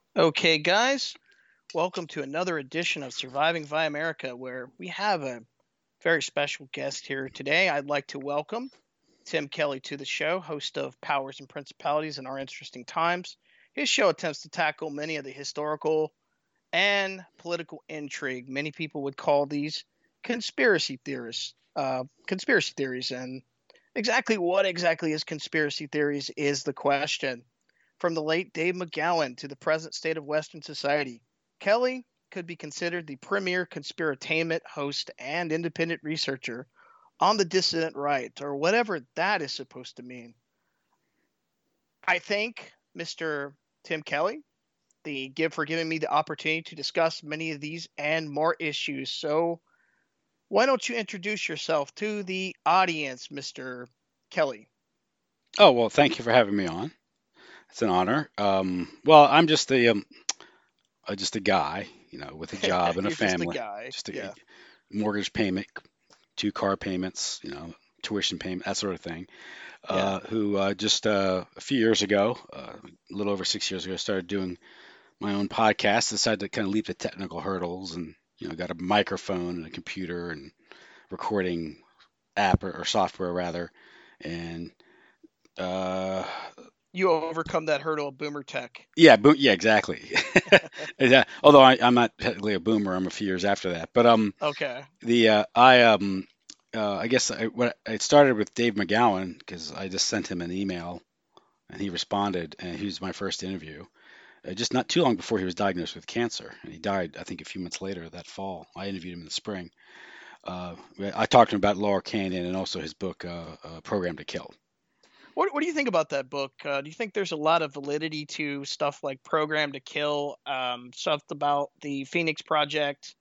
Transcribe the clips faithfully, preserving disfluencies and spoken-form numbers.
Okay, guys, welcome to another edition of Surviving via America, where we have a very special guest here today. I'd like to welcome Tim Kelly to the show, host of Powers and Principalities in Our Interesting Times. His show attempts to tackle many of the historical and political intrigue. Many people would call these conspiracy theorists, uh, conspiracy theories, and exactly what exactly is conspiracy theories is the question. From the late Dave McGowan to the present state of Western society, Kelly could be considered the premier conspiratainment host and independent researcher on the dissident right, or whatever that is supposed to mean. I thank Mister Tim Kelly the give for giving me the opportunity to discuss many of these and more issues. So why don't you introduce yourself to the audience, Mister Kelly? Oh, well, thank you for having me on. It's an honor. Um, well, I'm just a um, uh, just a guy, you know, with a job and a You're just a family, guy. just a Yeah. mortgage payment, two car payments, you know, tuition payment, that sort of thing. Yeah. Uh, who uh, just uh, a few years ago, uh, a little over six years ago, started doing my own podcast. Decided to kind of leap the technical hurdles, and you know, got a microphone and a computer and recording app or, or software rather, and uh, You overcome that hurdle of boomer tech. Yeah, bo- yeah, exactly. Yeah, although I, I'm not technically a boomer, I'm a few years after that. But um, Okay. the uh, I um, uh, I guess I, what it started with Dave McGowan because I just sent him an email and he responded, and he was my first interview. Uh, just not too long before he was diagnosed with cancer, and he died, I think, a few months later that fall. I interviewed him in the spring. Uh, I talked to him about Laurel Canyon and also his book, uh, uh, Program to Kill. What What do you think about that book? Uh, do you think there's a lot of validity to stuff like Program to Kill, um, stuff about the Phoenix Project,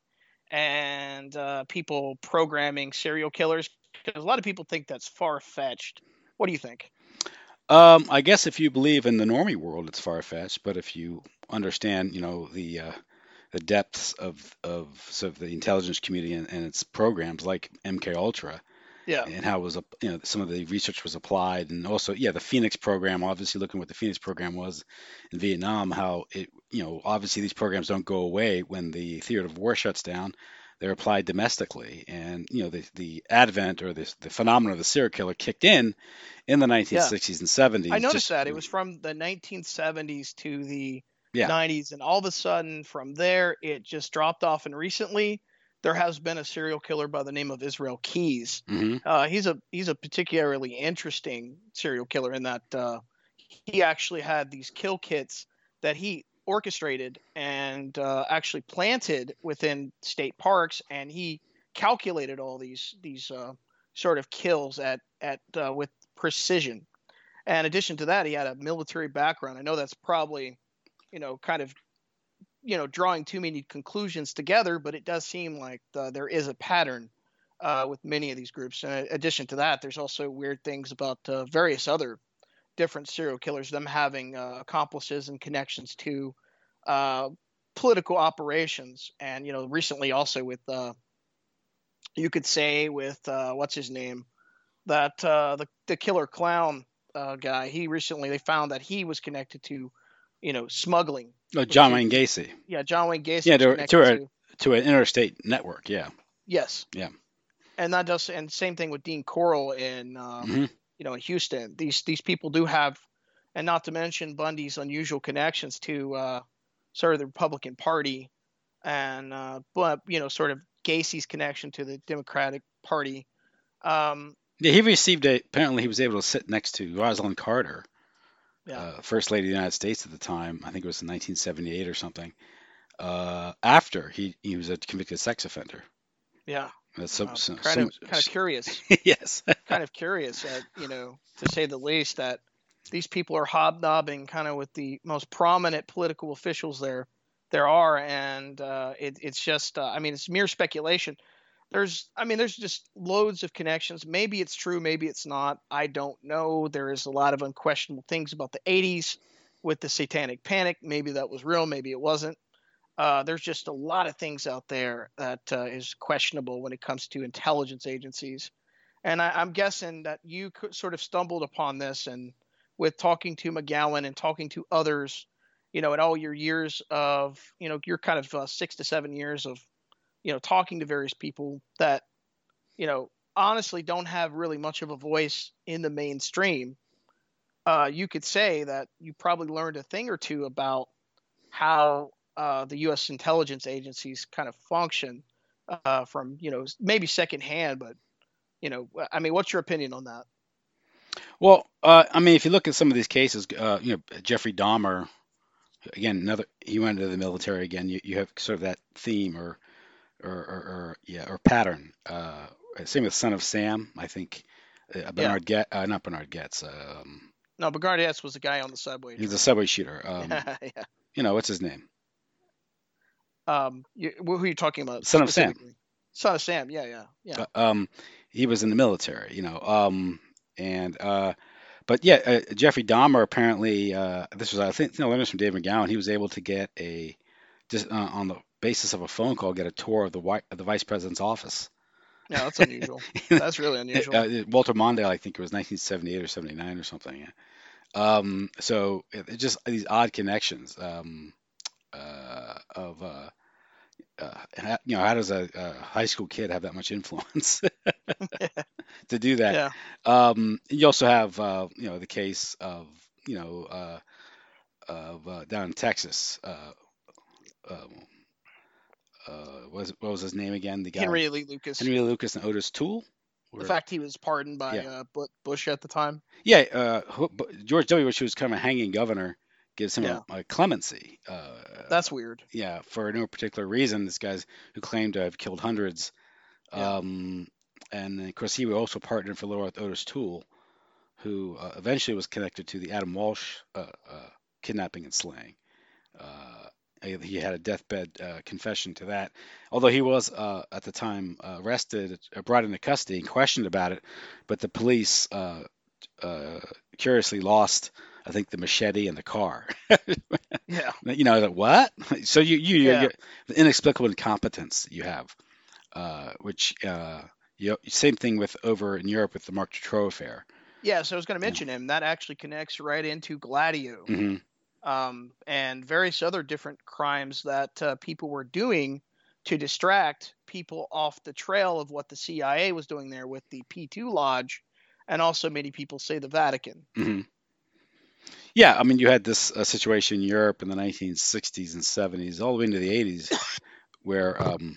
and uh, people programming serial killers? Because a lot of people think that's far fetched. What do you think? Um, I guess if you believe in the normie world, it's far fetched. But if you understand, you know, the uh, the depths of of sort of the intelligence community and, and its programs like M K Ultra Yeah. and how it was, ap- you know, some of the research was applied, and also, yeah, the Phoenix program. Obviously, looking what the Phoenix program was in Vietnam, how it, you know, obviously these programs don't go away when the theater of war shuts down. They're applied domestically, and you know, the the advent or the the phenomenon of the serial killer kicked in in the Yeah. nineteen sixties and I seventies. noticed Just that it was from the nineteen seventies to the yeah. nineties, and all of a sudden from there it just dropped off. And recently, there has been a serial killer by the name of Israel Keys. Hmm. Uh, he's a he's a particularly interesting serial killer in that uh, he actually had these kill kits that he orchestrated and uh, actually planted within state parks, and he calculated all these these uh, sort of kills at at uh, with precision. And in addition to that, he had a military background. I know that's probably, you know, kind of, you know, drawing too many conclusions together, but it does seem like the, there is a pattern uh, with many of these groups. And in addition to that, there's also weird things about uh, various other different serial killers, them having uh, accomplices and connections to uh, political operations. And, you know, recently also with, uh, you could say with, uh, what's his name? That uh, the, the killer clown uh, guy, he recently, they found that he was connected to, you know, smuggling, Oh, which John he Wayne was, Gacy. yeah, John Wayne Gacy Yeah, was to to connected a to. to an interstate network. Yeah, Yes. yeah. And that does, and same thing with Dean Coral in, um, Hmm. you know, in Houston. These, these people do have, and not to mention Bundy's unusual connections to uh, sort of the Republican Party and, uh, but, you know, sort of Gacy's connection to the Democratic Party. Um, Yeah, he received a. Apparently, he was able to sit next to Rosalind Carter, yeah. uh, First Lady of the United States at the time. I think it was in nineteen seventy-eight or something. Uh, after he he was a convicted sex offender. Yeah. That's some, Uh, some, kind some of, kind of curious. yes. Kind of curious at, you know, to say the least, that these people are hobnobbing kind of with the most prominent political officials there there are, and uh, it, it's just, uh, I mean, it's mere speculation. There's, I mean, there's just loads of connections. Maybe it's true, maybe it's not. I don't know. There is a lot of unquestionable things about the eighties with the Satanic Panic. Maybe that was real, maybe it wasn't. Uh, there's just a lot of things out there that uh, is questionable when it comes to intelligence agencies. And I, I'm guessing that you could, sort of stumbled upon this, and with talking to McGowan and talking to others, you know, in all your years of, you know, your kind of uh, six to seven years of, you know, talking to various people that, you know, honestly don't have really much of a voice in the mainstream, uh, you could say that you probably learned a thing or two about how uh, the U S intelligence agencies kind of function uh, from, you know, maybe secondhand, but, you know, I mean, what's your opinion on that? Well, uh, I mean, if you look at some of these cases, uh, you know, Jeffrey Dahmer, again, another he went into the military again. You, you have sort of that theme or or, or, or yeah or pattern. Uh, same with Son of Sam. I think uh, Yeah. Bernard Get uh, not Bernard Getz. Um, No, but Gardias was the guy on the subway he's a train. subway shooter. Um, Yeah. you know what's his name? Um, you, who are you talking about Son of Sam. specifically? Son of Sam. Yeah, yeah, yeah. Uh, um, he was in the military. You know. Um, and uh, but yeah, uh, Jeffrey Dahmer apparently uh, this was I think you know, learned this from Dave McGowan. He was able to get a just uh, on the basis of a phone call get a tour of the White, of the vice president's office. Yeah, that's unusual. That's really unusual. uh, Walter Mondale, I think it was nineteen seventy-eight or seventy-nine or something. Um, so it, it just these odd connections um, uh, of uh, uh, you know how does a, a high school kid have that much influence to do that? Yeah. Um, you also have uh, you know the case of you know uh, of uh, down in Texas. Uh, um, uh, what was what was his name again? The guy Henry Lee Lucas. Henry Lucas and Otis Toole. The Were, fact he was pardoned by yeah, uh, Bush at the time. yeah. Uh, George W. Bush, who was kind of a hanging governor, gives him Yeah, a, a clemency. Uh, that's weird. yeah, for no particular reason. This guy's who claimed to have killed hundreds. Yeah. Um, and of course, he would also partner for a little with Otis Toole, who uh, eventually was connected to the Adam Walsh uh, uh, kidnapping and slaying. Uh, he had a deathbed uh, confession to that. Although he was uh, at the time uh, arrested, uh, brought into custody, and questioned about it, but the police uh, uh, curiously lost, I think, the machete and the car. Yeah. You know, like, what? So you you you Yeah. you the inexplicable incompetence you have, uh, which uh, you same thing with over in Europe with the Marc Dutroux affair. Yeah. So I was going to Yeah. mention him. That actually connects right into Gladio. hmm Um, and various other different crimes that uh, people were doing to distract people off the trail of what the C I A was doing there with the P two Lodge, and also many people say the Vatican. hmm Yeah, I mean, you had this uh, situation in Europe in the nineteen sixties and seventies, all the way into the eighties, where um,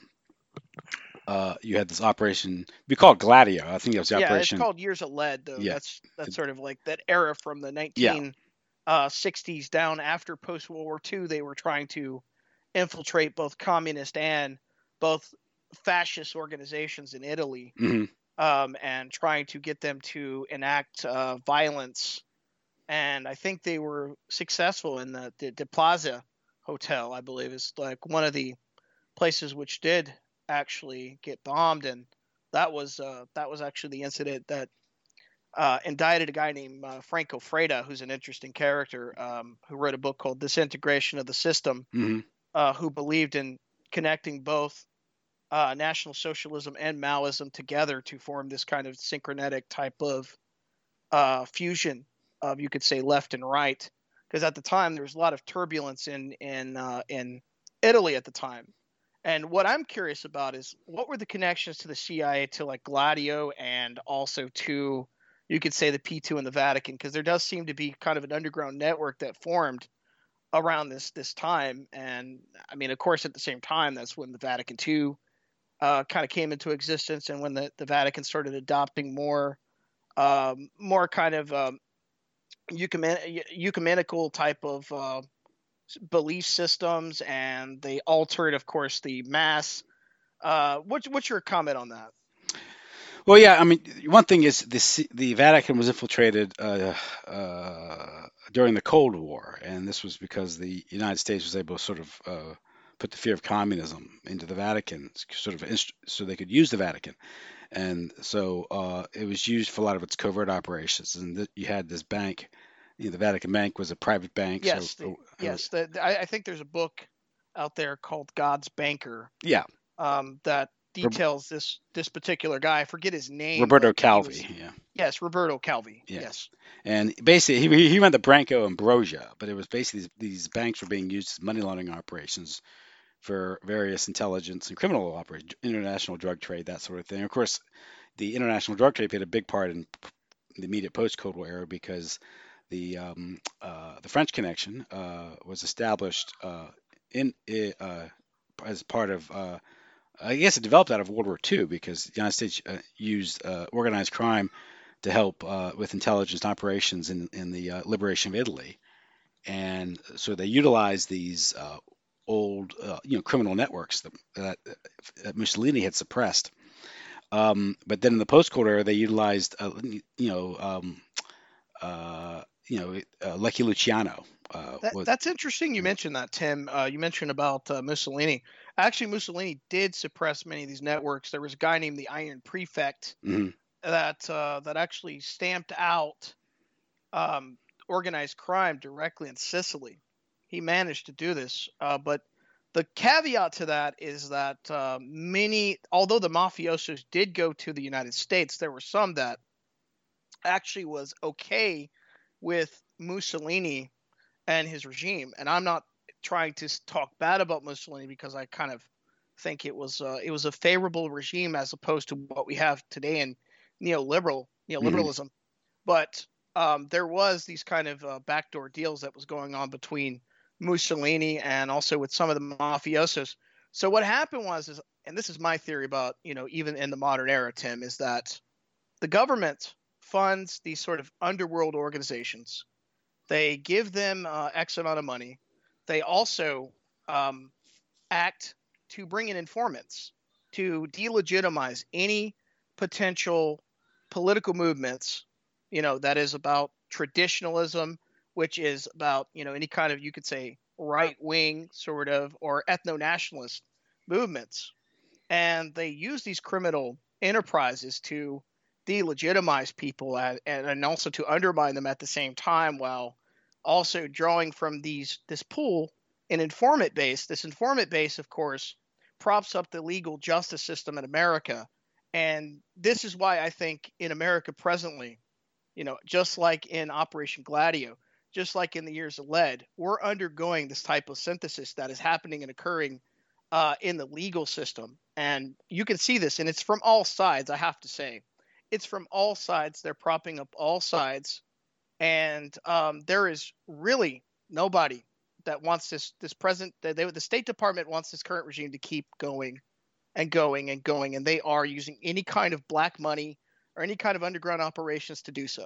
uh, you had this operation. We call it Gladio. I think it was the Yeah, it's operation. called Years of Lead, though. Yeah, That's that's sort of like that era from the yeah. nineteen sixties down after post World War Two. They were trying to infiltrate both communist and both fascist organizations in Italy, hmm um, and trying to get them to enact uh, violence. And I think they were successful in the, the De Plaza Hotel, I believe, is like one of the places which did actually get bombed, and that was uh, that was actually the incident that uh, indicted a guy named uh, Franco Freda, who's an interesting character, um, who wrote a book called Disintegration of the System, hmm uh, who believed in connecting both uh, National Socialism and Maoism together to form this kind of synchronetic type of uh, fusion of, you could say, left and right. Because at the time there was a lot of turbulence in in uh, in Italy at the time. And what I'm curious about is what were the connections to the C I A to like Gladio and also to, you could say, the P two and the Vatican, because there does seem to be kind of an underground network that formed around this this time. And I mean, of course, at the same time, that's when the Vatican two uh, kind of came into existence, and when the, the Vatican started adopting more um, more kind of um, ecumen- ecumenical type of uh, belief systems, and they altered, of course, the mass. Uh, what's what's your comment on that? Well, yeah, I mean, one thing is the C- the Vatican was infiltrated uh, uh, during the Cold War, and this was because the United States was able to sort of uh, put the fear of communism into the Vatican, sort of inst- so they could use the Vatican, and so uh, it was used for a lot of its covert operations. And th- you had this bank, you know, the Vatican Bank was a private bank, so Yes, the, uh, yes. The, the- I, I think there's a book out there called God's Banker, yeah, um, that Rob- details this this particular guy. I forget his name, Roberto but he was Calvi, yeah, Yes, Roberto Calvi. Yeah. Yes. And basically, he, he ran the Branco Ambrosia, but it was basically these, these banks were being used as money laundering operations for various intelligence and criminal operations, international drug trade, that sort of thing. Of course, the international drug trade played a big part in the immediate post-Cold War era because the um, uh, the French Connection uh, was established uh, in uh, as part of uh, I guess it developed out of World War Two because the United States uh, used uh, organized crime to help uh, with intelligence operations in in the uh, liberation of Italy, and so they utilized these uh, old uh, you know criminal networks that, that, that Mussolini had suppressed. Um, but then in the post-Cold era, they utilized uh, you know um, uh, you know uh, Lucky Luciano. Uh, That, was that's interesting. You mentioned that, Tim. Uh, you mentioned about uh, Mussolini. Actually, Mussolini did suppress many of these networks. There was a guy named the Iron Prefect mhm. that uh, that actually stamped out um, organized crime directly in Sicily. He managed to do this, uh, but the caveat to that is that uh, many, although the mafiosos did go to the United States, there were some that actually was okay with Mussolini and his regime. And I'm not trying to talk bad about Mussolini because I kind of think it was uh, it was a favorable regime as opposed to what we have today in neoliberal Mhm. neoliberalism. But um, there was these kind of uh, backdoor deals that was going on between Mussolini and also with some of the mafiosos. So what happened was, is, and this is my theory about you know even in the modern era, Tim, is that the government funds these sort of underworld organizations. They give them uh, X amount of money. They also um, act to bring in informants to delegitimize any potential political movements, you know, that is about traditionalism, which is about, you know, any kind of, you could say, right wing sort of or ethno nationalist movements. And they use these criminal enterprises to delegitimize people at, and, and also to undermine them at the same time while also drawing from these this pool an informant base. This informant base, of course, props up the legal justice system in America. And this is why I think in America presently, you know, just like in Operation Gladio, just like in the years of lead, we're undergoing this type of synthesis that is happening and occurring uh, in the legal system. And you can see this, and it's from all sides, I have to say. It's from all sides. They're propping up all sides. And um, there is really nobody that wants this this present they, the State Department wants this current regime to keep going and going and going, and they are using any kind of black money or any kind of underground operations to do so.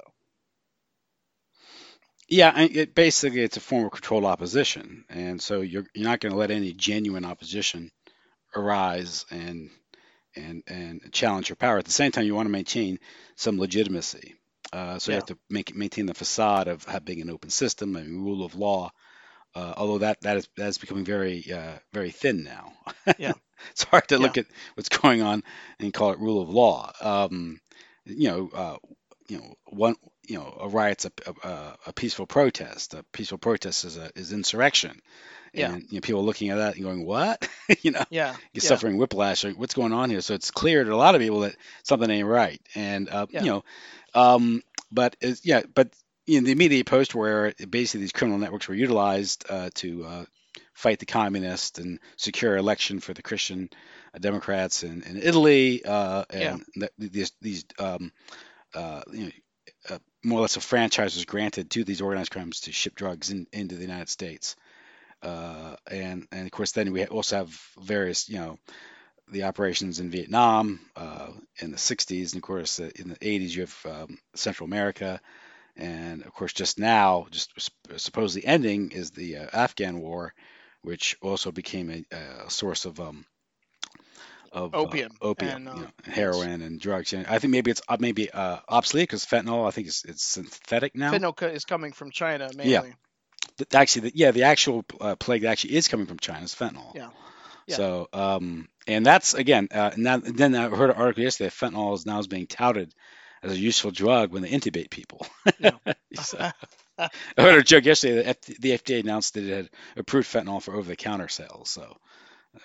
Yeah, and it basically it's a form of controlled opposition, and so you're you're not going to let any genuine opposition arise and and and challenge your power. At the same time, you want to maintain some legitimacy. Uh, so you Yeah, have to make maintain the facade of having an open system and rule of law. Uh, although that that is that is becoming very uh, very thin now. yeah, It's hard to yeah, look at what's going on and call it rule of law. Um, you know, uh, you know, one, you know, a riot's a, a, a peaceful protest. A peaceful protest is a is insurrection, yeah, and you know, people looking at that and going, "What?" you know, yeah, you're yeah, suffering whiplash. Like, what's going on here? So it's clear to a lot of people that something ain't right, and uh, yeah, you know, um, but it's, yeah, but in the immediate post-war era, basically these criminal networks were utilized uh, to uh, fight the communists and secure election for the Christian uh, Democrats in, in Italy, uh, yeah, and th- these these um, uh, you know, uh, more or less a franchise was granted to these organized crimes to ship drugs in, into the United States. Uh, and and of course, then we also have various, you know, the operations in Vietnam uh, in the sixties, and of course, uh, in the eighties, you have um, Central America, and of course, just now, just supposedly ending is the uh, Afghan war, which also became a, a source of um, of uh, opium opium, and you uh, know, yes, heroin and drugs. And I think maybe it's uh, maybe uh, obsolete because fentanyl, I think it's it's synthetic now. fentanyl co- is coming from China Yeah, mainly. th- actually, the, yeah, the actual uh, plague that actually is coming from China is fentanyl. Yeah, yeah, So, um, and that's again, uh, and that, then I heard an article yesterday. Fentanyl is now is being touted as a useful drug when they intubate people. yeah. So, I heard a joke yesterday that F- the F D A announced that it had approved fentanyl for over-the-counter sales. So, uh,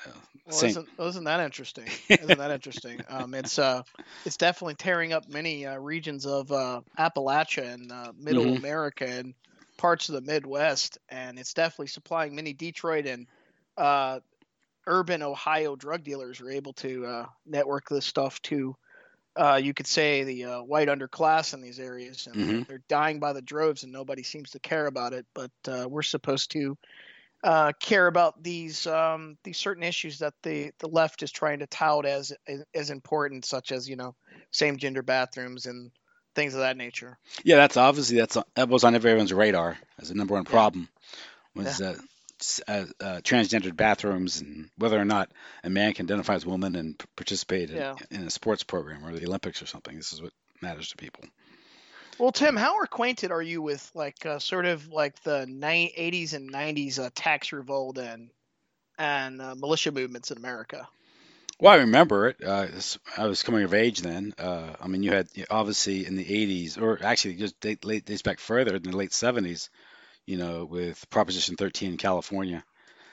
Well, Same. isn't isn't that interesting? Isn't that interesting? Um, it's uh, it's definitely tearing up many uh, regions of uh, Appalachia and uh, Middle hmm America and parts of the Midwest, and it's definitely supplying many Detroit and uh, urban Ohio drug dealers are able to uh, network this stuff to, uh, you could say, the uh, white underclass in these areas, and hmm they're they're dying by the droves, and nobody seems to care about it. But uh, we're supposed to uh, care about these um, these certain issues that the the left is trying to tout as as important, such as you know same gender bathrooms and things of that nature. Yeah, that's obviously that's that was on everyone's radar as the number one Yeah, problem yeah, was uh, s- uh, uh, transgendered bathrooms and whether or not a man can identify as a woman and p- participate in, yeah. in a sports program or the Olympics or something. This is what matters to people. Well, Tim, how acquainted are you with like uh, sort of like the ni- eighties and nineties uh, tax revolt and and uh, militia movements in America? Well, I remember it. Uh, this- I was coming of age then. Uh, I mean, you had you- obviously in the eighties, or actually just date, late dates back further in the late seventies. You know, with Proposition thirteen in California.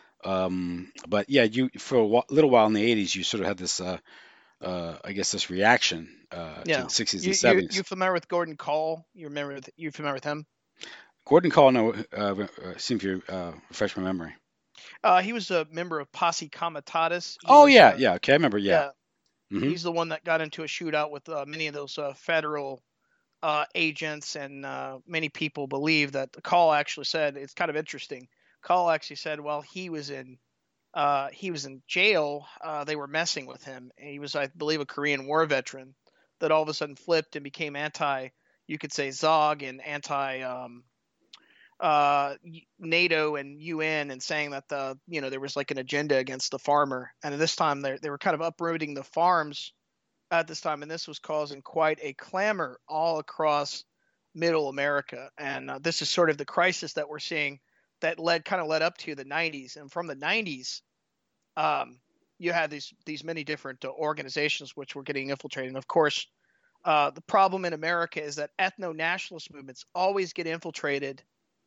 Um, but yeah, you for a wh- little while in the eighties, you sort of had this, uh, uh, I guess, this reaction uh, to Yeah, the sixties you and you you seventies. familiar with Gordon Call? You remember with, you familiar with him? Gordon Call, no, uh, re- uh, see if you uh, refresh my memory. Uh, he was a member of Posse Comitatus. He Oh was yeah, uh, yeah, okay, I remember. Yeah. yeah, hmm he's the one that got into a shootout with uh, many of those uh, federal uh, agents, and uh, many people believe that the Call actually said it's kind of interesting. Call actually said while he was in uh, he was in jail, uh, they were messing with him. And he was, I believe, a Korean War veteran that all of a sudden flipped and became anti, you could say, Zog and anti um, uh, NATO and U N, and saying that the you know there was like an agenda against the farmer. And at this time, they they were kind of uprooting the farms at this time, and this was causing quite a clamor all across Middle America. And uh, this is sort of the crisis that we're seeing that led kind of led up to the nineties. And from the nineties, um, you had these these many different uh, organizations which were getting infiltrated. And of course, uh, the problem in America is that ethno-nationalist movements always get infiltrated,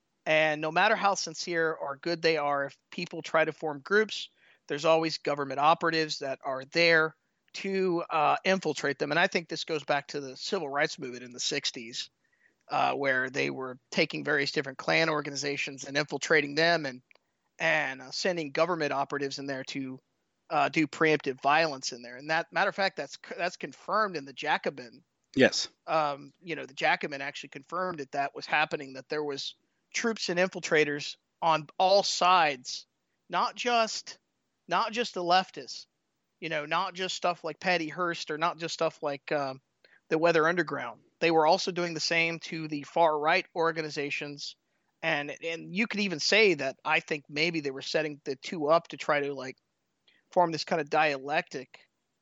and no matter how sincere or good they are, if people try to form groups, there's always government operatives that are there to uh, infiltrate them. And I think this goes back to the civil rights movement in the sixties, uh, where they were taking various different Klan organizations and infiltrating them, and and uh, sending government operatives in there to uh, do preemptive violence in there. And that matter of fact, that's that's confirmed in the Jacobin. Yes. Um, you know, the Jacobin actually confirmed that that was happening. That there was troops and infiltrators on all sides, not just not just the leftists. You know, not just stuff like Patty Hearst or not just stuff like um, the Weather Underground. They were also doing the same to the far right organizations, and and you could even say that I think maybe they were setting the two up to try to like form this kind of dialectic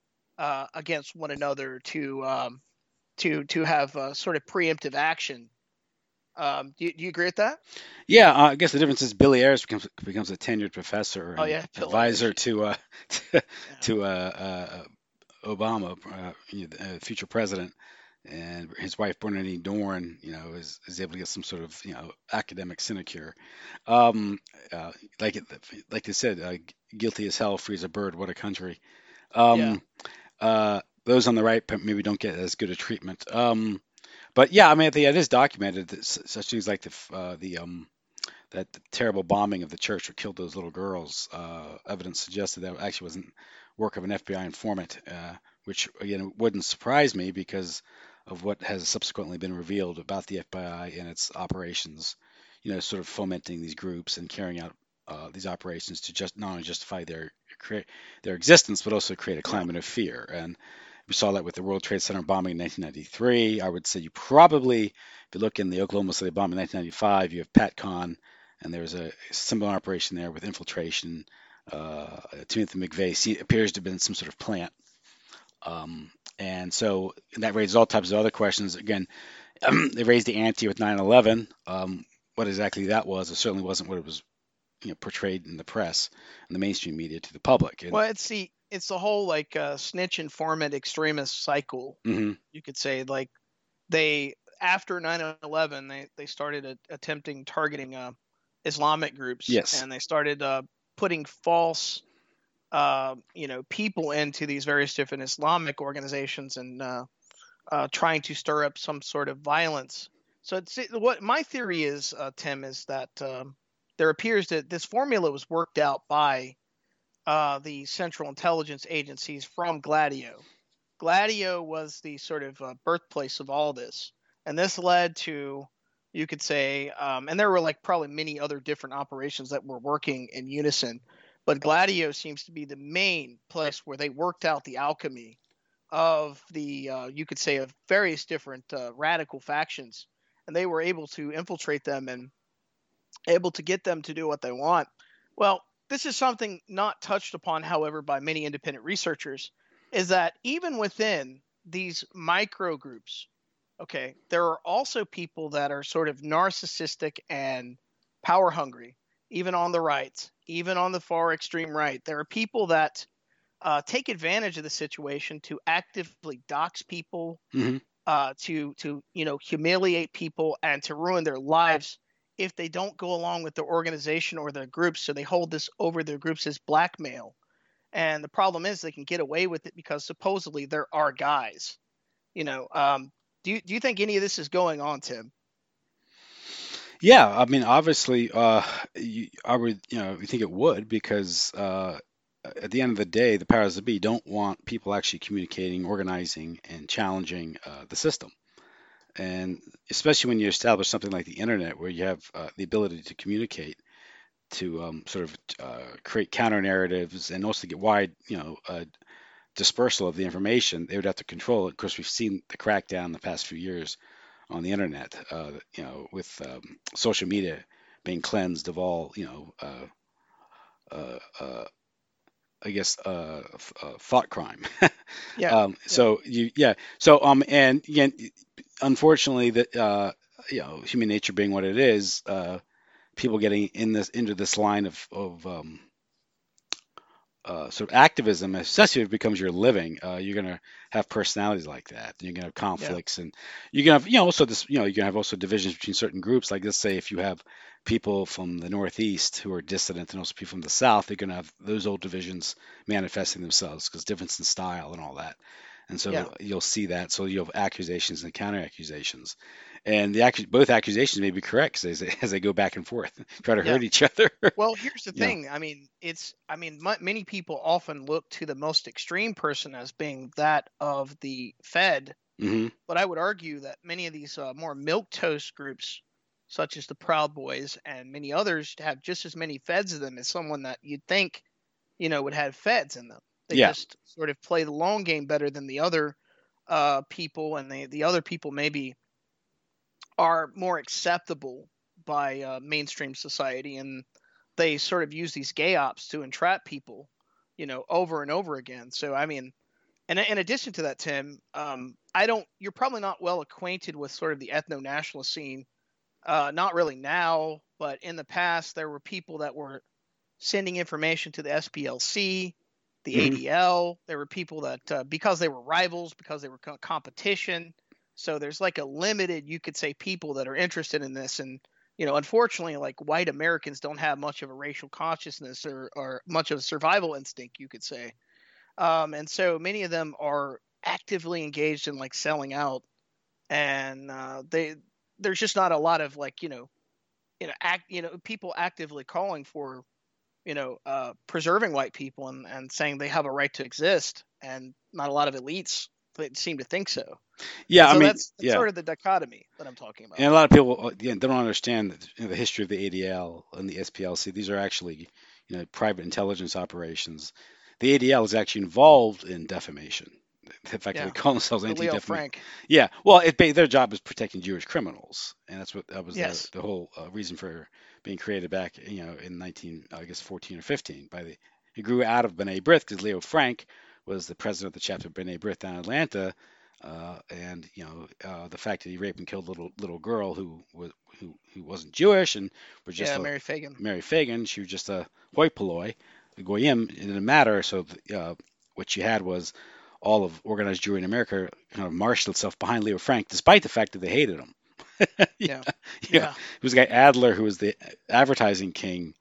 uh, against one another to um, to to have uh, sort of preemptive action. Um, do, you, do you agree with that? Yeah, uh, I guess the difference is Billy Ayers becomes becomes a tenured professor Oh and yeah, Bill Ayers. advisor to uh, to, Yeah, to uh, uh, Obama, uh, you know, the, uh, future president, and his wife Bernadine Dorn, you know, is, is able to get some sort of you know academic sinecure. Um, uh, like it, like they said, uh, guilty as hell, free as a bird. What a country. yeah, Um, uh, those on the right maybe don't get as good a treatment. Um, but yeah, I mean, it is documented that such things like the uh, the um, that the terrible bombing of the church that killed those little girls. Uh, evidence suggested that actually wasn't work of an F B I informant, uh, which again wouldn't surprise me because of what has subsequently been revealed about the F B I and its operations. You know, sort of fomenting these groups and carrying out uh, these operations to just not only justify their create their existence, but also create a yeah. climate of fear. And we saw that with the World Trade Center bombing in nineteen ninety-three. I would say you probably, if you look in the Oklahoma City bombing in nineteen ninety-five, you have PATCON, and there's a similar operation there with infiltration. Uh, Timothy McVeigh appears to have been some sort of plant. Um, and so and that raises all types of other questions. Again, they raised the ante with nine eleven. Um, what exactly that was, it certainly wasn't what it was you know, portrayed in the press and the mainstream media to the public. And Well, it's the it's the whole like uh, snitch informant extremist cycle. mm-hmm, You could say like they after nine eleven they they started a, attempting targeting uh, Islamic groups, yes, and they started uh, putting false uh, you know, people into these various different Islamic organizations and uh, uh, trying to stir up some sort of violence. So it's what my theory is, uh, Tim, is that um, there appears that this formula was worked out by uh, the Central Intelligence agencies from Gladio. Gladio was the sort of uh, birthplace of all this, and this led to, you could say, um, and there were like probably many other different operations that were working in unison, but Gladio seems to be the main place where they worked out the alchemy of the, uh, you could say, of various different uh, radical factions, and they were able to infiltrate them and able to get them to do what they want. Well, this is something not touched upon, however, by many independent researchers, is that even within these micro groups, okay, there are also people that are sort of narcissistic and power hungry, even on the right, even on the far extreme right. There are people that uh, take advantage of the situation to actively dox people, Mm-hmm. uh, to to you know humiliate people and to ruin their lives if they don't go along with their organization or their groups. So they hold this over their groups as blackmail. And the problem is they can get away with it because supposedly there are guys. You know, um, do you do you think any of this is going on, Tim? Yeah, I mean, obviously, uh, you, I would, you know, you think it would because uh, at the end of the day, the powers that be don't want people actually communicating, organizing, and challenging uh, the system. And especially when you establish something like the internet, where you have uh, the ability to communicate, to um, sort of uh, create counter narratives, and also get wide, you know, uh, dispersal of the information, they would have to control it. Of course, we've seen the crackdown the past few years on the internet, uh, you know, with um, social media being cleansed of all, you know, uh, uh, uh, I guess, uh, f- uh, thought crime. Yeah, um, yeah, so you, yeah. So um, and again, unfortunately, that uh, you know, human nature being what it is, uh, people getting in this into this line of of um, uh, sort of activism, especially if it becomes your living, uh, you're going to have personalities like that. You're going to have yeah, conflicts, and you're going to have, you know, also this, you know, you're going to have also divisions between certain groups. Like, let's say if you have people from the Northeast who are dissident, and also people from the South, they're going to have those old divisions manifesting themselves because difference in style and all that. And yeah, so you'll see that. So you'll have accusations and counter accusations, and the accu- both accusations may be correct as they, as they go back and forth, try to yeah. hurt each other. Well, here's the you know. thing. I mean, it's, I mean, m- many people often look to the most extreme person as being that of the Fed. Hmm. But I would argue that many of these uh, more milquetoast groups, such as the Proud Boys and many others, have just as many feds in them as someone that you'd think, you know, would have feds in them. They Yeah. just sort of play the long game better than the other uh, people, and they, the other people maybe are more acceptable by uh, mainstream society, and they sort of use these gay ops to entrap people, you know, over and over again. So I mean, and in addition to that, Tim, um, I don't. You're probably not well acquainted with sort of the ethno nationalist scene. Uh, not really now, but in the past, there were people that were sending information to the S P L C, the Hmm. A D L. There were people that, uh, because they were rivals, because they were co- competition. So there's like a limited, you could say, people that are interested in this. And, you know, unfortunately, like white Americans don't have much of a racial consciousness or, or much of a survival instinct, you could say. Um, and so many of them are actively engaged in like selling out. And uh, they, there's just not a lot of like, you know, you know, act, you know, people actively calling for, you know, uh, preserving white people and, and saying they have a right to exist, and not a lot of elites that seem to think so. Yeah, And I so mean, that's, that's yeah, sort of the dichotomy that I'm talking about. and a lot of people again they don't understand the, you know, the history of the A D L and the S P L C. These are actually, you know, private intelligence operations. The A D L is actually involved in defamation. They effectively Yeah, call themselves the Leo anti-defamation. Frank. Yeah, well, it, their job is protecting Jewish criminals, and that's what that was their Yes. the whole uh, reason for being created back, you know, in nineteen, I guess, fourteen or fifteen. By the it grew out of B'nai B'rith because Leo Frank was the president of the chapter of B'nai B'rith down in Atlanta, uh, and you know uh, the fact that he raped and killed a little little girl who was who, who wasn't Jewish and was just Yeah, a Mary Fagan. Mary Fagan. She was just a hoi polloi, a goyim. It didn't matter. So uh, what she had was all of organized Jewry in America kind of marshaled itself behind Leo Frank, despite the fact that they hated him. yeah, Yeah. you know, Yeah. it was the guy Adler who was the advertising king.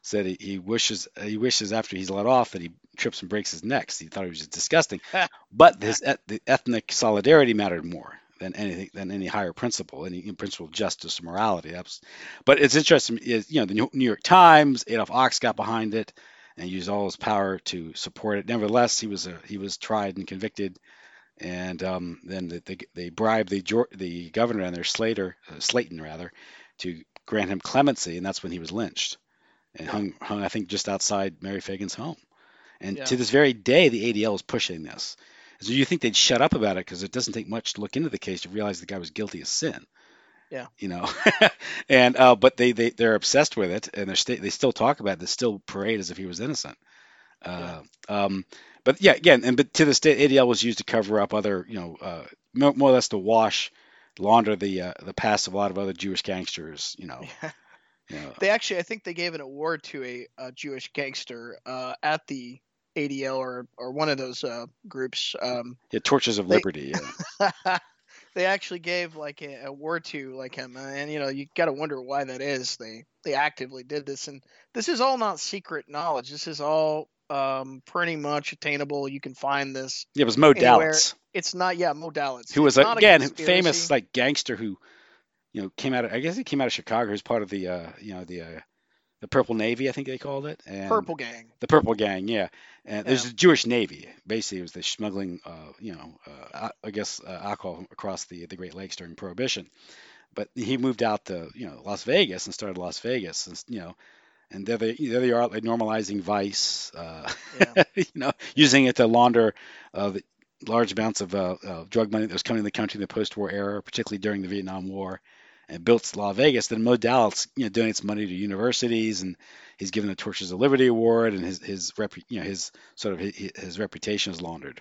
said he, he wishes he wishes after he's let off that he trips and breaks his neck. He thought he was just disgusting, but his the ethnic solidarity mattered more than anything than any higher principle, any principle of justice or morality. That's, but it's interesting. Is, you know, the New York Times, Adolph Ochs got behind it and used all his power to support it. Nevertheless, he was a, he was tried and convicted, and um, then they, they, they bribed the the governor and their Slater uh, Slayton rather to grant him clemency, and that's when he was lynched and Yeah. hung hung I think just outside Mary Phagan's home. And Yeah. to this very day, the A D L is pushing this. So you think they'd shut up about it because it doesn't take much to look into the case to realize the guy was guilty of sin. Yeah. You know, and uh, but they they they're obsessed with it, and they're st- they still talk about it. They still parade as if he was innocent. Uh, yeah. Um, but yeah, again, and but to this day, A D L was used to cover up other, you know, uh, more, more or less to wash, launder the uh, the past of a lot of other Jewish gangsters. You know. Yeah. You know they actually, I think they gave an award to a, a Jewish gangster uh, at the A D L or or one of those uh, groups. Um, yeah, Torches of they, Liberty. Yeah. they actually gave like a award to like him, and you know you got to wonder why that is. They they actively did this, and this is all not secret knowledge. This is all um, pretty much attainable. You can find this. Yeah, it was Mo anywhere. Dalitz. It's not, yeah, Mo Dalitz. Who was it's again famous like gangster who, you know, came out of I guess he came out of Chicago. He was part of the uh, you know the uh, the Purple Navy, I think they called it. And Purple Gang. The Purple Gang, yeah. And yeah. there's a Jewish Navy. Basically, it was the smuggling, uh, you know, uh, I guess uh, alcohol across the the Great Lakes during Prohibition. But he moved out to you know Las Vegas and started Las Vegas, and you know. And there they, there they are, like normalizing vice, uh, yeah. you know, using it to launder uh, the large amounts of uh, uh, drug money that was coming in the country in the post-war era, particularly during the Vietnam War, and built Las Vegas. Then Mo Dalitz, you know, donates money to universities, and he's given the Torches of Liberty Award, and his his rep, you know, his sort of his, his reputation is laundered.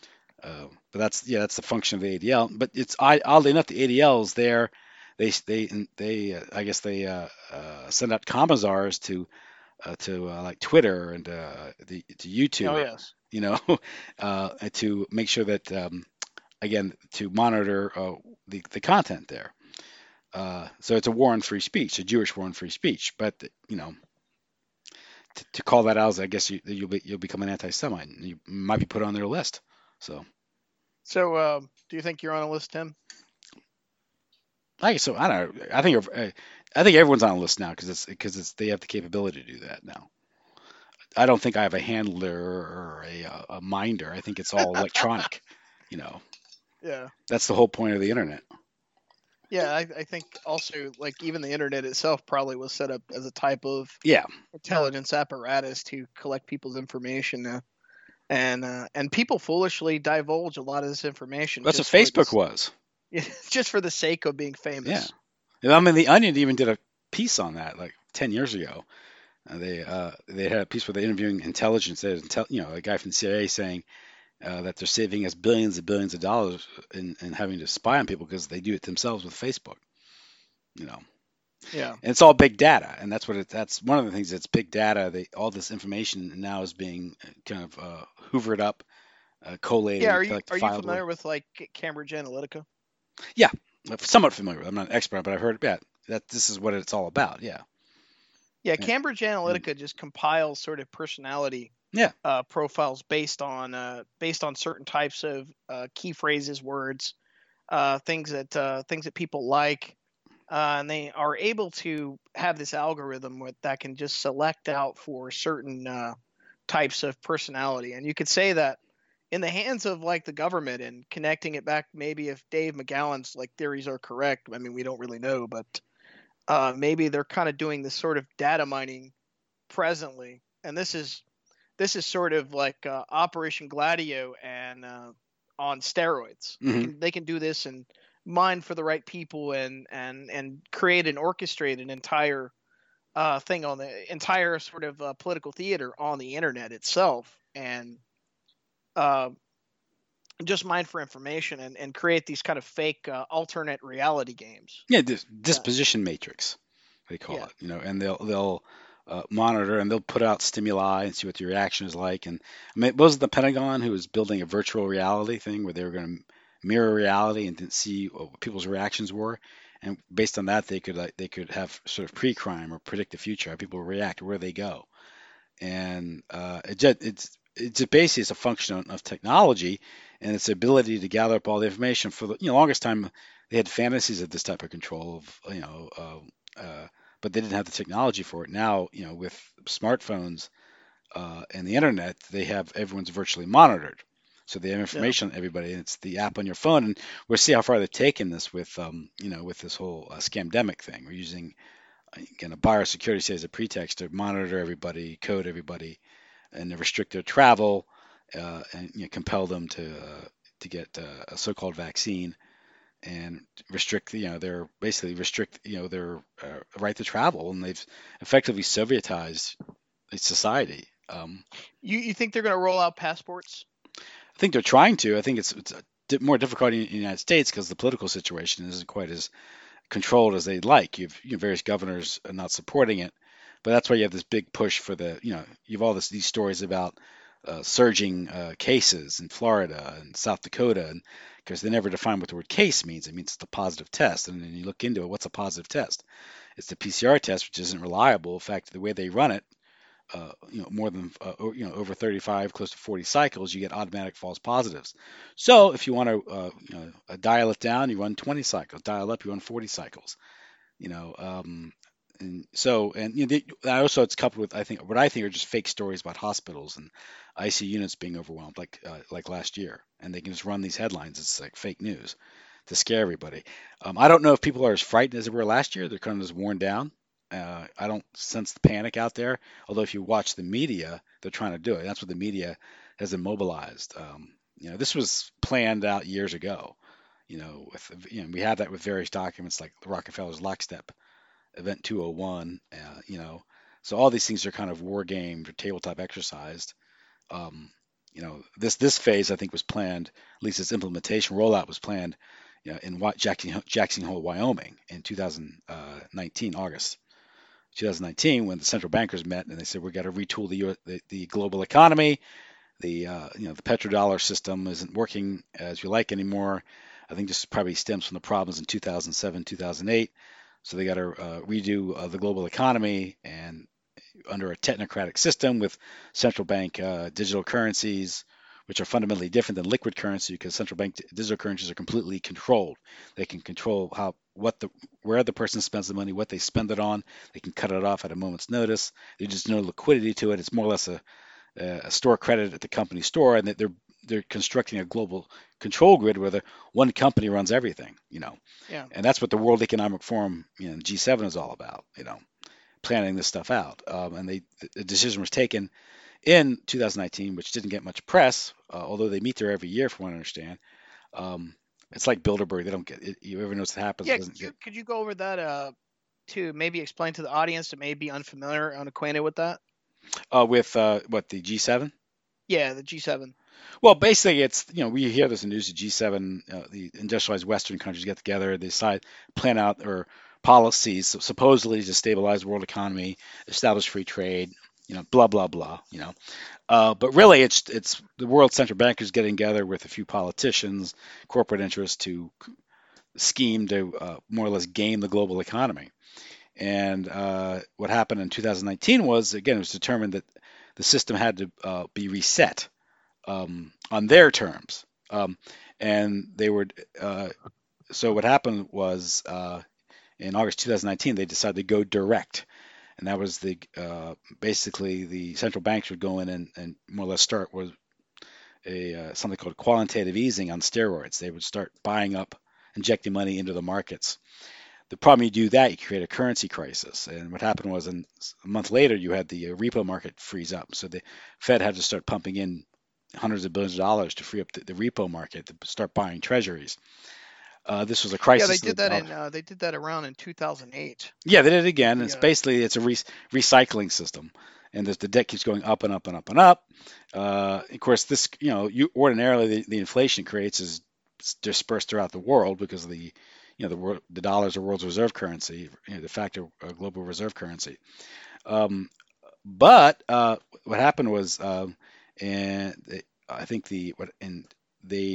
Uh, but that's yeah, that's the function of the A D L. But it's oddly enough, the A D L is there. They they they uh, I guess they uh, uh, send out commissars to uh, to uh, like Twitter and uh, the to YouTube. Oh yes. You know, uh, to make sure that um, again to monitor uh, the the content there. Uh, so it's a war on free speech, a Jewish war on free speech. But you know, to, to call that out, I guess you, you'll be, you'll become an anti-Semite. You might be put on their list. So. So, uh, do you think you're on a list, Tim? I so I don't know. I think I think everyone's on a list now because it's because it's they have the capability to do that now. I don't think I have a handler or a, a minder. I think it's all electronic. You know. Yeah. That's the whole point of the internet. Yeah, I, I think also like even the internet itself probably was set up as a type of yeah intelligence apparatus to collect people's information, uh, and uh, and people foolishly divulge a lot of this information. That's what Facebook was. Just for the sake of being famous. Yeah, I mean, The Onion even did a piece on that like ten years ago. Uh, they uh, they had a piece where they're interviewing intelligence, they had, you know, a guy from the C I A saying uh, that they're saving us billions and billions of dollars in, in having to spy on people because they do it themselves with Facebook. You know. Yeah. And it's all big data, and that's what it. That's one of the things. That's big data. They, all this information now is being kind of uh, hoovered up, uh, collated. Yeah. Are you like are you familiar with like Cambridge Analytica? Yeah, somewhat familiar with it. I'm not an expert, but I've heard yeah, that this is what it's all about. Yeah. Yeah, Cambridge Analytica just compiles sort of personality yeah. uh, profiles based on uh, based on certain types of uh, key phrases, words, uh, things that uh, things that people like, uh, and they are able to have this algorithm with, that can just select out for certain uh, types of personality. And you could say that in the hands of like the government and connecting it back, maybe if Dave McGowan's like theories are correct, I mean, we don't really know, but uh, maybe they're kind of doing this sort of data mining presently. And this is, this is sort of like uh, Operation Gladio and uh, on steroids. Mm-hmm. They can, they can do this and mine for the right people and, and, and create and orchestrate an entire uh, thing on the entire sort of uh, political theater on the internet itself. And, Uh, just mine for information and, and create these kind of fake uh, alternate reality games. Yeah, this disposition yeah. matrix, they call yeah. it. You know, and they'll they'll uh, monitor and they'll put out stimuli and see what the reaction is like. And I mean, was it the Pentagon who was building a virtual reality thing where they were going to mirror reality and see what people's reactions were? and based on that, they could like they could have sort of pre-crime or predict the future, how people react, where they go, and uh, it just it's it's basically it's a function of technology and its ability to gather up all the information. For the you know longest time, they had fantasies of this type of control of you know, uh, uh, but they didn't have the technology for it. Now you know with smartphones uh, and the internet, they have everyone's virtually monitored. So they have Yeah. information on everybody, and it's the app on your phone. And we'll see how far they've taken this with, um, you know, with this whole uh, scamdemic thing. We're using again a biosecurity state as a pretext to monitor everybody, code everybody, and to restrict their travel, uh, and you know, compel them to uh, to get uh, a so-called vaccine, and restrict, you know, their basically restrict, you know, their uh, right to travel, and they've effectively Sovietized society. Um, You you think they're going to roll out passports? I think they're trying to. I think it's it's more difficult in the United States because the political situation isn't quite as controlled as they'd like. You've you know, various governors are not supporting it, but that's why you have this big push for the you know you have all this these stories about uh, surging uh, cases in Florida and South Dakota, and because they never define what the word case means. It means it's a positive test, and then you look into it. What's a positive test? It's the P C R test, which isn't reliable. In fact, the way they run it, uh, you know, more than uh, you know over thirty-five, close to forty cycles, you get automatic false positives. So if you want to uh, you know, uh, dial it down, you run twenty cycles. Dial up, you run forty cycles. You know, um, and so and you know, they, also it's coupled with I think what I think are just fake stories about hospitals and I C U units being overwhelmed, like uh, like last year, and they can just run these headlines. It's like fake news to scare everybody. Um, I don't know if people are as frightened as they were last year. They're kind of just worn down. Uh, I don't sense the panic out there. Although if you watch the media, they're trying to do it. That's what the media has immobilized. Um, you know, this was planned out years ago. You know, with you know, we have that with various documents like the Rockefeller's lockstep, Event two oh one. Uh, you know, so all these things are kind of war gamed or tabletop exercised. Um, you know, this this phase I think was planned, at least its implementation rollout was planned, you know, in Jackson, Jackson Hole, Wyoming, in two thousand nineteen, August twenty nineteen, when the central bankers met and they said we got to retool the, the the global economy. The uh, you know the petrodollar system isn't working as we like anymore. I think this probably stems from the problems in two thousand seven, two thousand eight. So they got to uh, redo uh, the global economy and under a technocratic system with central bank uh, digital currencies, which are fundamentally different than liquid currency because central bank digital currencies are completely controlled. They can control how what the where the person spends the money, what they spend it on. They can cut it off at a moment's notice. There's just no liquidity to it. It's more or less a, a store credit at the company store, and they're they're constructing a global control grid where the one company runs everything. You know, Yeah. and that's what the World Economic Forum, you know, G seven is all about. You know, planning this stuff out. Um, and they the decision was taken in two thousand nineteen, which didn't get much press, uh, although they meet there every year, from what I understand. Um, it's like Bilderberg; they don't get it, you ever notice what happens? It Yeah. doesn't Could you get could you go over that uh to maybe explain to the audience that may be unfamiliar, unacquainted with that? uh, with uh, what the G seven. Yeah, the G seven. Well, basically, it's you know we hear this in news. The G seven, uh, the industrialized Western countries get together, they decide, plan out or policies supposedly to stabilize the world economy, establish free trade, you know, blah blah blah, you know. Uh, but really, it's it's the world central bankers getting together with a few politicians, corporate interests to scheme to uh, more or less game the global economy. And uh, what happened in two thousand nineteen was again it was determined that the system had to uh, be reset um, on their terms, um, and they were uh, so what happened was uh, in August two thousand nineteen they decided to go direct, and that was the uh, basically the central banks would go in and, and more or less start with a uh, something called quantitative easing on steroids. They would start buying up, injecting money into the markets. The problem you do that, you create a currency crisis. And what happened was, in, a month later, you had the uh, repo market freeze up. So the Fed had to start pumping in hundreds of billions of dollars to free up the, the repo market to start buying treasuries. Uh, this was a Yeah, they crisis of did the that dollar. in uh, they did that around in two thousand eight. Yeah, they did it again. The, It's uh, basically it's a re- recycling system, and the, the debt keeps going up and up and up and up. Uh, of course, this you know you ordinarily the, the inflation creates is dispersed throughout the world because of the you know the wor- the dollar is the world's reserve currency, you know, de facto uh, global reserve currency. Um, but uh, what happened was, um, and they, I think the what and they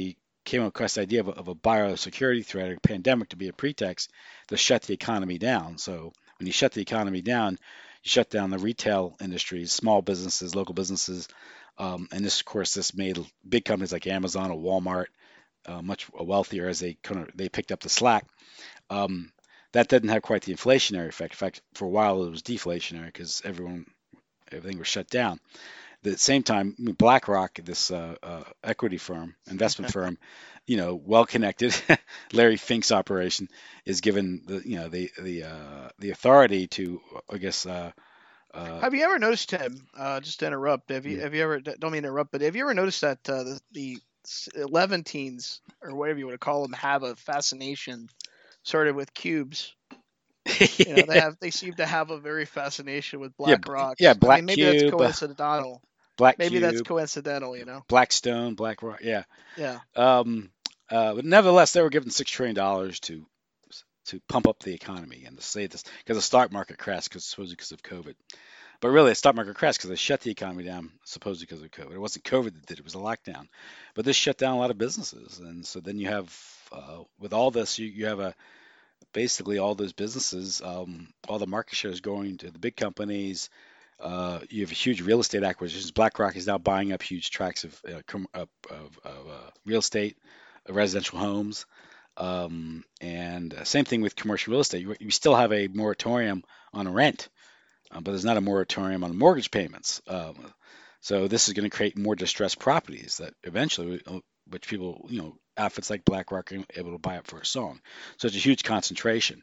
came across the idea of a, of a biosecurity threat or a pandemic to be a pretext to shut the economy down. So when you shut the economy down, you shut down the retail industries, small businesses, local businesses, um, and this, of course, this made big companies like Amazon or Walmart uh, much wealthier as they kind of they picked up the slack. Um, that didn't have quite the inflationary effect. In fact, for a while it was deflationary because everyone everything was shut down. At the same time, BlackRock, this uh, uh, equity firm, investment firm, you know, well connected, Larry Fink's operation is given the you know the the uh, the authority to, I guess. Uh, uh, Have you ever noticed, Tim? Uh, just to interrupt. Have you mm. have you ever don't mean to interrupt, but have you ever noticed that uh, the the eleven teens or whatever you want to call them have a fascination sort of with cubes? You know, they have they seem to have a very fascination with yeah, black yeah, rocks. I Black mean, maybe that's Cube, uh, coincidental. Black Maybe that's Cube, coincidental. You know. Blackstone, BlackRock, yeah. Yeah. Um, uh, but nevertheless, they were given six trillion dollars to to pump up the economy and to say this because the stock market crashed because supposedly because of COVID. But really, the stock market crashed because they shut the economy down supposedly because of COVID. It wasn't COVID that did it; it was a lockdown. But this shut down a lot of businesses, and so then you have uh, with all this, you, you have a basically all those businesses, um, all the market shares going to the big companies. Uh, you have huge real estate acquisitions. BlackRock is now buying up huge tracts of, uh, com- of, of, of uh, real estate, uh, residential homes. Um, and uh, same thing with commercial real estate. You, you still have a moratorium on rent, uh, but there's not a moratorium on mortgage payments. Um, so this is going to create more distressed properties that eventually, uh, which people, you know, outfits like BlackRock are able to buy up for a song. So it's a huge concentration.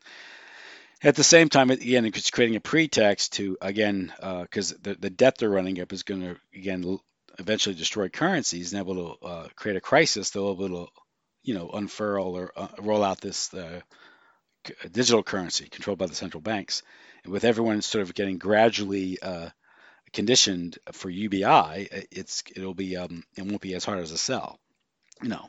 At the same time, again, it's creating a pretext to, again, because uh, the, the debt they're running up is going to, again, eventually destroy currencies and able to uh, create a crisis. They'll be able to, you know, unfurl or uh, roll out this uh, digital currency controlled by the central banks. And with everyone sort of getting gradually uh, conditioned for U B I, it's it'll be um, it won't be as hard as a sell, you know,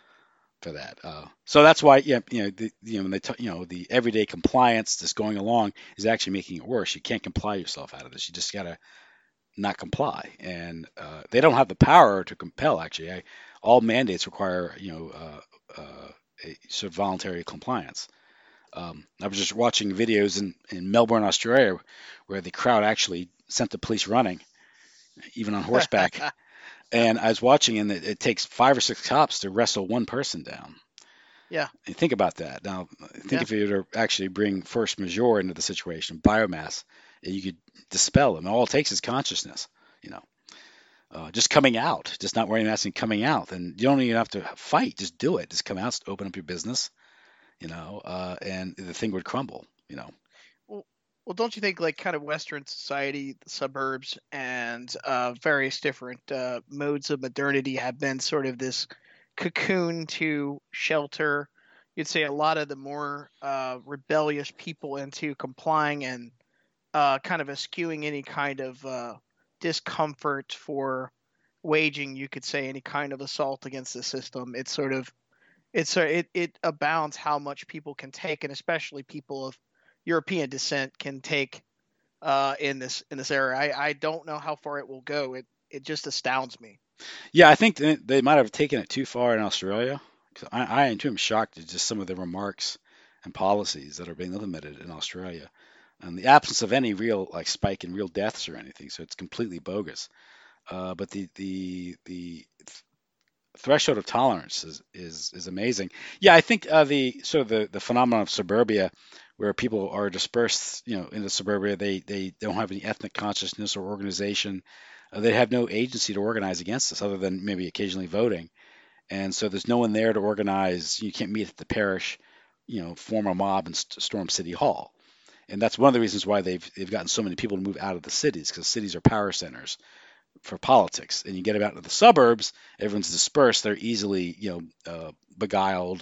for that. Uh, so that's why, yeah, you know, the, you know, when they t- you know, the everyday compliance that's going along is actually making it worse. You can't comply yourself out of this. You just gotta not comply, and uh, they don't have the power to compel. Actually, I, all mandates require, you know, uh, uh, a sort of voluntary compliance. Um, I was just watching videos in, in Melbourne, Australia, where the crowd actually sent the police running, even on horseback. And I was watching, and it, it takes five or six cops to wrestle one person down. Yeah. And think about that. Now, think Yeah. if you were to actually bring force majeure into the situation, biomass, you could dispel them. All it takes is consciousness, you know, uh, just coming out, just not wearing a mask and coming out. And you don't even have to fight. Just do it. Just come out, open up your business, you know, uh, and the thing would crumble, you know. Well, well, don't you think like kind of Western society, the suburbs, and uh, various different uh, modes of modernity have been sort of this cocoon to shelter, you'd say, a lot of the more uh, rebellious people into complying and uh, kind of eschewing any kind of uh, discomfort for waging, you could say, any kind of assault against the system. It's sort of it's a, it it abounds how much people can take, and especially people of European descent can take uh, in this in this era. I, I don't know how far it will go. It it just astounds me. Yeah, I think they, they might have taken it too far in Australia. 'Cause I, I am too am shocked at just some of the remarks and policies that are being implemented in Australia, and the absence of any real like spike in real deaths or anything. So it's completely bogus. Uh, but the the the threshold of tolerance is is, is amazing. Yeah, I think uh, the sort of the, the phenomenon of suburbia, where people are dispersed, you know, in the suburbia, they they don't have any ethnic consciousness or organization. Uh, they have no agency to organize against this, other than maybe occasionally voting. And so there's no one there to organize. You can't meet at the parish, you know, form a mob and st- storm City Hall. And that's one of the reasons why they've they've gotten so many people to move out of the cities, because cities are power centers for politics. And you get out into the suburbs, everyone's dispersed. They're easily, you know, uh, beguiled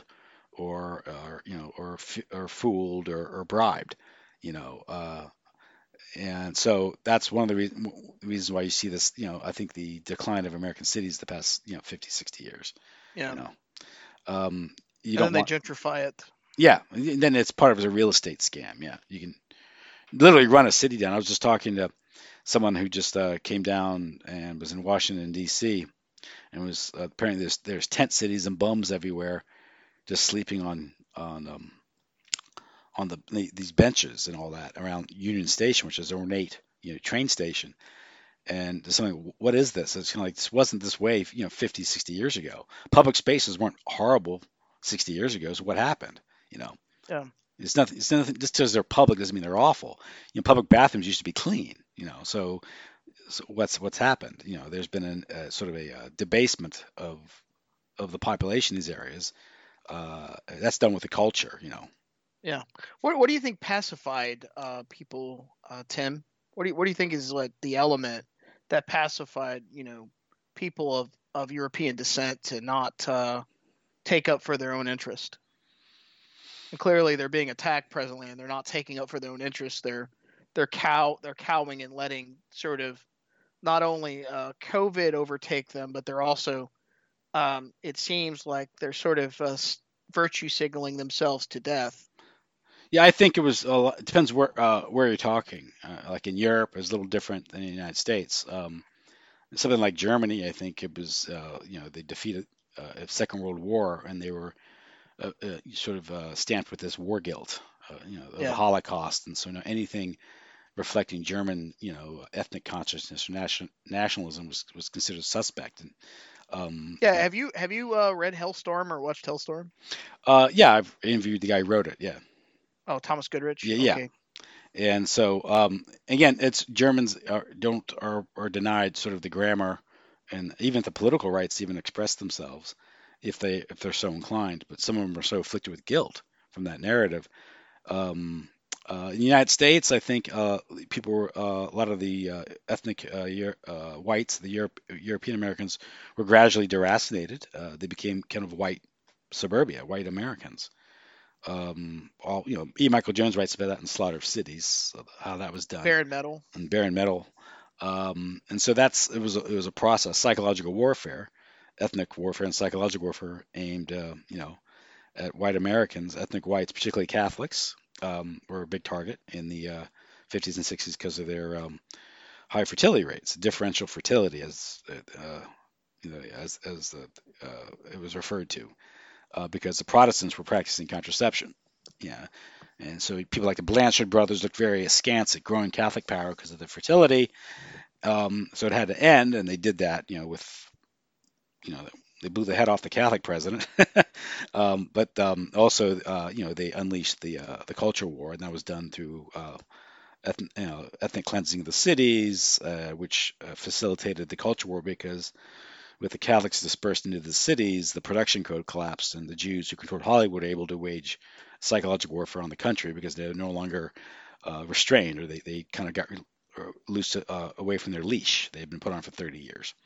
or, or, you know, or or fooled or, or bribed, you know. Uh, and so that's one of the re- reasons why you see this, you know, I think the decline of American cities the past, you know, fifty, sixty years, Yeah, you know. Um, you and then don't they want, gentrify it. yeah, then it's part of a real estate scam. Yeah, you can literally run a city down. I was just talking to someone who just uh, came down and was in Washington, D C, and it was uh, apparently there's there's tent cities and bums everywhere, just sleeping on on um, on the these benches and all that around Union Station, which is an ornate you know train station. And there's something, what is this? It's kind of like this wasn't this way, you know, fifty, sixty years ago. Public spaces weren't horrible sixty years ago. So what happened? You know, Yeah. it's nothing. It's nothing. Just because they're public doesn't mean they're awful. You know, public bathrooms used to be clean. You know, so, so what's what's happened? You know, there's been an, a sort of a, uh debasement of of the population in these areas. Uh, that's done with the culture. You know. Yeah. What What do you think pacified uh, people, uh, Tim? What do you What do you think is like the element that pacified, you know, people of of European descent to not uh, take up for their own interest? And clearly, they're being attacked presently, and they're not taking up for their own interest. They're they're cow they're cowing and letting sort of not only uh, COVID overtake them, but they're also um, it seems like they're sort of uh, virtue signaling themselves to death. Yeah, I think it was a lot, it depends where uh, where you're talking. Uh, like in Europe, it's a little different than in the United States. Um, something like Germany, I think it was, uh, you know, they defeated uh, a Second World War, and they were uh, uh, sort of uh, stamped with this war guilt, uh, you know, of the Yeah. Holocaust, and so now anything reflecting German, you know, ethnic consciousness or nation, nationalism was, was considered suspect. And um, Yeah, have you have you uh, read Hellstorm or watched Hellstorm? uh, yeah, I've interviewed the guy who wrote it. Yeah, Oh, Thomas Goodrich. yeah, yeah. Okay. And so um, again, it's Germans are, don't are, are denied sort of the grammar and even the political rights to even express themselves if they if they're so inclined. But some of them are so afflicted with guilt from that narrative. Um, uh, in the United States, I think uh, people were uh, a lot of the uh, ethnic uh, Euro- uh, whites, the Europe, European Americans, were gradually deracinated. Uh, they became kind of white suburbia, white Americans. Um, all you know, E. Michael Jones writes about that in Slaughter of Cities, so how that was done, Baron Metal. and Baron Metal. Um, and so that's it was a, it was a process, psychological warfare, ethnic warfare, and psychological warfare aimed, uh, you know, at white Americans, ethnic whites, particularly Catholics, um, were a big target in the uh, fifties and sixties because of their um, high fertility rates, differential fertility, as uh, you know, as as uh, it was referred to, uh, because the Protestants were practicing contraception. Yeah, and so people like the Blanchard brothers looked very askance at growing Catholic power because of the fertility. Um, so it had to end, and they did that, you know, with you know they blew the head off the Catholic president, um, but um, also uh, you know they unleashed the uh, the culture war, and that was done through uh, ethnic, you know, ethnic cleansing of the cities, uh, which uh, facilitated the culture war because with the Catholics dispersed into the cities, the production code collapsed, and the Jews who controlled Hollywood were able to wage psychological warfare on the country because they were no longer uh, restrained, or they, they kind of got loose uh, away from their leash. They had been put on for thirty years.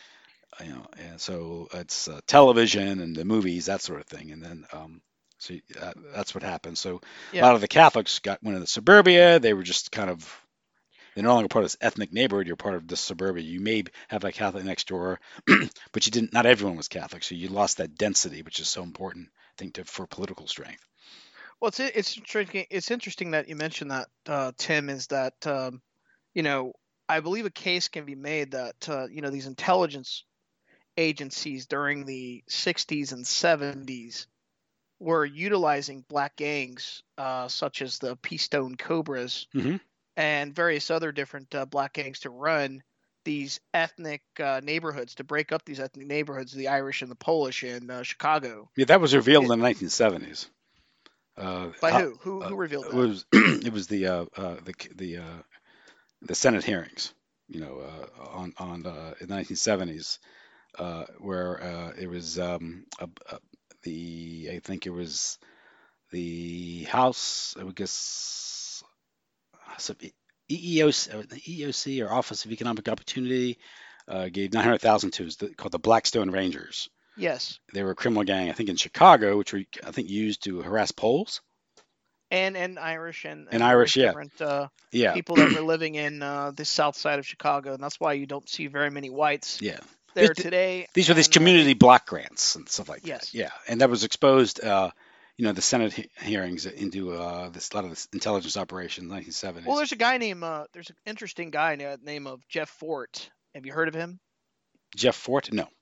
You know, and so it's uh, television and the movies, that sort of thing, and then um, so uh, that's what happened. So a Yeah. lot of the Catholics got went into suburbia. They were just kind of they're no longer part of this ethnic neighborhood. You're part of the suburbia. You may have a Catholic next door, but you didn't. Not everyone was Catholic, so you lost that density, which is so important, I think, to, for political strength. Well, it's it's interesting. It's interesting that you mentioned that, uh, Tim. Is that um, you know I believe a case can be made that uh, you know these intelligence agencies during the sixties and seventies were utilizing black gangs, uh, such as the P-Stone Cobras Mm-hmm. and various other different uh, black gangs to run these ethnic uh, neighborhoods, to break up these ethnic neighborhoods, the Irish and the Polish in uh, Chicago. Yeah, that was revealed It, in the nineteen seventies. Uh, by how, who? Who uh, who revealed it that? was it was the uh, uh, the the uh, the Senate hearings, you know, uh, on on uh, in the nineteen seventies, uh, where uh, it was um, a, a, the I think it was the House, I would guess, so E E O C, or the E E O C or Office of Economic Opportunity uh, gave nine hundred thousand to, it was the, called the Blackstone Rangers. Yes. They were a criminal gang, I think, in Chicago, which were I think used to harass Poles And and Irish and, and and Irish. various Yeah, different uh, yeah, people that were living in uh, the south side of Chicago, and that's why you don't see very many whites yeah. there today. These were these And uh, community they, block grants and stuff like that. yes. Yeah, and that was exposed, uh, you know, the Senate he- hearings into uh, this a lot of this intelligence operation in the nineteen Well, seventies. there's a guy named uh, there's an interesting guy named name of Jeff Fort. Have you heard of him? Jeff Fort? No.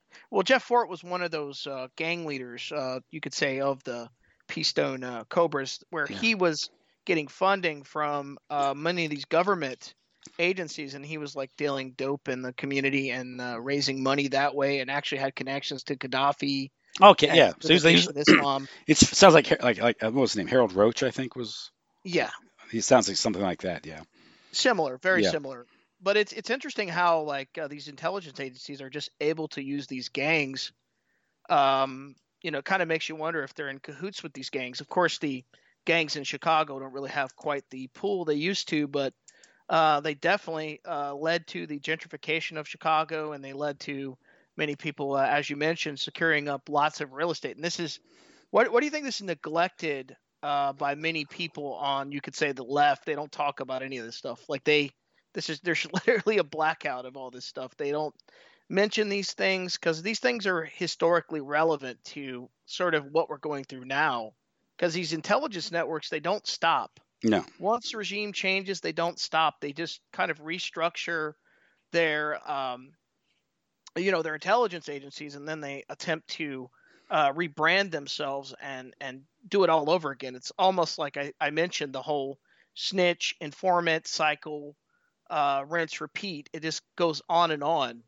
Well, Jeff Fort was one of those uh, gang leaders, uh, you could say, of the Peastone uh, Cobras, where Yeah. he was getting funding from uh, many of these government agencies, and he was like dealing dope in the community and uh, raising money that way, and actually had connections to Gaddafi Okay, and yeah. to So the he's, he's Nation of Islam. it sounds like like like what was his name? Harold Roach, I think was. Yeah, He sounds like something like that. Yeah. similar, very Yeah. similar. But it's it's interesting how like uh, these intelligence agencies are just able to use these gangs. Um, you know, kind of makes you wonder if they're in cahoots with these gangs. Of course, the gangs in Chicago don't really have quite the pool they used to, but uh, they definitely uh, led to the gentrification of Chicago, and they led to many people, uh, as you mentioned, securing up lots of real estate. And this is what what do you think this is neglected uh, by many people on, you could say, the left? They don't talk about any of this stuff. Like they, this is there's literally a blackout of all this stuff. They don't mention these things because these things are historically relevant to sort of what we're going through now. Because these intelligence networks, they don't stop. No. Once regime changes, they don't stop. They just kind of restructure their, um, you know, their intelligence agencies, and then they attempt to uh, rebrand themselves and and do it all over again. It's almost like I, I mentioned the whole snitch informant cycle, uh, rinse repeat. It just goes on and on.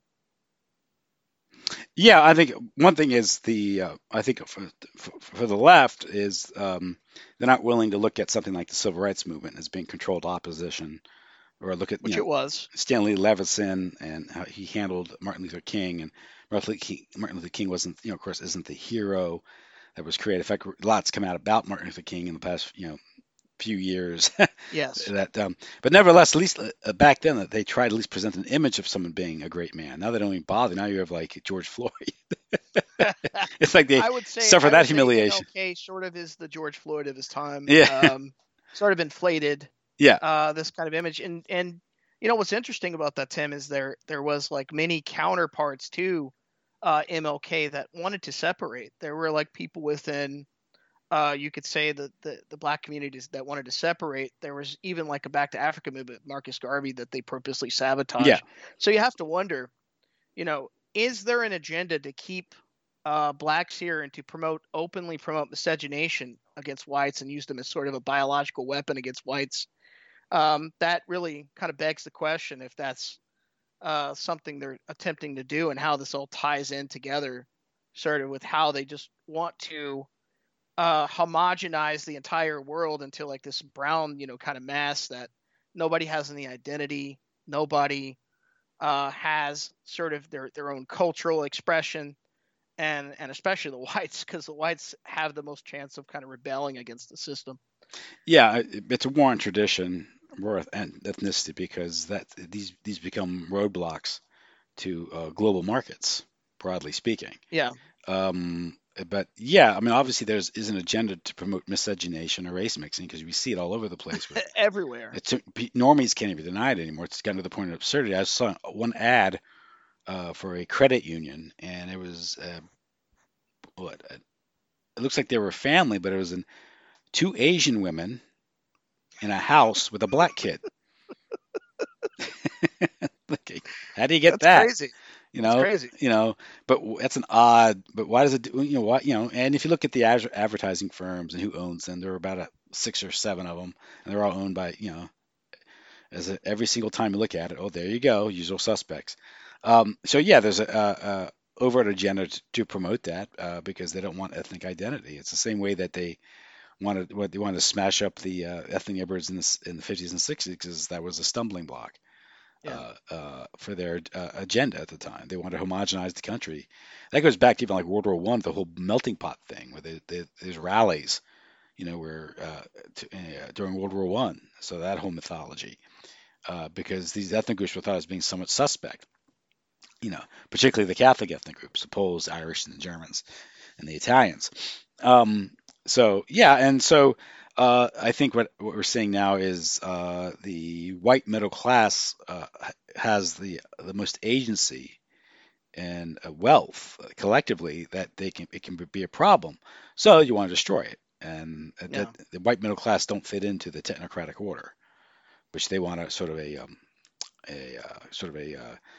Yeah, I think one thing is the uh, I think for, for, for the left is um, they're not willing to look at something like the civil rights movement as being controlled opposition, or look at you Which know it was. Stanley Levison and how he handled Martin Luther King. And Martin Luther King, Martin Luther King wasn't, you know, of course, isn't the hero that was created. In fact, lots come out about Martin Luther King in the past, you know, few years. Yes. that, um, but nevertheless, at least uh, back then, that they tried to at least present an image of someone being a great man. Now they don't even bother. Now you have like George Floyd. It's like they I would say suffer I that would say humiliation. M L K sort of is the George Floyd of his time. Yeah, Um, sort of inflated yeah, uh, this kind of image, and and you know what's interesting about that, Tim, is there there was like many counterparts to uh, M L K that wanted to separate. There were like people within, uh, you could say, the, the the black communities that wanted to separate. There was even like a Back to Africa movement, Marcus Garvey, that they purposely yeah. sabotage. So you have to wonder, you know, is there an agenda to keep uh, blacks here and to promote openly promote miscegenation against whites and use them as sort of a biological weapon against whites? Um, that really kind of begs the question if that's uh, something they're attempting to do, and how this all ties in together, sort of with how they just want to uh, homogenize the entire world into like this brown, you know, kind of mass that nobody has any identity, nobody uh, has sort of their their own cultural expression, and and especially the whites, because the whites have the most chance of kind of rebelling against the system. Yeah, it- it's a war on tradition, war and ethnicity, because that these these become roadblocks to uh, global markets, broadly speaking. Yeah, Um, but yeah, I mean, obviously there's is an agenda to promote miscegenation or race mixing, because we see it all over the place. With everywhere. it's normies can't even deny it anymore. It's gotten to the point of absurdity. I saw one ad uh, for a credit union, and it was uh, what uh, it looks like they were a family, but it was in two Asian women in a house with a black kid. Like, how do you get That's that? crazy. You That's know, crazy. you know, but w- that's an odd. But why does it? Do, you know what? You know, and if you look at the ad- advertising firms and who owns them, there are about a, six or seven of them, and they're all owned by, you know, as a, every single time you look at it, oh, there you go, usual suspects. Um, so yeah, there's a, a, a overt agenda to, to promote that uh, because they don't want ethnic identity. It's the same way that they wanted what they wanted to smash up the uh, ethnic neighborhoods in the s- in the fifties and sixties, because that was a stumbling block Yeah. uh, uh, for their uh, agenda at the time. They wanted to homogenize the country. That goes back to even like World War One, the whole melting pot thing, where they, they, there's rallies, you know, where uh, to, uh, during World War One. So that whole mythology, uh, because these ethnic groups were thought as being somewhat suspect, you know, particularly the Catholic ethnic groups, the Poles, Irish, and the Germans, and the Italians. Um, so yeah, and so uh, I think what, what we're seeing now is uh, the white middle class uh, has the the most agency and uh, wealth uh, collectively, that they can it can be a problem. So you want to destroy it, and uh, that Yeah. the white middle class don't fit into the technocratic order, which they want a sort of a um, a uh, sort of a uh,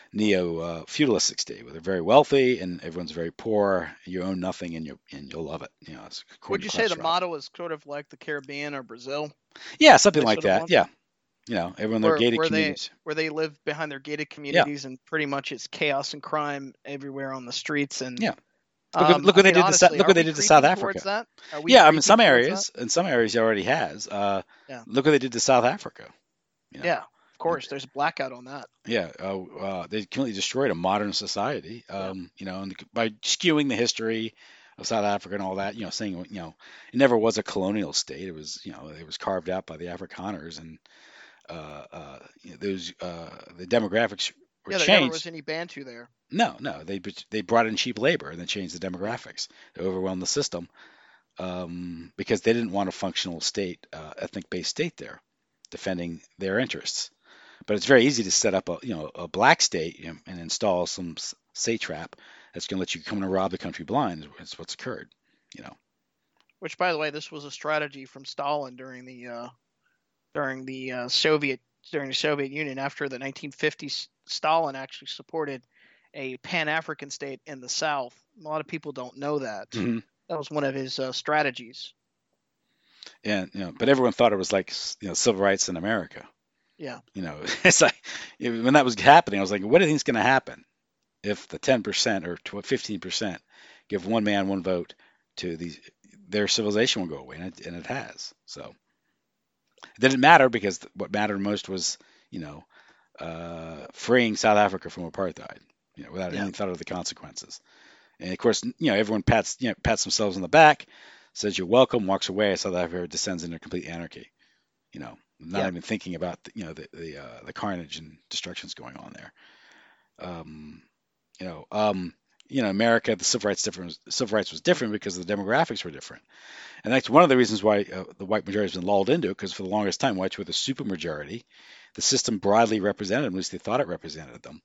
neo uh, feudalistic state where they're very wealthy and everyone's very poor. You own nothing and you and you'll love it. You know, it's according Would to you say Klaus the Schwab. model is sort of like the Caribbean or Brazil? Yeah, something They like sort of that. want Yeah, that? you know, everyone their Where gated where they communities. where they live behind their gated Yeah, communities and pretty much it's chaos and crime everywhere on the streets and yeah. Look what um look I what they mean did to Sou- honestly, look are what they we did to South creeping towards Africa. that? Are we Yeah, I mean creeping some towards that? areas in some areas he already has. Uh, Yeah. look what they did to South Africa. You know, Yeah. Of course, there's a blackout on that. yeah, uh, uh, they completely destroyed a modern society. Yeah. Um, you know, and by skewing the history of South Africa and all that, you know, saying you know it never was a colonial state. It was you know it was carved out by the Afrikaners, and uh, uh, you know, those uh, the demographics were Yeah, there never was changed. any Bantu there. No, no, they they brought in cheap labor and then changed the Yeah. demographics to overwhelm the system um, because they didn't want a functional state, uh, ethnic-based state there, defending their interests. But it's very easy to set up a you know a black state you know, and install some satrap that's going to let you come and rob the country blind. Is what's occurred, you know. Which, by the way, this was a strategy from Stalin during the uh, during the uh, Soviet during the Soviet Union after the nineteen fifties. Stalin actually supported a Pan-African state in the South. A lot of people don't know that. Mm-hmm. That was one of his uh, strategies. And you know, but everyone thought it was like you know civil rights in America. Yeah. You know, it's like when that was happening, I was like, what do you think's going to happen if the ten percent or fifteen percent give one man one vote to these? Their civilization will go away, and it, and it has. So it didn't matter because what mattered most was, you know, uh, freeing South Africa from apartheid, you know, without Yeah. any thought of the consequences. And of course, you know, everyone pats, you know, pats themselves on the back, says you're welcome, walks away. South Africa descends into complete anarchy. You know, not Yeah. even thinking about the, you know the the, uh, the carnage and destructions going on there. Um, you know, um, you know, America, the civil rights different. Civil rights was different because the demographics were different, and that's one of the reasons why uh, the white majority has been lulled into it. Because for the longest time, whites were the supermajority. The system broadly represented them, at least they thought it represented them.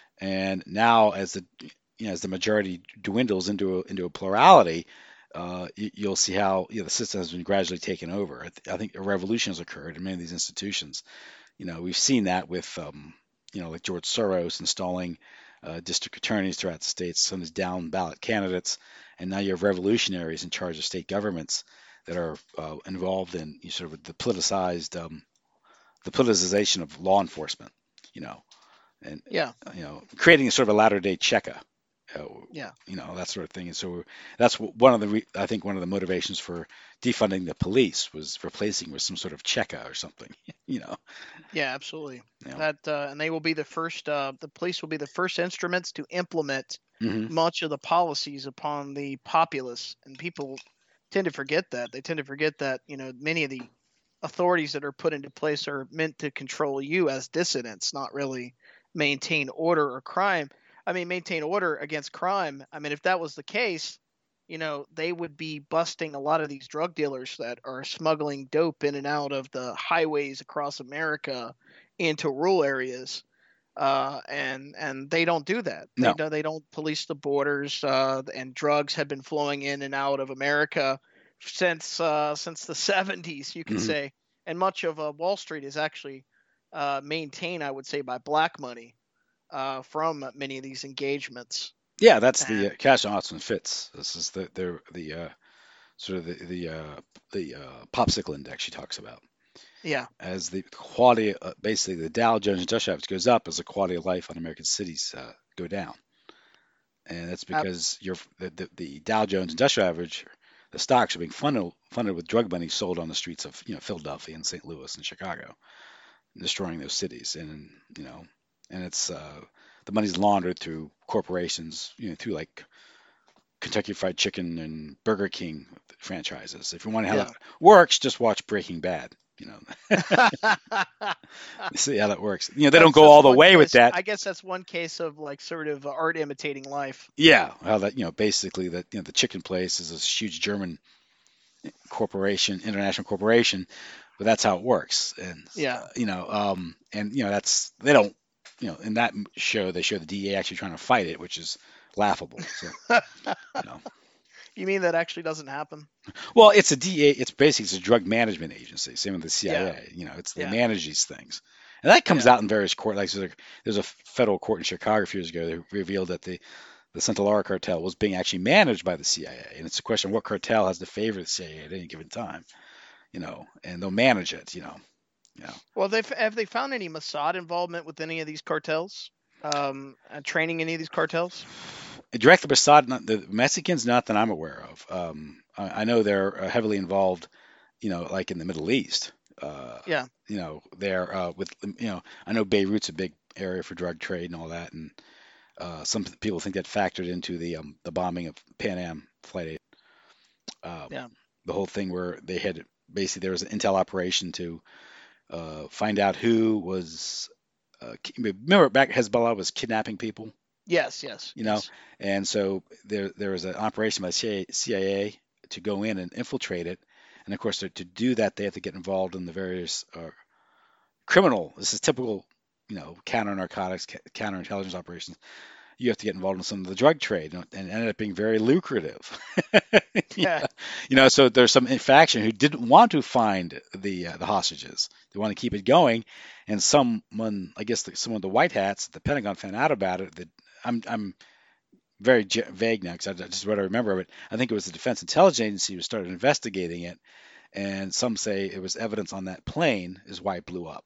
And now, as the you know, as the majority dwindles into a, into a plurality, uh, you, you'll see how you know, the system has been gradually taken over. I, th- I think a revolution has occurred in many of these institutions. You know, we've seen that with, um, you know, like George Soros installing uh, district attorneys throughout the states, some of these down ballot candidates, and now you have revolutionaries in charge of state governments that are uh, involved in you sort of the politicized, um, the politicization of law enforcement. You know, and Yeah. you know, creating a sort of a latter day Cheka. Uh, Yeah. you know that sort of thing, and so that's one of the re- I think one of the motivations for defunding the police was replacing with some sort of Cheka or something. You know, Yeah. Absolutely. you know. That uh, and they will be the first. Uh, the police will be the first instruments to implement Mm-hmm. much of the policies upon the populace, and people tend to forget that. They tend to forget that you know many of the authorities that are put into place are meant to control you as dissidents, not really maintain order or crime. I mean, maintain order against crime. I mean, if that was the case, you know, they would be busting a lot of these drug dealers that are smuggling dope in and out of the highways across America into rural areas. Uh, and and they don't do that. They No. do, they don't police the borders. Uh, and drugs have been flowing in and out of America since uh, since the seventies, you could Mm-hmm. say. And much of uh, Wall Street is actually uh, maintained, I would say, by black money uh, from many of these engagements. Yeah, that's the And uh, Cash Austin Fitz. This is the the the uh, sort of the the uh, the uh, popsicle index she talks about. yeah, As the quality, uh, basically the Dow Jones Industrial Average goes up as the quality of life on American cities uh, go down, and that's ab- because you're the, the, the Dow Jones Industrial Average, the stocks are being funded funded with drug money sold on the streets of you know Philadelphia and Saint Louis and Chicago, destroying those cities, and you know, and it's uh, the money's laundered through corporations, you know, through like Kentucky Fried Chicken and Burger King franchises. If you want to know how yeah. that works, just watch Breaking Bad. You know, see how that works. You know, they don't that's go that's all the one way with case. that. I guess that's one case of like sort of art imitating life. Yeah, how that you know basically that you know the chicken place is this huge German corporation, international corporation, but that's how it works. And Yeah. uh, you know, um, and you know that's they don't you know in that show they show the D E A actually trying to fight it, which is laughable. So you know. You mean that actually doesn't happen? Well, it's a D A. It's basically it's a drug management agency. Same with the C I A. Yeah. You know, it's they Yeah. manage these things, and And that comes Yeah. out in various court. Like there's a, there's a federal court in Chicago a few years ago that revealed that the the Sinaloa cartel was being actually managed by the C I A, and it's a question of what cartel has to favor the C I A at any given time, you know, and they'll manage it, you know, you know. Well, they have they found any Mossad involvement with any of these cartels? Um, uh, training any of these cartels? Directly beside not, the Mexicans, not that I'm aware of. Um, I, I know they're uh, heavily involved, you know, like in the Middle East. Uh, Yeah. you know, they're uh, with, you know, I know Beirut's a big area for drug trade and all that, and uh, some people think that factored into the um, the bombing of Pan Am Flight eight. Um, Yeah. the whole thing where they had basically there was an intel operation to uh, find out who was. Uh, remember back Hezbollah was kidnapping people, Yes. Yes. you know, Yes. and so there there was an operation by the C I A to go in and infiltrate it, and of course to, to do that they have to get involved in the various uh, criminal. This is typical, you know, counter narcotics, counter intelligence operations. You have to get involved in some of the drug trade, and it ended up being very lucrative. Yeah. Yeah. You know, so there's some faction who didn't want to find the uh, the hostages. They want to keep it going, and someone, I guess, the, some of the white hats, the Pentagon found out about it. That I'm I'm very vague now because I just what I remember of it. I think it was the Defense Intelligence Agency who started investigating it, and some say it was evidence on that plane is why it blew up.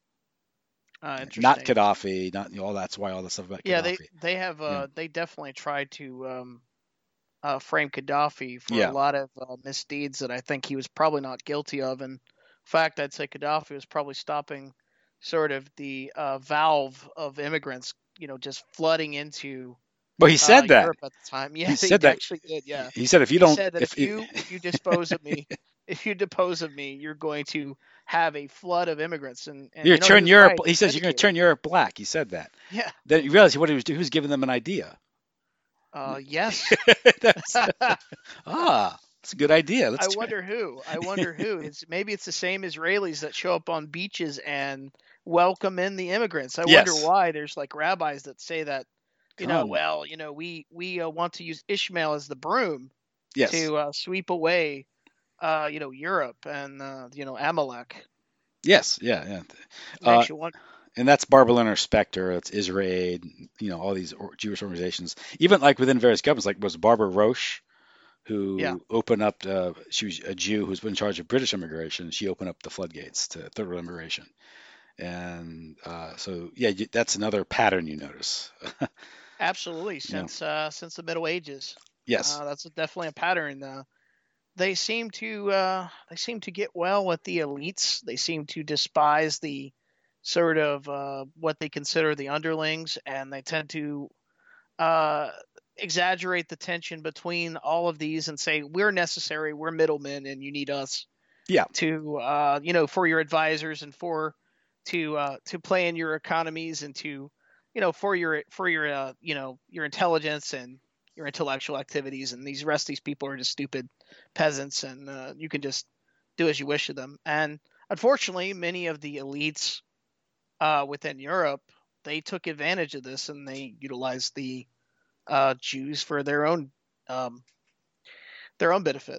Uh, Not interesting. Gaddafi, not you know, all that's why all the stuff about Yeah. They Gaddafi. they have Yeah, uh they definitely tried to um uh frame Gaddafi for a yeah, lot of uh, misdeeds that I think he was probably not guilty of. And in fact, I'd say Gaddafi was probably stopping sort of the uh, valve of immigrants, you know, just flooding into but he uh, said that. Europe at the time. Yeah, He he said that. actually did. Yeah, He said if you he don't, said that if if you if you dispose of me, if you depose of me, you're going to have a flood of immigrants. And and you're you know he turn was Europe, right. he He says you're going to dedicated. turn Europe black. He said that. Yeah. Then you realize what he was doing. He was giving them an idea. Uh, yes. That's, ah, it's a good idea. Let's I try. wonder who. I wonder who. It's maybe it's the same Israelis that show up on beaches and welcome in the immigrants. I wonder Yes. why there's like rabbis that say that, you know, Come. well, you know, we we uh, want to use Ishmael as the broom Yes. to uh, sweep away, uh, you know, Europe and uh, you know Amalek. Yes. Yeah. Yeah. Uh, Makes you wonder. and that's Barbaliner Spectre. It's Israel. You know, all these or- Jewish organizations. Even like within various governments, like was Barbara Roche, Yeah, who opened up. Uh, she was a Jew who's been in charge of British immigration. She opened up the floodgates to third world immigration. And uh, so, yeah, that's another pattern you notice. absolutely. You know, Since uh, since the Middle Ages, yes, uh, that's definitely a pattern. Uh, they seem to uh, they seem to get well with the elites. They seem to despise the sort of uh, what they consider the underlings, and they tend to uh, exaggerate the tension between all of these and say we're necessary, we're middlemen, and you need us yeah, to uh, you know for your advisors and for to uh, to play in your economies and to you know for your for your uh, you know your intelligence and your intellectual activities. And these rest of these people are just stupid peasants, and uh, you can just do as you wish to them. And unfortunately, many of the elites uh, within Europe, they took advantage of this and they utilized the uh, Jews for their own um, their own benefit.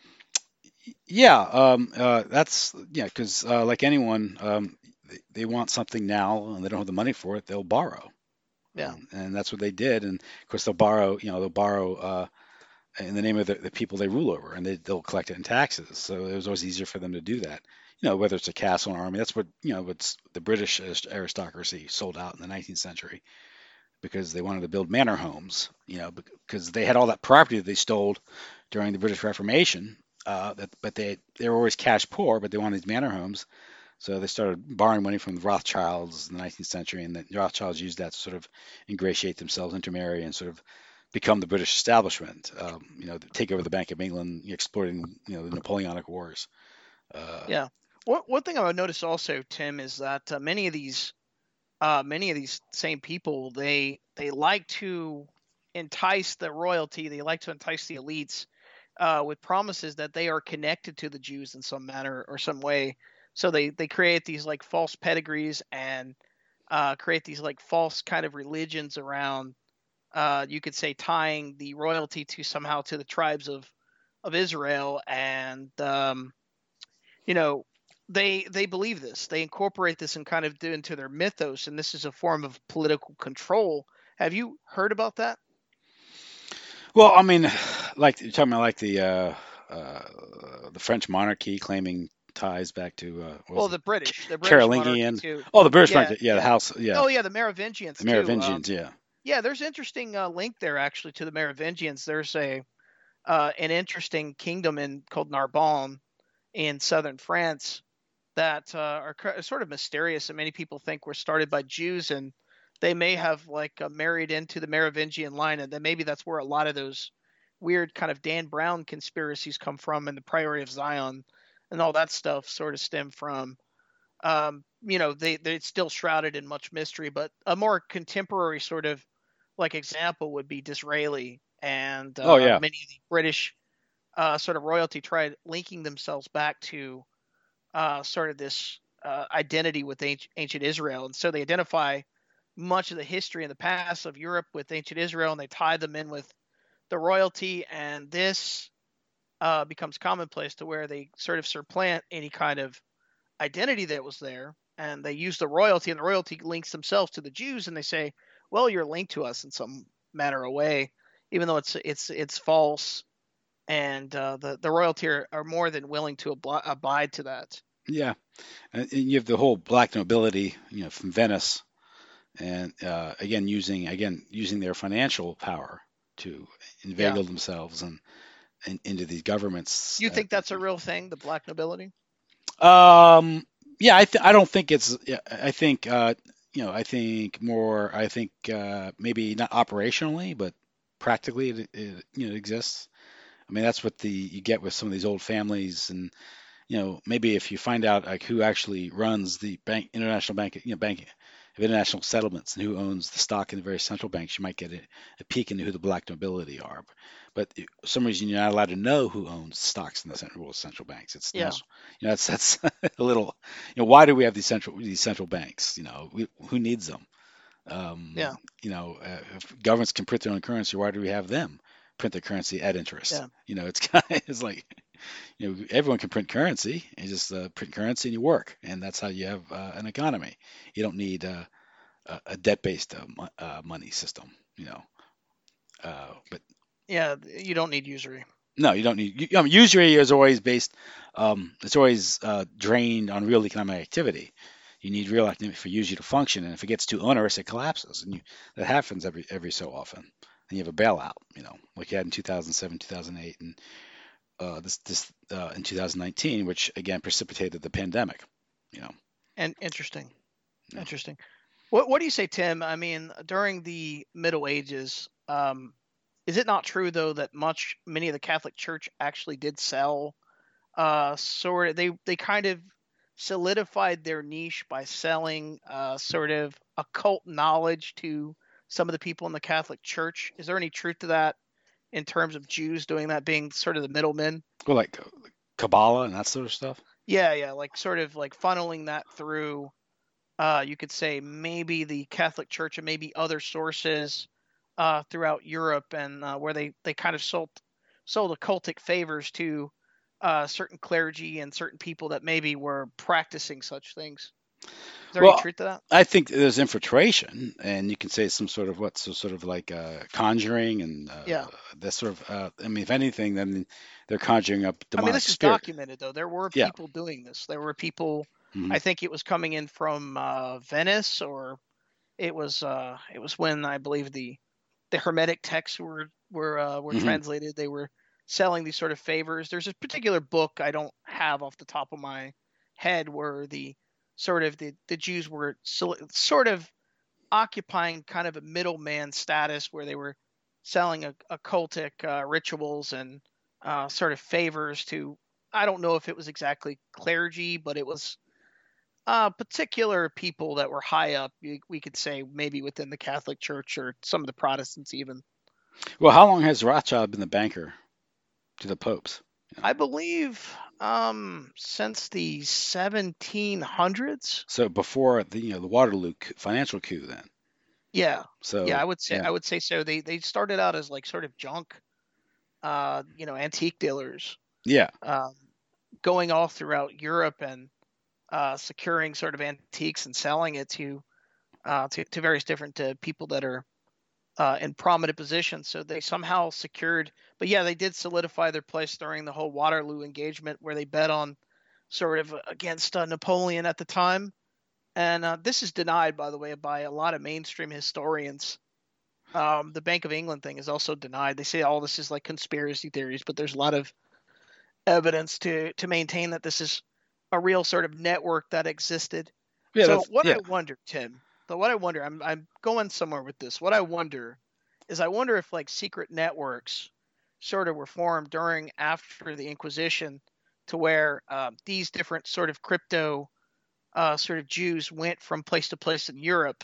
yeah. Um, uh, that's yeah, because uh, like anyone, um, they, they want something now and they don't have the money for it. They'll borrow, Yeah, um, and that's what they did. And of course, they'll borrow. You know, they'll borrow uh, in the name of the, the people they rule over, and they, they'll collect it in taxes. So it was always easier for them to do that. You know, whether it's a castle or army. That's what you know. What's the British aristocracy sold out in the nineteenth century because they wanted to build manor homes, you know, because they had all that property that they stole during the British Reformation. Uh, that, but they they were always cash poor, but they wanted these manor homes, so they started borrowing money from the Rothschilds in the nineteenth century, and the Rothschilds used that to sort of ingratiate themselves, intermarry, and sort of become the British establishment. Um, you know, take over the Bank of England, exploiting you know the Napoleonic Wars. Uh, yeah. One one thing I would notice also, Tim, is that uh, many of these uh, many of these same people they they like to entice the royalty, they like to entice the elites uh, with promises that they are connected to the Jews in some manner or some way. So they they create these like false pedigrees and uh, create these like false kind of religions around. Uh, you could say tying the royalty to somehow to the tribes of of Israel, and um, you know they they believe this. They incorporate this and kind of do into their mythos, and this is a form of political control. Have you heard about that? Well, I mean, like you're talking about like the uh, uh, the French monarchy claiming ties back to uh, what was Well, it the British, the British monarchy Carolingian? too. Oh, the British Yeah, monarchy. Yeah, the yeah. house. Yeah, Oh, yeah, the Merovingians the too. Um, Merovingians. Yeah. yeah, there's interesting uh, link there actually to the Merovingians. There's a uh, an interesting kingdom in called Narbonne in southern France that uh, are cr- sort of mysterious, and many people think were started by Jews, and they may have like uh, married into the Merovingian line, and then maybe that's where a lot of those weird kind of Dan Brown conspiracies come from, and the Priory of Zion and all that stuff sort of stem from. Um, you know, they they're still shrouded in much mystery, but a more contemporary sort of like example would be Disraeli, and Oh uh, yeah. many of the British uh, sort of royalty tried linking themselves back to uh, sort of this uh, identity with ancient, ancient Israel, and so they identify much of the history in the past of Europe with ancient Israel, and they tie them in with the royalty, and this uh, becomes commonplace to where they sort of supplant any kind of identity that was there, and they use the royalty, and the royalty links themselves to the Jews, and they say, "Well, you're linked to us in some manner or way," even though it's it's it's false, and uh, the the royalty are, are more than willing to ab- abide to that. Yeah. And, and you have the whole black nobility, you know, from Venice, and uh, again using again using their financial power to Yeah. inveigle themselves and, and into these governments. You think that's a real thing, the black nobility? Uh, um, yeah, I th- I don't think it's. Yeah, I think uh, you know I think more. I think uh, maybe not operationally, but practically it, it you know exists. I mean that's what the you get with some of these old families, and you know maybe if you find out like who actually runs the bank, international bank, you know bank of international settlements, and who owns the stock in the various central banks, you might get a, a peek into who the black nobility are. But for some reason, you're not allowed to know who owns stocks in the central central banks. It's Yeah. national. You know, that's that's a little. You know, why do we have these central these central banks? You know, we, who needs them? Um, Yeah. you know, uh, if governments can print their own currency, why do we have them print their currency at interest? Yeah. You know, it's kind of it's like you know everyone can print currency. You just uh, print currency and you work, and that's how you have uh, an economy. You don't need uh, a, a debt-based uh, mo- uh, money system. You know, uh, but Yeah. You don't need usury. no, you don't need. You, I mean, usury is always based. Um, it's always uh, drained on real economic activity. You need real activity for usury to function, and if it gets too onerous, it collapses, and you, that happens every every so often. And you have a bailout, you know, like you had in two thousand seven, two thousand eight, and uh, this this uh, in two thousand nineteen, which again precipitated the pandemic. You know, And interesting. you know. Interesting. What What do you say, Tim? I mean, during the Middle Ages, um, is it not true though that much many of the Catholic Church actually did sell? Uh, sort of they they kind of solidified their niche by selling uh, sort of occult knowledge to some of the people in the Catholic Church. Is there any truth to that in terms of Jews doing that, being sort of the middlemen? Well, like uh, Kabbalah and that sort of stuff. Yeah, yeah, like sort of like funneling that through. Uh, you could say maybe the Catholic Church and maybe other sources uh, throughout Europe, and uh, where they they kind of sold sold occultic favors to uh, certain clergy and certain people that maybe were practicing such things. Is there any Well, truth to that? I think there's infiltration, and you can say some sort of what, so sort of like uh, conjuring and uh, Yeah. that sort of. Uh, I mean, if anything, then they're conjuring up I mean, demonic this is spirit. documented though. There were Yeah. people doing this. There were people. Hmm. I think it was coming in from uh, Venice, or it was uh, it was when I believe the the Hermetic texts were were uh, were Hmm. translated. They were selling these sort of favors. There's a particular book I don't have off the top of my head where the sort of the, the Jews were so, sort of occupying kind of a middleman status where they were selling a, occultic uh, rituals and uh, sort of favors to. I don't know if it was exactly clergy, but it was uh, particular people that were high up. We, we could say maybe within the Catholic Church or some of the Protestants even. Well, how long has Rothschild been the banker to the popes? You know, I believe um, since the seventeen hundreds. so before the you know the Waterloo coup, financial coup, then. Yeah, yeah, I So would say yeah, I would say so. They they started out as like sort of junk, uh, you know, antique dealers, yeah. um, going all throughout Europe, and uh, securing sort of antiques and selling it to uh, to, to various different uh, people that are uh, in prominent positions. So they somehow secured, but yeah, they did solidify their place during the whole Waterloo engagement, where they bet on sort of against uh, Napoleon at the time. And uh, this is denied, by the way, by a lot of mainstream historians. Um, the Bank of England thing is also denied. They say all this is like conspiracy theories, but there's a lot of evidence to to maintain that this is a real sort of network that existed. Yeah, So that's what yeah. I wonder, Tim, so what I wonder, I'm I'm going somewhere with this. What I wonder is I wonder if like secret networks sort of were formed during after the Inquisition, to where um, these different sort of crypto uh, sort of Jews went from place to place in Europe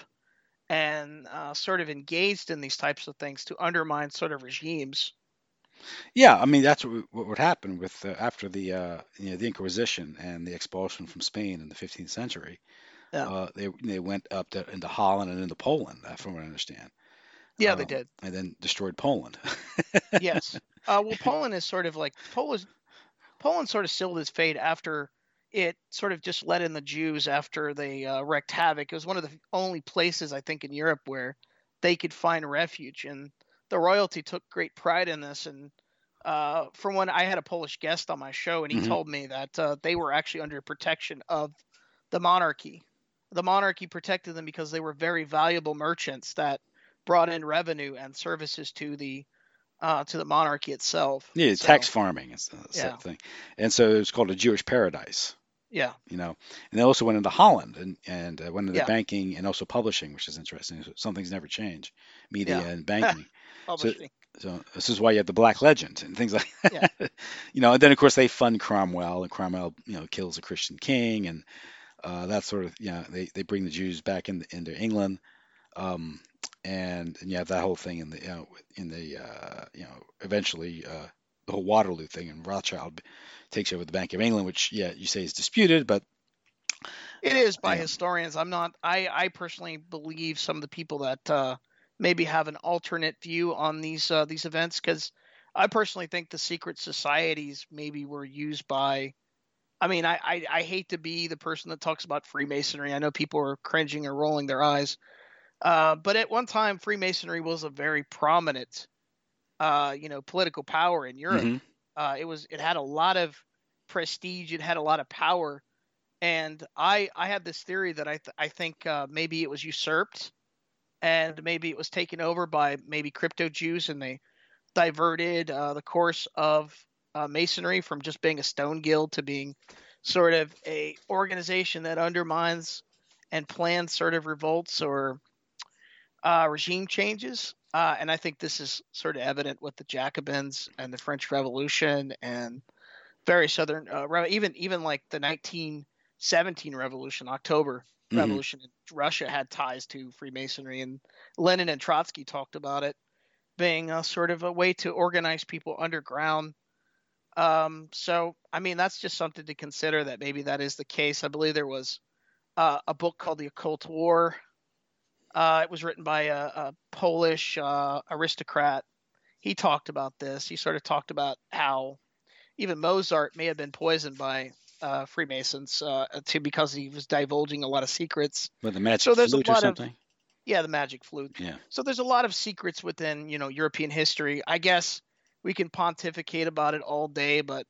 and uh, sort of engaged in these types of things to undermine sort of regimes. Yeah, I mean that's what, what would happen with uh, after the uh, you know the Inquisition and the expulsion from Spain in the fifteenth century. Yeah, Uh, they they went up to, into Holland and into Poland, uh, from what I understand, yeah, they um, did. and then destroyed Poland. Yes. Uh, well, Poland is sort of like Poland. Poland sort of sealed its fate after it sort of just let in the Jews after they uh, wreaked havoc. It was one of the only places I think in Europe where they could find refuge, and the royalty took great pride in this. And uh, from when I had a Polish guest on my show, and he hmm told me that uh, they were actually under protection of the monarchy. The monarchy protected them because they were very valuable merchants that brought in revenue and services to the uh, to the monarchy itself. Yeah, tax So farming is the yeah, set thing, and so it was called a Jewish paradise. yeah, You know, and they also went into Holland and and uh, went into yeah, banking and also publishing, which is interesting. So some things never change, media yeah. and banking. So Publishing. so this is why you have the Black Legend and things like Yeah, that. You know, and then of course they fund Cromwell, and Cromwell, you know, kills a Christian king, and uh, that sort of, you know, they, they bring the Jews back in, into England, um, and and you have that whole thing in the, you know, in the uh, you know, eventually uh, the whole Waterloo thing, and Rothschild takes over the Bank of England, which, yeah, you say is disputed, but it uh, is by yeah. historians. I'm not. I I personally believe some of the people that uh, maybe have an alternate view on these uh, these events, because I personally think the secret societies maybe were used by. I mean, I, I I hate to be the person that talks about Freemasonry. I know people are cringing or rolling their eyes, uh, but at one time Freemasonry was a very prominent, uh, you know, political power in Europe. hmm Uh, it was. It had a lot of prestige. It had a lot of power. And I I have this theory that I th- I think uh, maybe it was usurped, and maybe it was taken over by maybe crypto Jews, and they diverted uh, the course of uh, Masonry from just being a stone guild to being sort of a organization that undermines and plans sort of revolts or uh, regime changes. Uh, and I think this is sort of evident with the Jacobins and the French Revolution and various other uh, even even like the nineteen seventeen revolution, October hmm revolution in Russia had ties to Freemasonry, and Lenin and Trotsky talked about it being a sort of a way to organize people underground. Um, so I mean that's just something to consider, that maybe that is the case. I believe there was uh, a book called The Occult War. Uh, it was written by a, a Polish uh, aristocrat. He talked about this. He sort of talked about how even Mozart may have been poisoned by uh, Freemasons uh, too, because he was divulging a lot of secrets. With the magic So there's a flute or lot of, something. yeah, the magic flute. Yeah. So there's a lot of secrets within, you know, European history. I guess we can pontificate about it all day, but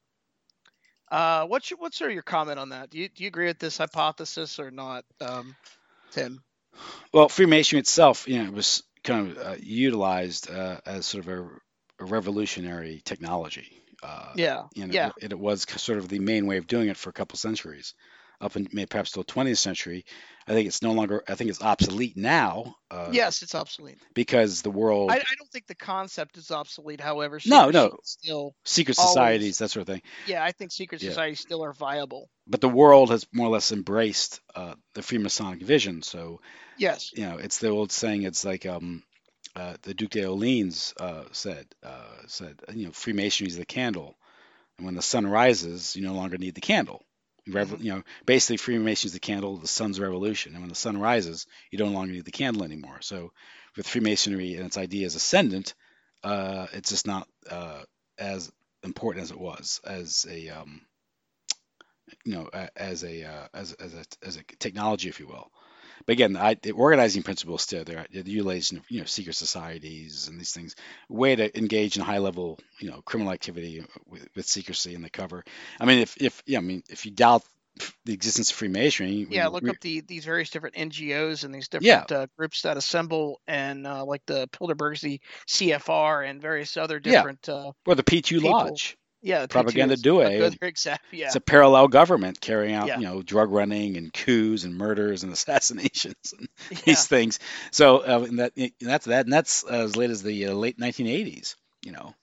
uh, what's your, what's sort of your comment on that? Do you do you agree with this hypothesis or not, um, Tim? Well, Freemasonry itself, you know, was kind of uh, utilized uh, as sort of a, a revolutionary technology. Uh, Yeah, you know, yeah. it, it was sort of the main way of doing it for a couple centuries, up in maybe perhaps till twentieth century. I think it's no longer. I think it's obsolete now, uh, Yes, it's obsolete. because the I, world. I don't think the concept is obsolete. However, No, secrecy no, is still secret always, societies, that sort of thing. yeah, I think secret Yeah, societies still are viable. but the world has more or less embraced uh, the Freemasonic vision. So, Yes. you know, it's the old saying. It's like um, uh, the Duc d'Orleans uh, said uh, said you know, Freemasonry is the candle, and when the sun rises, you no longer need the candle. Revo- Hmm. you know, basically Freemasonry is the candle of the sun's revolution, and when the sun rises, you no longer need the candle anymore. So with Freemasonry and its idea as ascendant, uh, it's just not uh, as important as it was as a um, you know, a- as a uh, as as a as a technology, if you will. But again, I, the organizing principle is still there. The utilization of, you know, secret societies and these things, way to engage in high level, you know, criminal activity with, with secrecy and the cover. I mean, if if yeah, I mean, if you doubt the existence of Freemasonry, we, Yeah, look we up the these various different N G Os and these yeah, different uh, groups that assemble, and uh, like the Bilderbergs, the C F R, and various other yeah, different uh, or the P two people. Lodge, Yeah, the P two Propaganda is a Due. good exact. It's Yeah, a parallel government carrying out, yeah, you know, drug running and coups and murders and assassinations and yeah. these things. So uh, and that and that's that, and that's uh, as late as the uh, late nineteen eighties. You know,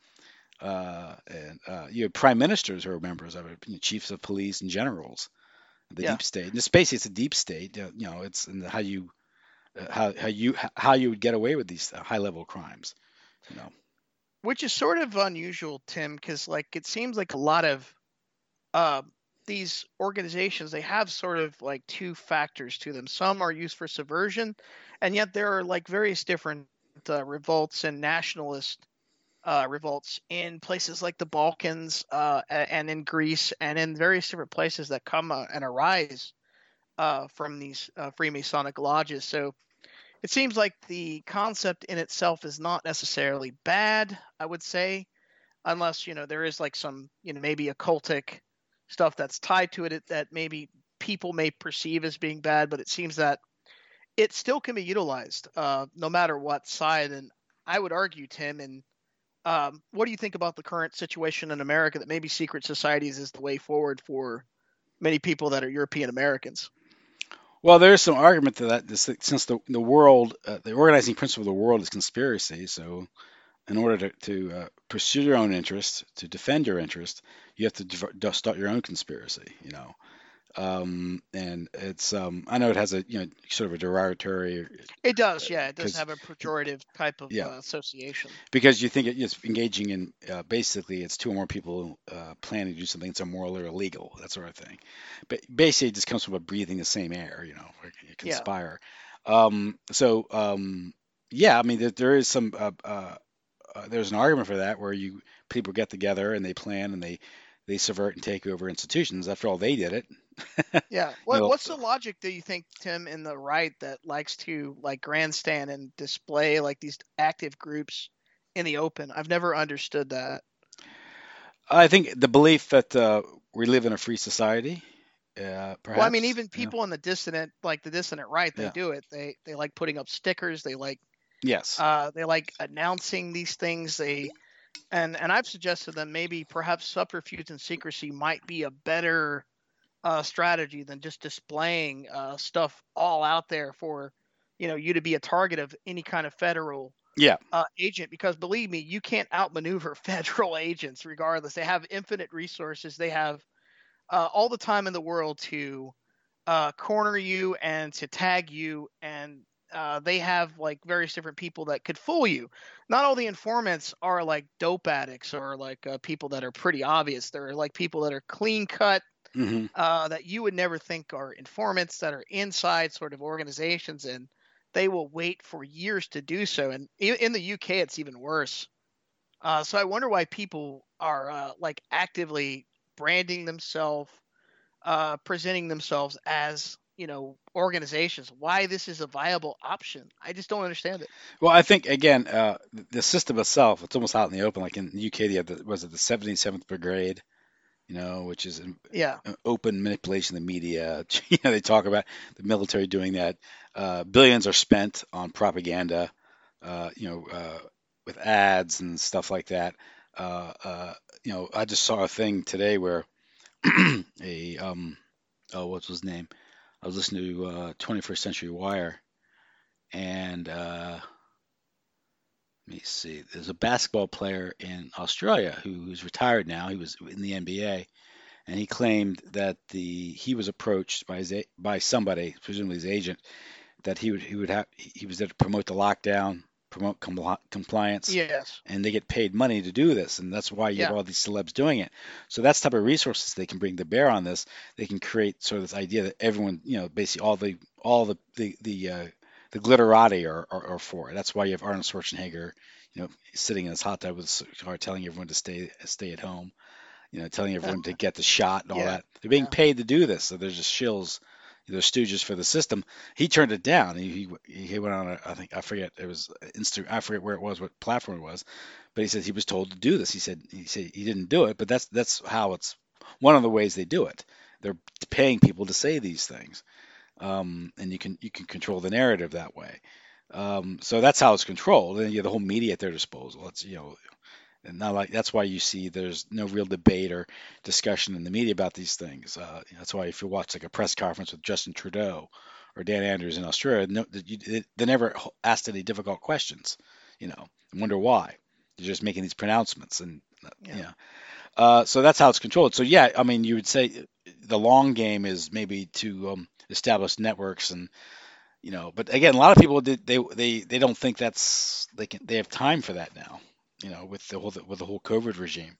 uh, and uh, you have prime ministers who are members of it, you know, chiefs of police and generals. The Yeah, deep state. And this basically, it's a deep state. Uh, you know, it's in the, how you uh, how how you how you would get away with these uh, high level crimes. You know. which is sort of unusual, Tim, because like it seems like a lot of uh, these organizations, they have sort of like two factors to them. Some are used for subversion, and yet there are like various different uh, revolts and nationalist uh, revolts in places like the Balkans uh, and in Greece and in various different places that come uh, and arise uh, from these uh, Freemasonic lodges. So it seems like the concept in itself is not necessarily bad, I would say, unless, you know, there is like some, you know, maybe occultic stuff that's tied to it that maybe people may perceive as being bad, but it seems that it still can be utilized uh, no matter what side. And I would argue, Tim, and um, what do you think about the current situation in America that maybe secret societies is the way forward for many people that are European Americans? Well, there's some argument to that. This, since the the world, uh, the organizing principle of the world is conspiracy, so in order to, to uh, pursue your own interest, to defend your interest, you have to div- start your own conspiracy. You know, um, and it's um, I know it has a, you know, sort of a derogatory It does, yeah. It does because have a pejorative type of yeah, uh, association. because you think it is engaging in uh, basically it's two or more people uh, planning to do something that's immoral or illegal, that sort of thing. But basically, it just comes from a breathing the same air, you know, or you Yeah. conspire. Um, so um, yeah, I mean, there, there is some uh, uh, uh, there's an argument for that where you people get together and they plan and they they subvert and take over institutions. After all, they did it. Yeah. You What know, what's the logic, do you think, Tim, in the right that likes to like grandstand and display like these active groups in the open? I've never understood that. I think the belief that uh, we live in a free society, uh, Well, I mean, perhaps. even Yeah. people in the dissident, like the dissident right, they Yeah. do it. They they like putting up stickers. They like Yes. uh they like announcing these things. They and and I've suggested that maybe perhaps subterfuge and secrecy might be a better uh, strategy than just displaying uh, stuff all out there for, you know, you to be a target of any kind of federal Yeah. uh, agent. Because believe me, you can't outmaneuver federal agents. Regardless, they have infinite resources. They have uh, all the time in the world to uh, corner you and to tag you, and uh, they have like various different people that could fool you. Not all the informants are like dope addicts or like uh, people that are pretty obvious. They're like people that are clean cut, Hmm. uh, that you would never think are informants that are inside sort of organizations, and they will wait for years to do so. And in the U K, it's even worse. Uh, so I wonder why people are uh, like actively branding themselves, uh, presenting themselves as, you know, organizations. Why this is a viable option? I just don't understand it. Well, I think again, uh, the system itself, it's almost out in the open. Like in the U K, they have the, was it the seventy-seventh Brigade, you know, which is an Yeah, an open manipulation of the media. You know, they talk about the military doing that. Uh, billions are spent on propaganda, uh, you know, uh, with ads and stuff like that. Uh, uh, you know, I just saw a thing today where a um, oh, what's his name? I was listening to uh, twenty-first Century Wire, and uh, let me see. There's a basketball player in Australia who, who's retired now. He was in the N B A, and he claimed that the he was approached by his by somebody, presumably his agent, that he would he would have he was there to promote the lockdown, promote compli compliance, yes, and they get paid money to do this, and that's why you have yeah, all these celebs doing it. So that's the type of resources they can bring to bear on this. They can create sort of this idea that everyone, you know, basically all the all the the the uh, the glitterati are, are, are for it. That's why you have Arnold Schwarzenegger, you know, sitting in his hot tub with a cigar telling everyone to stay stay at home. you know, telling everyone to get the shot and all Yeah. that. They're being Yeah. paid to do this, so they're just shills. They're stooges for the system. He turned it down. He he, he went on. A, I think I forget it was Insta. I forget where it was, what platform it was, but he said he was told to do this. He said he said he didn't do it, but that's that's how it's one of the ways they do it. They're paying people to say these things, um, and you can you can control the narrative that way. Um, so that's how it's controlled, and you have the whole media at their disposal. It's you know, and not like that's why you see there's no real debate or discussion in the media about these things. Uh, that's why if you watch like a press conference with Justin Trudeau or Dan Andrews in Australia, no, you, they never asked any difficult questions. You know, I wonder why. They're just making these pronouncements, and Yeah. you know, uh, so that's how it's controlled. So yeah, I mean, you would say the long game is maybe to um, establish networks and you know, but again, a lot of people did, they they they don't think that's they can they have time for that now. You know, with the whole with the whole COVID regime.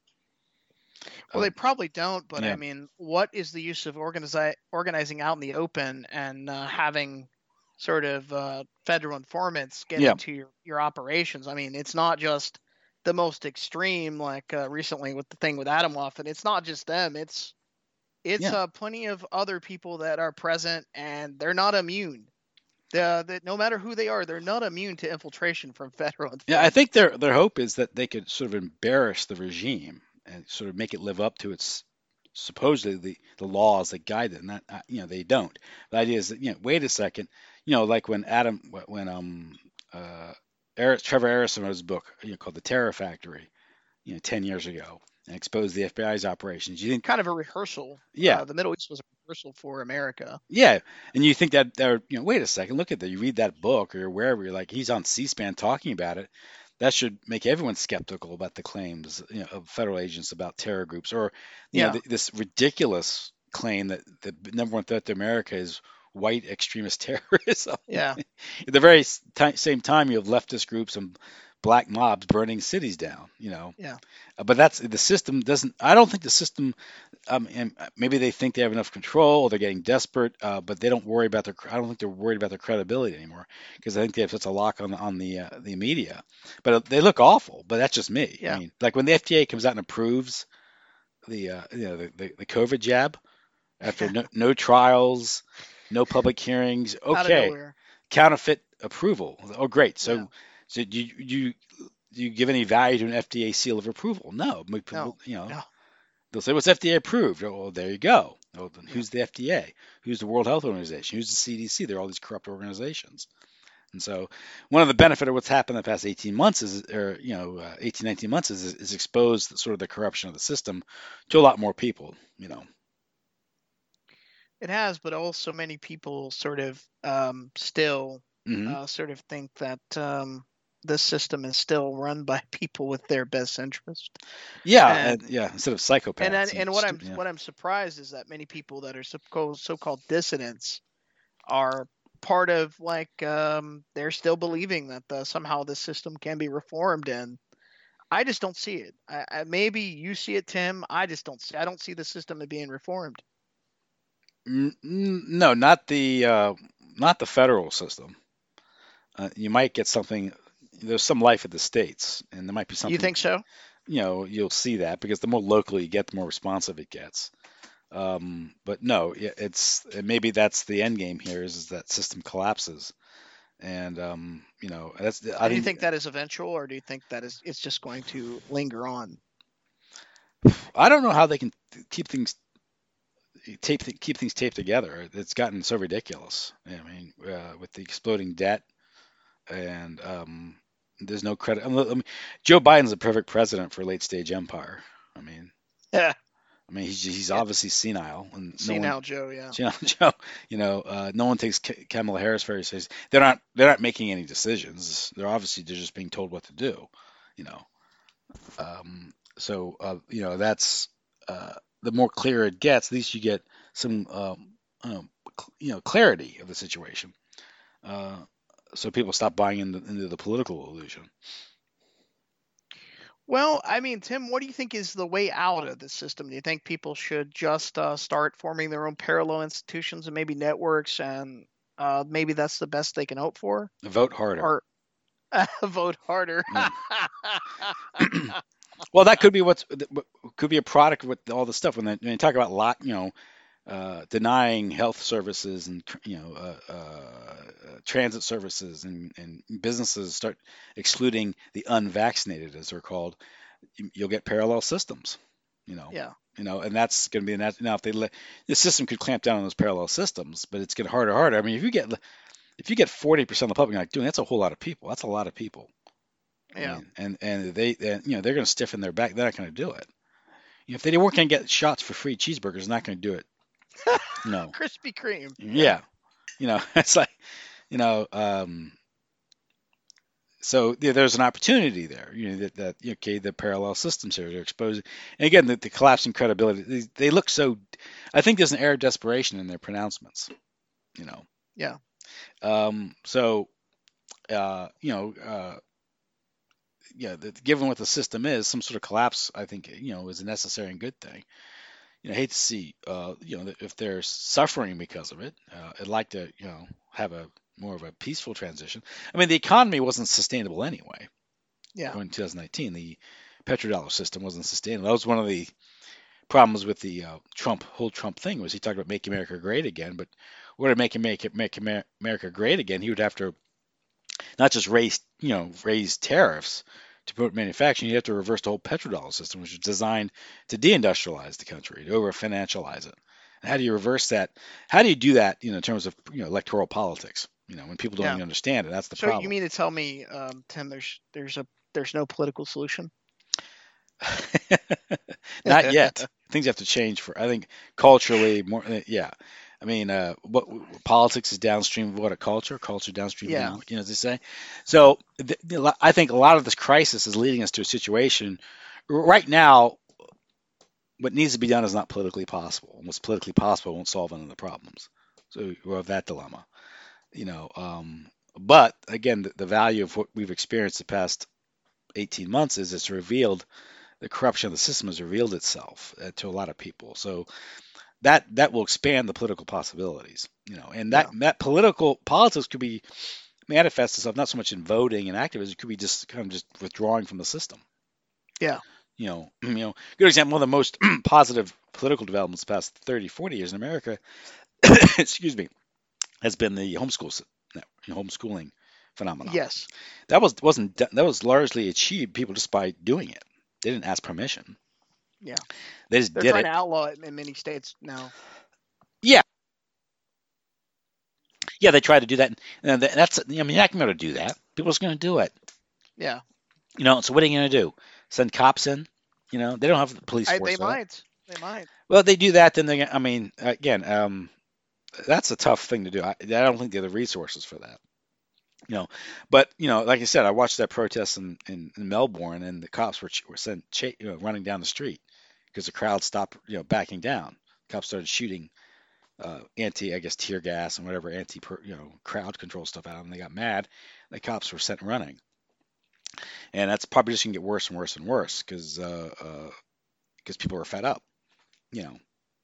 Well, Uh, they probably don't, but yeah, I mean, what is the use of organizi- organizing out in the open and uh, having sort of uh, federal informants get yeah, into your, your operations? I mean, it's not just the most extreme, like uh, recently with the thing with Adamov, and it's not just them. It's it's yeah, uh, plenty of other people that are present, and they're not immune. The, the, no matter who they are, they're not immune to infiltration from federal yeah. I informants. think their their hope is that they could sort of embarrass the regime and sort of make it live up to its supposedly the, the laws that guide it. And that uh, you know they don't. The idea is that you know wait a second, you know like when Adam when um uh Eric, Trevor Harrison wrote his book you know called The Terror Factory you know ten years ago and exposed the F B I's operations. You think Kind of a rehearsal. yeah Uh, the Middle East was a rehearsal for America. Yeah, and you think that they're, you know, wait a second, look at that. You read that book or wherever you're like, he's on C-SPAN talking about it. That should make everyone skeptical about the claims, you know, of federal agents about terror groups, or, you know, Yeah. th- this ridiculous claim that the number one threat to America is white extremist terrorism. Yeah. At the very s- ti- same time, you have leftist groups and black mobs burning cities down. You know, Yeah. Uh, but that's the system doesn't. I don't think the system um, and maybe they think they have enough control, or they're getting desperate, uh, but they don't worry about their. I don't think they're worried about their credibility anymore because I think they have such a lock on on the uh, the media. But uh, they look awful. But that's just me. I Yeah. mean, like when the F D A comes out and approves the uh, you know the, the, the COVID jab after no, no trials, no public hearings. Out of Okay, nowhere. counterfeit approval. Oh, great. Yeah. So, so do you you do you give any value to an F D A seal of approval? No. No. You know, No. they'll say, "What's F D A approved?" Oh, well, there you go. Oh, then Yeah. who's the F D A? Who's the World Health Organization? Who's the C D C? They're all these corrupt organizations. And so, one of the benefit of what's happened in the past eighteen months is, or you know, uh, eighteen, nineteen months is, is exposed sort of the corruption of the system to a lot more people. You know. It has, but also many people sort of um, still hmm uh, sort of think that um, this system is still run by people with their best interest. Yeah, And and yeah, instead of and and, psychopaths and and what stu- I'm yeah. what I'm surprised is that many people that are so-called so-called dissidents are part of like um, they're still believing that the, somehow this system can be reformed, and I just don't see it. I, I, maybe you see it, Tim. I just don't see. I don't see the system as being reformed. N- n- No, not the uh, not the federal system. Uh, you might get something. There's some life at the states, and there might be You something. think so? You know, you'll see that because the more local you get, the more responsive it gets. Um, but no, yeah, it's maybe that's the end game here is, is that system collapses, and um, you know that's I And do you think think that is eventual, or do you think that is it's just going to linger on? I don't know how they can keep things tape keep things taped together. It's gotten so ridiculous. I mean, uh, with the exploding debt and um, there's no credit. I mean, Joe Biden's a perfect president for late stage empire. I mean, Yeah, I mean he's he's yeah. obviously senile, and no one, Senile Joe, yeah. you know, Joe, you know, uh, no one takes K- Kamala Harris very seriously. They're not they're not making any decisions. They're obviously they're just being told what to do. You know, um, so uh, you know that's uh, the more clear it gets, at least you get some um, um, cl- you know clarity of the situation. Uh, so people stop buying into, into the political illusion. Well, I mean, Tim, what do you think is the way out of this system? Do you think people should just uh, start forming their own parallel institutions and maybe networks, and uh, maybe that's the best they can hope for? Vote harder. Or vote harder? Yeah. Well, that could be what's what could be a product with all the stuff when they, when they talk about lot, you know, uh, denying health services and you know uh, uh, transit services and, and businesses start excluding the unvaccinated, as they're called, you, you'll get parallel systems. You know, Yeah. you know, and that's going to be that. Now, if they let the system could clamp down on those parallel systems, but it's getting harder and harder. I mean, if you get if you get forty percent of the public like doing that's a whole lot of people. That's a lot of people. I Yeah. mean, and and they, and, you know, they're going to stiffen their back. They're not going to do it. You know, if they weren't going to get shots for free cheeseburgers, they're not going to do it. No. Krispy Kreme. Yeah. You know, it's like, you know, um, so yeah, there's an opportunity there. You know that, that okay, the parallel systems here are exposing, and again, the, the collapsing credibility. They, they look so. I think there's an air of desperation in their pronouncements. You know. Yeah. Um, so, uh, you know, uh, yeah, the, given what the system is, some sort of collapse, I think, you know, is a necessary and good thing. You know, I hate to see, uh, you know, if they're suffering because of it. Uh, I'd like to, you know, have a more of a peaceful transition. I mean, the economy wasn't sustainable anyway. Yeah. In twenty nineteen, the petrodollar system wasn't sustainable. That was one of the problems with the uh, Trump whole Trump thing was he talked about make America great again, but in order to make make make America great again, he would have to not just raise, you know, raise tariffs to promote manufacturing. You have to reverse the whole petrodollar system, which was designed to deindustrialize the country, to over financialize it. And how do you reverse that? How do you do that, you know, in terms of, you know, electoral politics? You know, when people don't Yeah. even understand it, that's the So problem. you mean to tell me, um, Tim, there's there's a there's no political solution? Not yet. Things have to change for, I think, culturally more. uh, Yeah, I mean, uh, what politics is downstream of what a culture, culture downstream, Yeah. you know, as they say. So th- th- I think a lot of this crisis is leading us to a situation right now. What needs to be done is not politically possible. And what's politically possible won't solve any of the problems. So we have that dilemma, you know. Um, but again, the, the value of what we've experienced the past eighteen months is it's revealed the corruption of the system has revealed itself uh, to a lot of people. So that that will expand the political possibilities, you know, and that Yeah. that political politics could be manifest itself not so much in voting and activism, it could be just kind of just withdrawing from the system. Yeah. You know, you know, good example. One of the most positive political developments the past thirty, forty years in America, excuse me, has been the homeschool homeschooling phenomenon. Yes. That was wasn't that was largely achieved people just by doing it. They didn't ask permission. Yeah. They just They're did trying it. to outlaw it in many states now. Yeah, yeah, they tried to do that, and that's I mean, you're not going to do that. People's going to do it. Yeah. You know, so what are you going to do? Send cops in? You know, they don't have the police I, force they for that. might. They might. Well, they do that, then they. I mean, again, um, that's a tough thing to do. I, I don't think they have the resources for that. You know, but you know, like I said, I watched that protest in, in, in Melbourne, and the cops were were sent cha- you know, running down the street because the crowd stopped, you know, backing down. Cops started shooting uh, anti, I guess, tear gas and whatever anti, you know, crowd control stuff out, and they got mad. The cops were sent running, and that's probably just gonna get worse and worse and worse because uh, uh, because people are fed up, you know.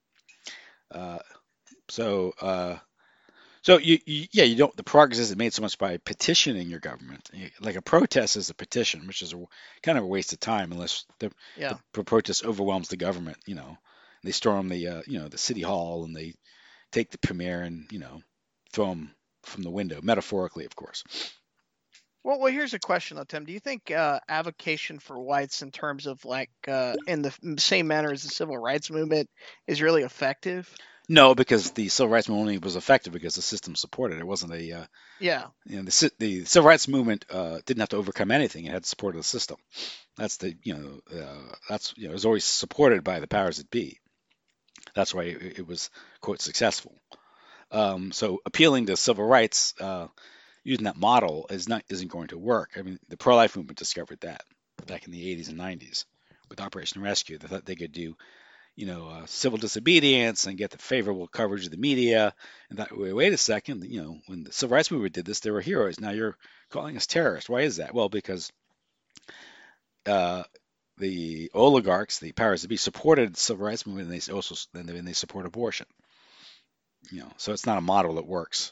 Uh, so uh, so you, you yeah you don't the progress isn't made so much by petitioning your government. Like a protest is a petition, which is a, kind of a waste of time unless the, Yeah. the protest overwhelms the government. You know, they storm the uh, you know the city hall and they take the premier and you know throw him from the window, metaphorically, of course. Well, well, here's a question though, Tim. Do you think uh, avocation for whites in terms of like uh, in the same manner as the civil rights movement is really effective? No, because the civil rights movement only was effective because the system supported it. It wasn't a uh, Yeah. you know the the civil rights movement uh, didn't have to overcome anything; it had the support of the system. That's the you know uh, that's you know it was always supported by the powers that be. That's why it, it was quote successful. Um, so appealing to civil rights uh, using that model is not isn't going to work. I mean, the pro-life movement discovered that back in the eighties and nineties with Operation Rescue. They thought they could do, you know, uh, civil disobedience and get the favorable coverage of the media. And that, wait, wait a second, you know, when the civil rights movement did this, they were heroes. Now you're calling us terrorists. Why is that? Well, because uh, the oligarchs, the powers that be, supported the civil rights movement, and they also and they support abortion. You know, so it's not a model that works.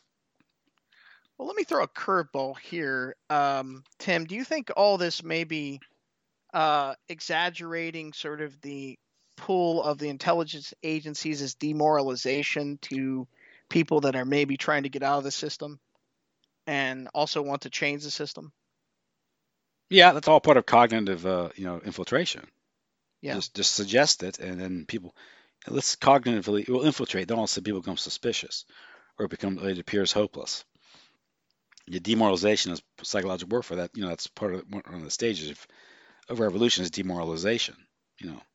Well, let me throw a curveball here, um, Tim. Do you think all this maybe uh, exaggerating sort of the pull of the intelligence agencies as demoralization to people that are maybe trying to get out of the system and also want to change the system. Yeah, that's all part of cognitive, uh, you know, infiltration. Yeah. Just just suggest it, and then people, let's cognitively, it will infiltrate. Then all of a sudden people become suspicious, or become, it appears hopeless. The demoralization is psychological work for that. You know, that's part of one of the stages of, of revolution is demoralization. You know,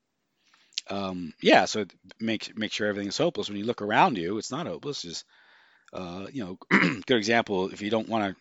um, yeah. So make make sure everything is hopeless. When you look around you, it's not hopeless. Just uh, you know, good example. If you don't want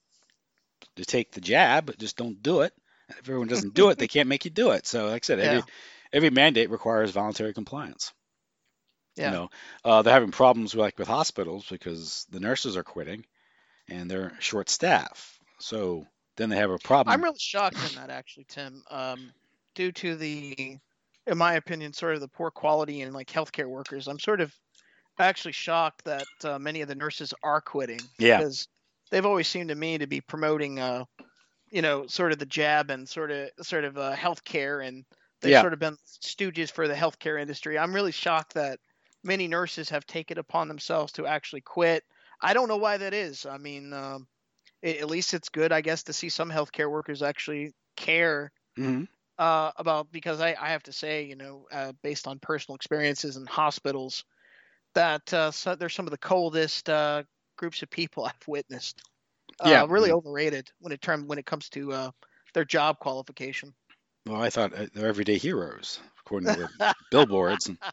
to to take the jab, just don't do it. And if everyone doesn't do it, they can't make you do it. So, like I said, Yeah. every every mandate requires voluntary compliance. You Yeah. know, uh, they're having problems like with hospitals because the nurses are quitting and they're short staff. So then they have a I'm problem. really shocked in that actually, Tim, um, due to the, in my opinion, sort of the poor quality in like healthcare workers. I'm sort of actually shocked that uh, many of the nurses are quitting Yeah, because they've always seemed to me to be promoting, uh, you know, sort of the jab and sort of sort of uh, healthcare, and they've yeah. sort of been stooges for the healthcare industry. I'm really shocked that many nurses have taken upon themselves to actually quit. I don't know why that is. I mean, um, a- at least it's good, I guess, to see some healthcare workers actually care Hmm. uh, about, because I, I have to say, you know, uh, based on personal experiences in hospitals, that uh, so they're some of the coldest uh, groups of people I've witnessed. Yeah, Uh, really yeah. overrated when it term when it comes to uh, their job qualification. Well, I thought uh, they're everyday heroes according to the billboards, and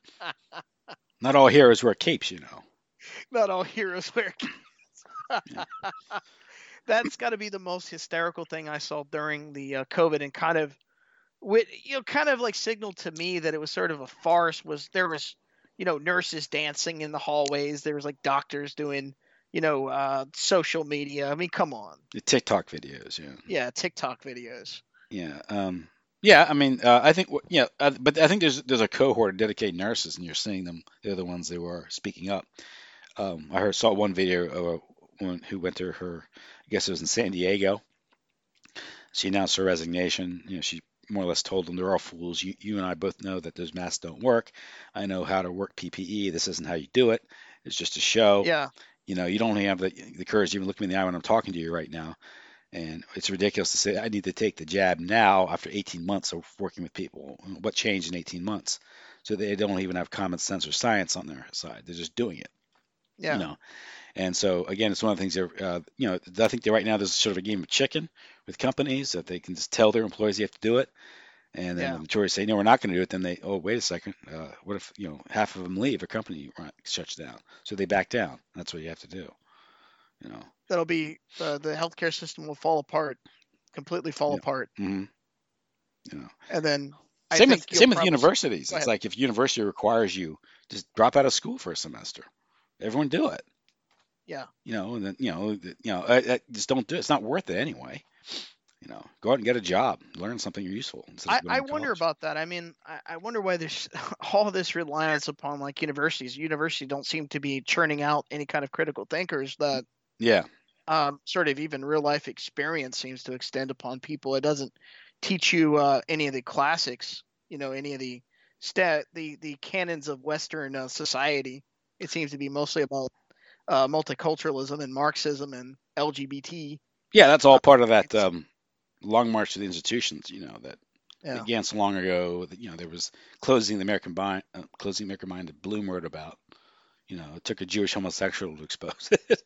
not all heroes wear capes, you know. Not all heroes wear Yeah, capes. That's got to be the most hysterical thing I saw during the uh, COVID, and kind of, with you know, kind of like signaled to me that it was sort of a farce. Was there was, you know, nurses dancing in the hallways. There was like doctors doing, you know, uh, social media. I mean, come on. the TikTok videos, yeah, Yeah, TikTok videos. yeah, um, yeah. I mean, uh, I think, wh- yeah, uh, but I think there's there's a cohort of dedicated nurses, and you're seeing them. They're the ones that were speaking up. Um, I heard saw one video of a woman who went to her, I guess it was in San Diego. She announced her resignation. You know, she more or less told them they're all fools. You, you and I both know that those masks don't work. I know how to work P P E. This isn't how you do it. It's just a show. Yeah, You know, you don't have the, the courage to even look me in the eye when I'm talking to you right now. And it's ridiculous to say I need to take the jab now after eighteen months of working with people. What changed in eighteen months? So they don't even have common sense or science on their side. They're just doing it. You yeah, know, and so again, it's one of the things that, uh, you know, I think that right now there's sort of a game of chicken with companies that they can just tell their employees you have to do it. And then yeah, when the majority say, no, we're not going to do it, then they, oh, wait a second. Uh, what if, you know, half of them leave, a company shuts down. So they back down. That's what you have to do, you know. that'll be uh, the healthcare system will fall apart, completely fall Yeah. apart, Hmm. You know. and then I Same with, think you'll same with probably see. universities. Go It's ahead. like if university requires you just drop out of school for a semester, everyone do it, Yeah. you know, and then, you know, you know, I, I just don't do it. It's not worth it anyway. You know, go out and get a job, learn something useful instead of I, going I to wonder college. about that. I mean, I, I wonder why there's all this reliance upon like universities. Universities don't seem to be churning out any kind of critical thinkers that Yeah, um, sort of even real life experience seems to extend upon people. It doesn't teach you uh, any of the classics, you know, any of the stat the the canons of Western uh, society. It seems to be mostly about uh, multiculturalism and Marxism and L G B T. yeah, that's Uh, all part of that it's, um, long march to the institutions. You know that yeah, began so long ago. That, you know, there was closing the American mind, uh, closing the American mind that Bloom wrote about. You know, it took a Jewish homosexual to expose it.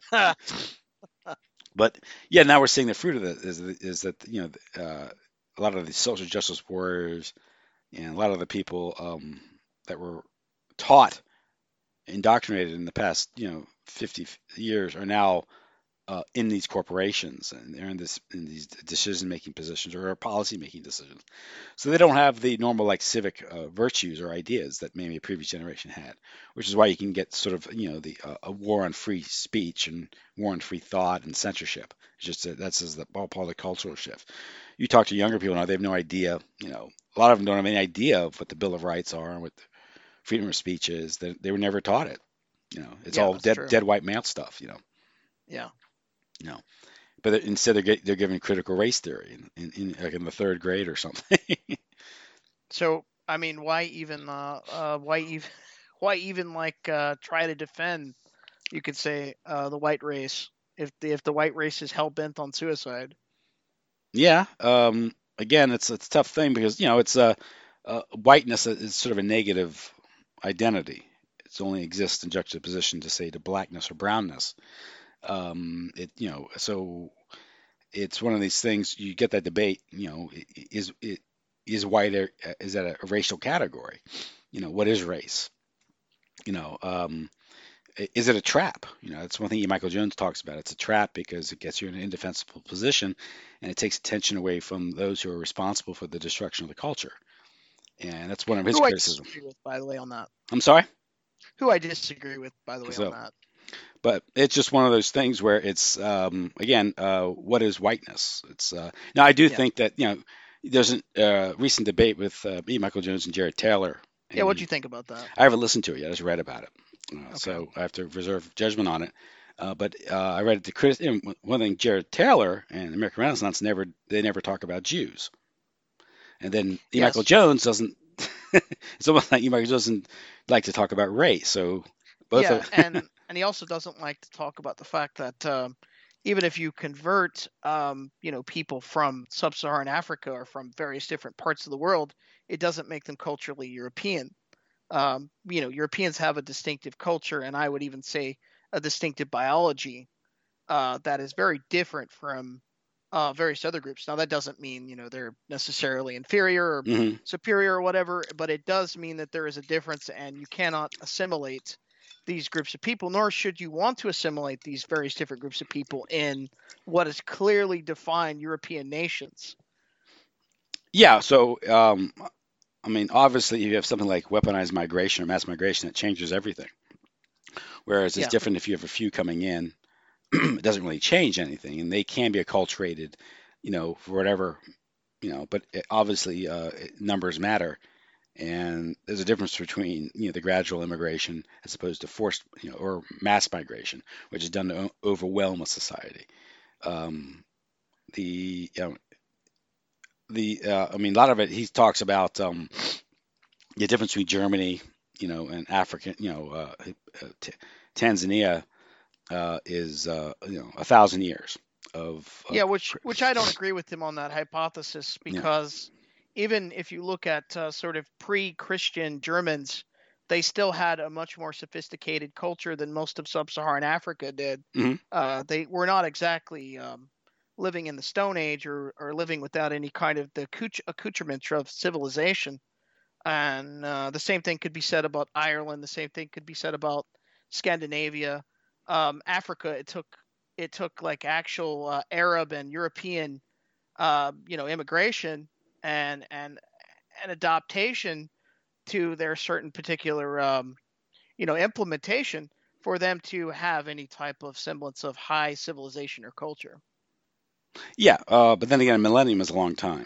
But yeah, now we're seeing the fruit of it. Is is that, you know, uh, a lot of the social justice warriors and a lot of the people um, that were taught, indoctrinated in the past, you know, fifty years are now uh, in these corporations, and they're in this in these decision making positions or policy making decisions. So they don't have the normal like civic uh, virtues or ideas that maybe a previous generation had, which is why you can get sort of, you know, the uh, a war on free speech and war on free thought and censorship. It's just a, that's just the, all part of the cultural shift. You talk to younger people now, they have no idea. You know, a lot of them don't have any idea of what the Bill of Rights are and what freedom of speech is. They, they were never taught it. You know, it's yeah, all that's dead true. dead white male stuff. You know, Yeah. you know. but instead they're, get, they're given critical race theory in, in, in like in the third grade or something. So, I mean, why even, uh, uh, why even, why even like uh, try to defend, you could say, uh, the white race if the, if the white race is hell bent on suicide? Yeah. Um, again, it's it's a tough thing because you know it's a uh, uh, whiteness is sort of a negative identity. It only exists in juxtaposition to say to blackness or brownness. Um, it you know so it's one of these things you get that debate. You know, is it is white a, is that a racial category? You know, what is race? You know, um, is it a trap? You know, that's one thing Michael Jones talks about. It's a trap because it gets you in an indefensible position, and it takes attention away from those who are responsible for the destruction of the culture. And that's one of his Who I criticisms. disagree with, by the way, on that. I'm sorry. Who I disagree with, by the way, So, on that. but it's just one of those things where it's um, again, uh, what is whiteness? It's uh, now I do Yeah. think that you know there's a uh, recent debate with uh, me, Michael Jones, and Jared Taylor. Yeah, what'd And you think about that? I haven't listened to it yet. I just read about it, uh, Okay. so I have to reserve judgment on it. Uh, but uh, I read it to Chris. One thing, Jared Taylor and American Renaissance never they never talk about Jews, and then E. Yes. Michael Jones doesn't. It's almost like E. Michael Jones doesn't like to talk about race. So both Yeah, of and and he also doesn't like to talk about the fact that um, even if you convert, um, you know, people from sub-Saharan Africa or from various different parts of the world, it doesn't make them culturally European. Um, you know, Europeans have a distinctive culture, and I would even say a distinctive biology uh, that is very different from uh, various other groups. Now, that doesn't mean you know they're necessarily inferior or Mhm. superior or whatever, but it does mean that there is a difference, and you cannot assimilate these groups of people, nor should you want to assimilate these various different groups of people in what is clearly defined European nations. Yeah. So um, I mean, obviously, you have something like weaponized migration or mass migration that changes everything. Whereas it's Yeah. different if you have a few coming in, it doesn't really change anything, and they can be acculturated, you know, for whatever, you know. But it, obviously, uh, numbers matter, and there's a difference between you know the gradual immigration as opposed to forced, you know, or mass migration, which is done to o- overwhelm a society. Um, the you know, the uh, I mean, a lot of it he talks about um, the difference between Germany, you know, and African, you know, uh, uh, T- Tanzania uh, is uh, you know a thousand years of uh, Yeah, which which I don't agree with him on that hypothesis, you know, because even if you look at uh, sort of pre-Christian Germans, they still had a much more sophisticated culture than most of sub-Saharan Africa did. mhm. Uh, they were not exactly um, living in the Stone Age or, or living without any kind of the accoutrement of civilization. And uh, the same thing could be said about Ireland. The same thing could be said about Scandinavia, um, Africa. It took it took like actual uh, Arab and European, uh, you know, immigration and and and adaptation to their certain particular, um, you know, implementation for them to have any type of semblance of high civilization or culture. Yeah, uh, but then again, a millennium is a long time.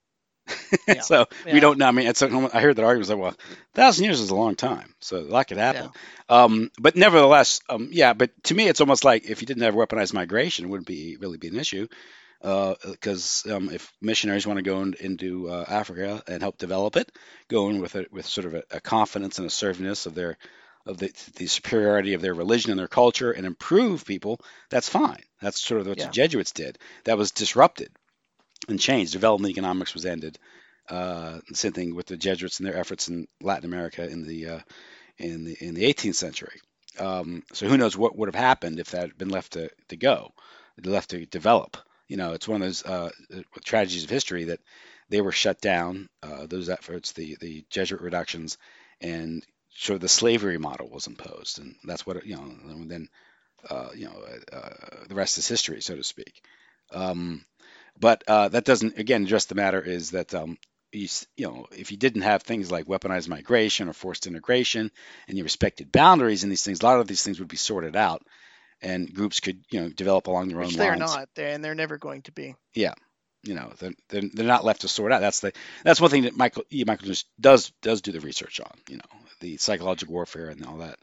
Yeah, So we yeah, don't know. I mean, it's, I heard that argument like, well, a thousand years is a long time, so a lot could yeah, happen. Um, but nevertheless, um, yeah. But to me, it's almost like if you didn't have weaponized migration, it wouldn't be really be an issue. Because uh, um, if missionaries want to go in, into uh, Africa and help develop it, go in with a, with sort of a, a confidence and assertiveness of their of the, the superiority of their religion and their culture and improve people, that's fine. That's sort of what the yeah. Jesuits did. That was disrupted and changed. Development economics was ended. Uh, same thing with the Jesuits and their efforts in Latin America in the uh, in the in the eighteenth century. Um, so who knows what would have happened if that had been left to, to go, left to develop. You know, it's one of those uh, tragedies of history that they were shut down. Uh, those efforts, the the Jesuit reductions, and sort of the slavery model was imposed, and that's what you know. And then uh, you know uh, the rest is history, so to speak. Um, but uh, that doesn't, again, address the matter is that, um, you, you know, if you didn't have things like weaponized migration or forced integration and you respected boundaries in these things, a lot of these things would be sorted out and groups could, you know, develop along their own Which they are lines. not, and they're never going to be. Yeah. You know, they're, they're, they're not left to sort out. That's the that's one thing that Michael E. Michael just does does do the research on. You know, the psychological warfare and all that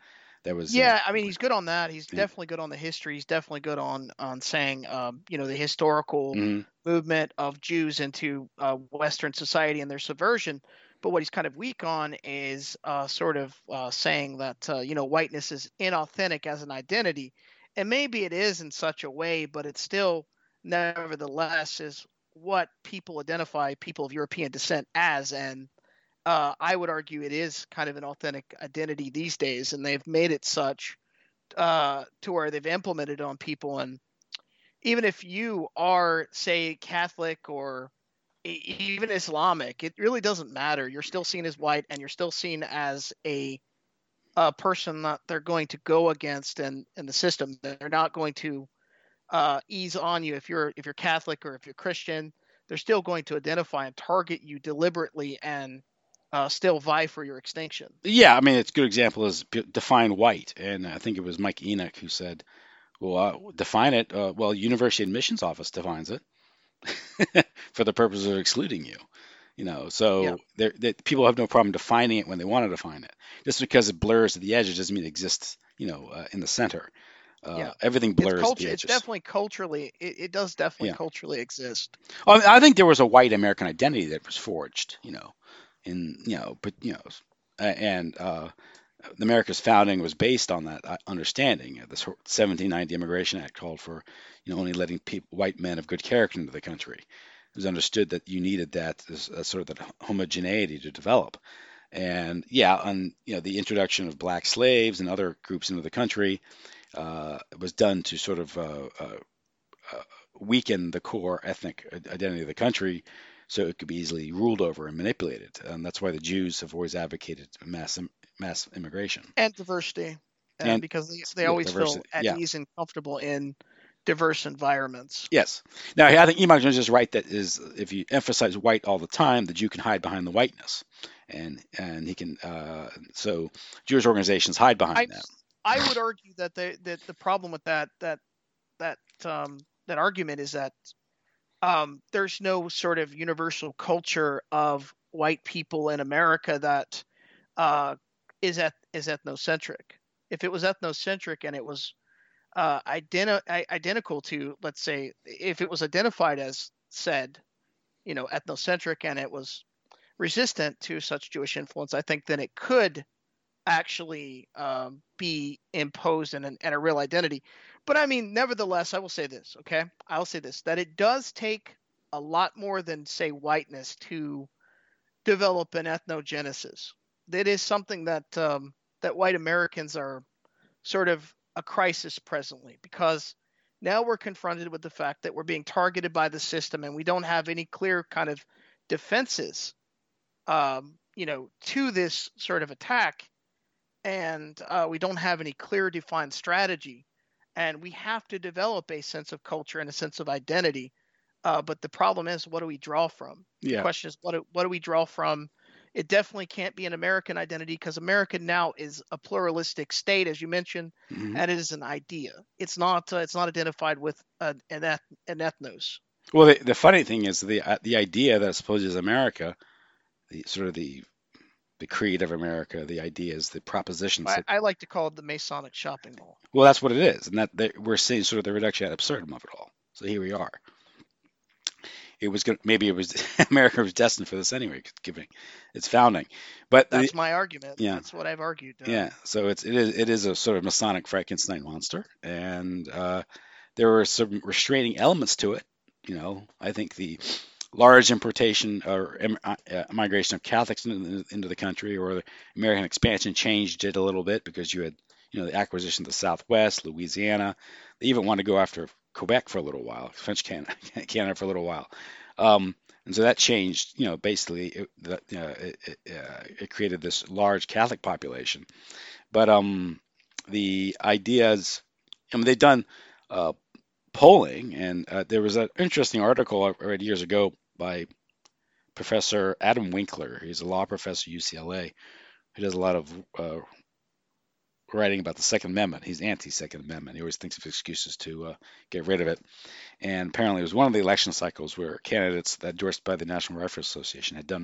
That was uh, Yeah, I mean, he's good on that. He's yeah. definitely good on the history. He's definitely good on on saying, um, you know, the historical hmm movement of Jews into uh, Western society and their subversion. But what he's kind of weak on is uh, sort of uh, saying that uh, you know whiteness is inauthentic as an identity, and maybe it is in such a way, but it still, nevertheless, is what people identify people of European descent as, and uh, I would argue it is kind of an authentic identity these days, and they've made it such uh, to where they've implemented it on people. And even if you are, say, Catholic or e- even Islamic, it really doesn't matter. You're still seen as white, and you're still seen as a, a person that they're going to go against in, in the system. They're not going to uh, ease on you if you're if you're Catholic or if you're Christian. They're still going to identify and target you deliberately and uh, still vie for your extinction. Yeah, I mean, it's a good example is p- define white, and I think it was Mike Enoch who said, "Well, uh, define it. Uh, well, University Admissions Office defines it for the purpose of excluding you." You know, Yeah, so there, that people have no problem defining it when they want to define it. Just because it blurs at the edges doesn't mean it exists, you know, uh, in the center. Uh, yeah. everything It's blurs at culture. the It's edges. definitely culturally. It, it does definitely Yeah. culturally exist. Well, I think there was a white American identity that was forged, you know, in, you know, but, you know, a- and uh, America's founding was based on that uh, understanding. The seventeen ninety Immigration Act called for, you know, only letting people, white men of good character into the country. It was understood that you needed that as, as sort of that homogeneity to develop. And yeah, on you know the introduction of black slaves and other groups into the country uh, was done to sort of uh, uh, uh, weaken the core ethnic identity of the country, so it could be easily ruled over and manipulated. And that's why the Jews have always advocated mass mass immigration And diversity, uh, and because they, they yeah, always feel diversity. at Yeah. ease and comfortable in diverse environments. Yes. Now, I think Imam Jones is right that is if you emphasize white all the time, the Jew can hide behind the whiteness, and and he can. Uh, so Jewish organizations hide I behind that. I would argue that the that the problem with that that that um, that argument is that um, there's no sort of universal culture of white people in America that uh, is et- is ethnocentric. If it was ethnocentric and it was uh, identi- identical to, let's say, if it was identified as said, you know, ethnocentric and it was resistant to such Jewish influence, I think then it could actually um, be imposed in an, in a real identity. But I mean, nevertheless, I will say this, okay? I'll say this, that it does take a lot more than, say, whiteness to develop an ethnogenesis. That is something that um, that white Americans are sort of a crisis presently because now we're confronted with the fact that we're being targeted by the system and we don't have any clear kind of defenses, um, you know, to this sort of attack, and uh, we don't have any clear defined strategy, and we have to develop a sense of culture and a sense of identity. Uh, but the problem is, what do we draw from? The Yeah. question is, what do, what do we draw from? It definitely can't be an American identity because America now is a pluralistic state, as you mentioned, hmm and it is an idea. It's not. Uh, it's not identified with an, an, eth- an ethnos. Well, the, the funny thing is the uh, the idea that supposes America, the sort of the the creed of America, the ideas, the propositions I, that I like to call it the Masonic shopping mall. well, that's what it is, and that that we're seeing sort of the reduction ad absurdum of it all. So here we are. It was going maybe it was America was destined for this anyway, given its founding. But the, That's my argument. yeah, That's what I've argued. yeah. Um, So it's it is it is a sort of Masonic Frankenstein monster, and uh, there were some restraining elements to it. You know, I think the large importation or uh, migration of Catholics into, into the country, or the American expansion changed it a little bit because you had, you know, the acquisition of the Southwest, Louisiana. They even wanted to go after Quebec for a little while, French Canada, Canada for a little while, um, and so that changed. You know, basically, it, the, uh, it, it, uh, it created this large Catholic population. But um, the ideas, I mean, they've done uh, polling, and uh, there was an interesting article I read years ago by Professor Adam Winkler. He's a law professor at U C L A who does a lot of uh, writing about the Second Amendment. He's anti-Second Amendment. He always thinks of excuses to uh, get rid of it. And apparently, it was one of the election cycles where candidates that endorsed by the National Rifle Association had done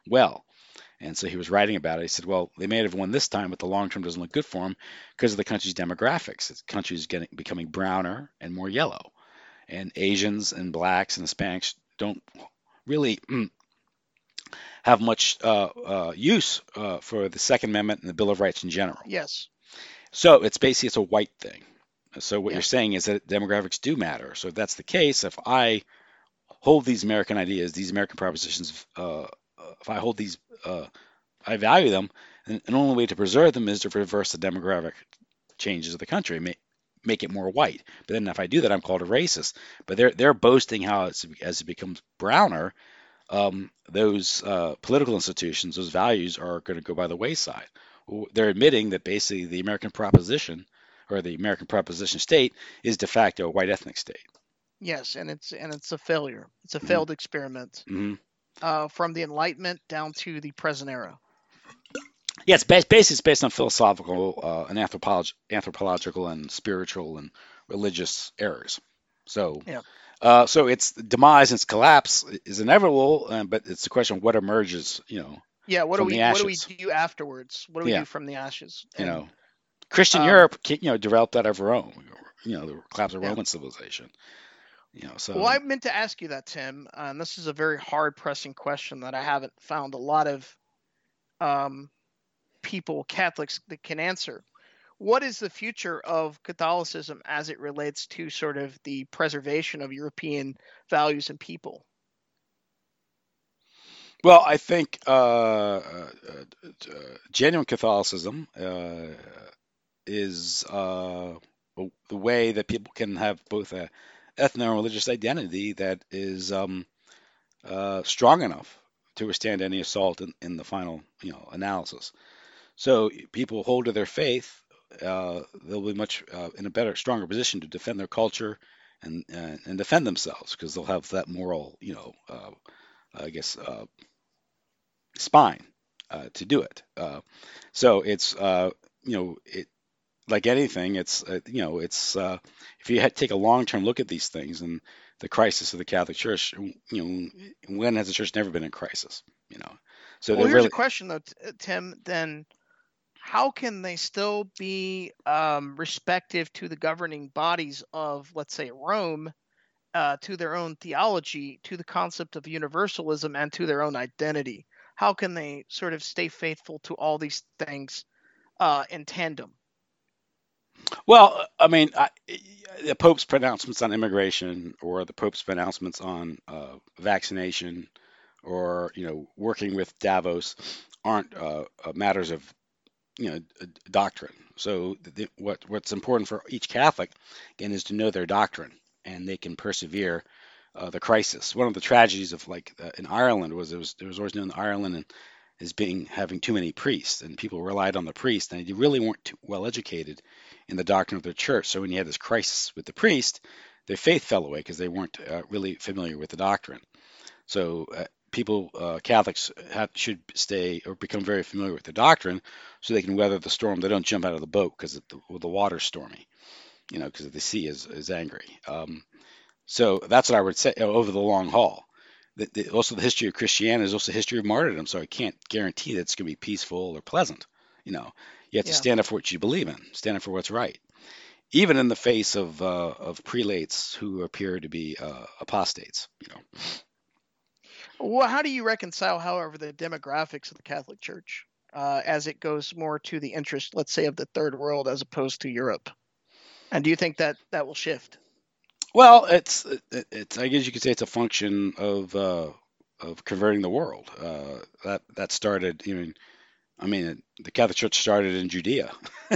well. And so he was writing about it. He said, well, they may have won this time, but the long term doesn't look good for them because of the country's demographics. The country's getting becoming browner and more yellow, and Asians and blacks and Hispanics don't really mm, have much uh, uh, use uh, for the Second Amendment and the Bill of Rights in general. Yes. So it's basically it's a white thing. So what Yeah. you're saying is that demographics do matter. So if that's the case, if I hold these American ideas, these American propositions, uh, uh, if I hold these, uh, I value them, and the only way to preserve them is to reverse the demographic changes of the country, make, make it more white. But then if I do that, I'm called a racist. But they're they're boasting how it's, as it becomes browner, um, those uh, political institutions, those values are going to go by the wayside. They're admitting that basically the American proposition or the American proposition state is de facto a white ethnic state. Yes, and it's and it's a failure. It's a failed mm-hmm. experiment mm-hmm. uh, from the Enlightenment down to the present era. Yeah, it's basically it's based on philosophical uh, and anthropolog- anthropological and spiritual and religious errors. So, yeah. uh, so its demise and its collapse is inevitable, uh, but it's the question of what emerges, you know. Yeah, what from do we the ashes. what do we do afterwards? What do we yeah. do from the ashes? And, you know, and, Christian um, Europe, you know, developed that of her own. You know, the collapse of yeah. Roman civilization. You know, so. Well, I meant to ask you that, Tim, uh, and this is a very hard pressing question that I haven't found a lot of um, people, Catholics, that can answer. What is the future of Catholicism as it relates to sort of the preservation of European values and people? Well, I think uh, uh, uh, genuine Catholicism uh, is uh, the way that people can have both a ethno-religious identity that is um, uh, strong enough to withstand any assault in, in the final, you know, analysis. So people hold to their faith, uh, they'll be much uh, in a better, stronger position to defend their culture and and, and defend themselves because they'll have that moral, you know, uh, I guess, uh, spine uh, to do it. Uh, so it's, uh, you know, it like anything, it's uh, you know, it's uh, if you had, take a long-term look at these things and the crisis of the Catholic Church, you know, when has the church never been in crisis? You know, so well, here's really... a question though, Tim. Then, how can they still be um, respective to the governing bodies of, let's say, Rome, uh, to their own theology, to the concept of universalism, and to their own identity? How can they sort of stay faithful to all these things uh, in tandem? Well, I mean, I, the Pope's pronouncements on immigration, or the Pope's pronouncements on uh, vaccination, or you know, working with Davos, aren't uh, matters of you know doctrine. So the, what what's important for each Catholic, again, is to know their doctrine, and they can persevere uh, the crisis. One of the tragedies of like uh, in Ireland was it was it was always known that Ireland and as being having too many priests, and people relied on the priest, and they really weren't too well educated in the doctrine of their church. So when you had this crisis with the priest, their faith fell away because they weren't uh, really familiar with the doctrine. So uh, people, uh, Catholics, have, should stay or become very familiar with the doctrine so they can weather the storm. They don't jump out of the boat because the, well, the water's stormy, you know, because the sea is, is angry. Um, so that's what I would say over the long haul. The, the, also, the history of Christianity is also a history of martyrdom, so I can't guarantee that it's going to be peaceful or pleasant. You know, you have to yeah. stand up for what you believe in, stand up for what's right, even in the face of uh, of prelates who appear to be uh, apostates. You know. Well, how do you reconcile, however, the demographics of the Catholic Church uh, as it goes more to the interest, let's say, of the Third World as opposed to Europe? And do you think that that will shift? Well, it's it's I guess you could say it's a function of uh, of converting the world. Uh, that that started, you know, I mean, the Catholic Church started in Judea,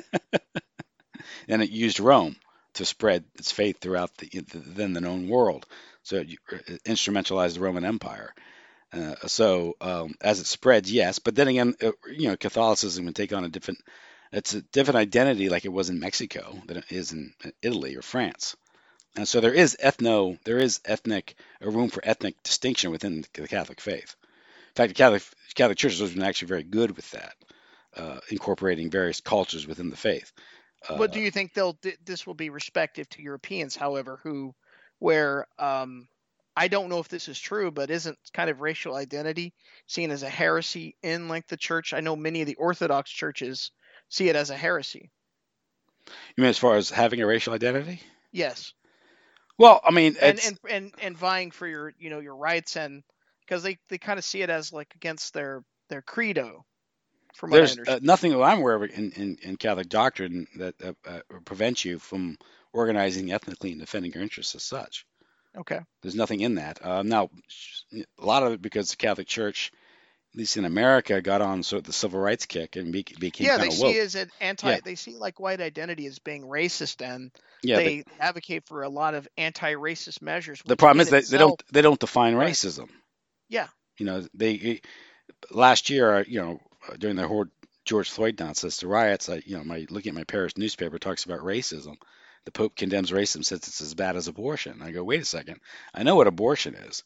and it used Rome to spread its faith throughout the, the then the known world. So it, it instrumentalized the Roman Empire. Uh, so um, as it spreads, yes, but then again, it, you know, Catholicism can take on a different, it's a different identity, like it was in Mexico than it is in Italy or France. And so there is ethno, there is ethnic, a room for ethnic distinction within the Catholic faith. In fact, the Catholic Catholic Church has been actually very good with that, uh, incorporating various cultures within the faith. Uh, but do you think they'll this will be respective to Europeans, however, who, where um, I don't know if this is true, but isn't kind of racial identity seen as a heresy in like the church? I know many of the Orthodox churches see it as a heresy. You mean as far as having a racial identity? Yes. Well, I mean, And it's and and and vying for your, you know, your rights, and because they they kind of see it as like against their their credo, from what I there's understand. uh, nothing that I'm aware of in, in, in Catholic doctrine that uh, uh, prevents you from organizing ethnically and defending your interests as such. Okay. There's nothing in that. Uh, now, a lot of it because the Catholic Church, at least in America, got on sort of the civil rights kick and be, became Yeah, kind they of see woke. it as an anti. Yeah, They see like white identity as being racist, and yeah. The, they advocate for a lot of anti-racist measures, the which problem in is that they don't itself, they don't define go ahead. racism. Yeah, You know, they last year, you know, during the whole George Floyd nonsense, the riots, I, you know, my looking at my parish newspaper talks about racism. The Pope condemns racism, says it's as bad as abortion. I go, wait a second, I know what abortion is.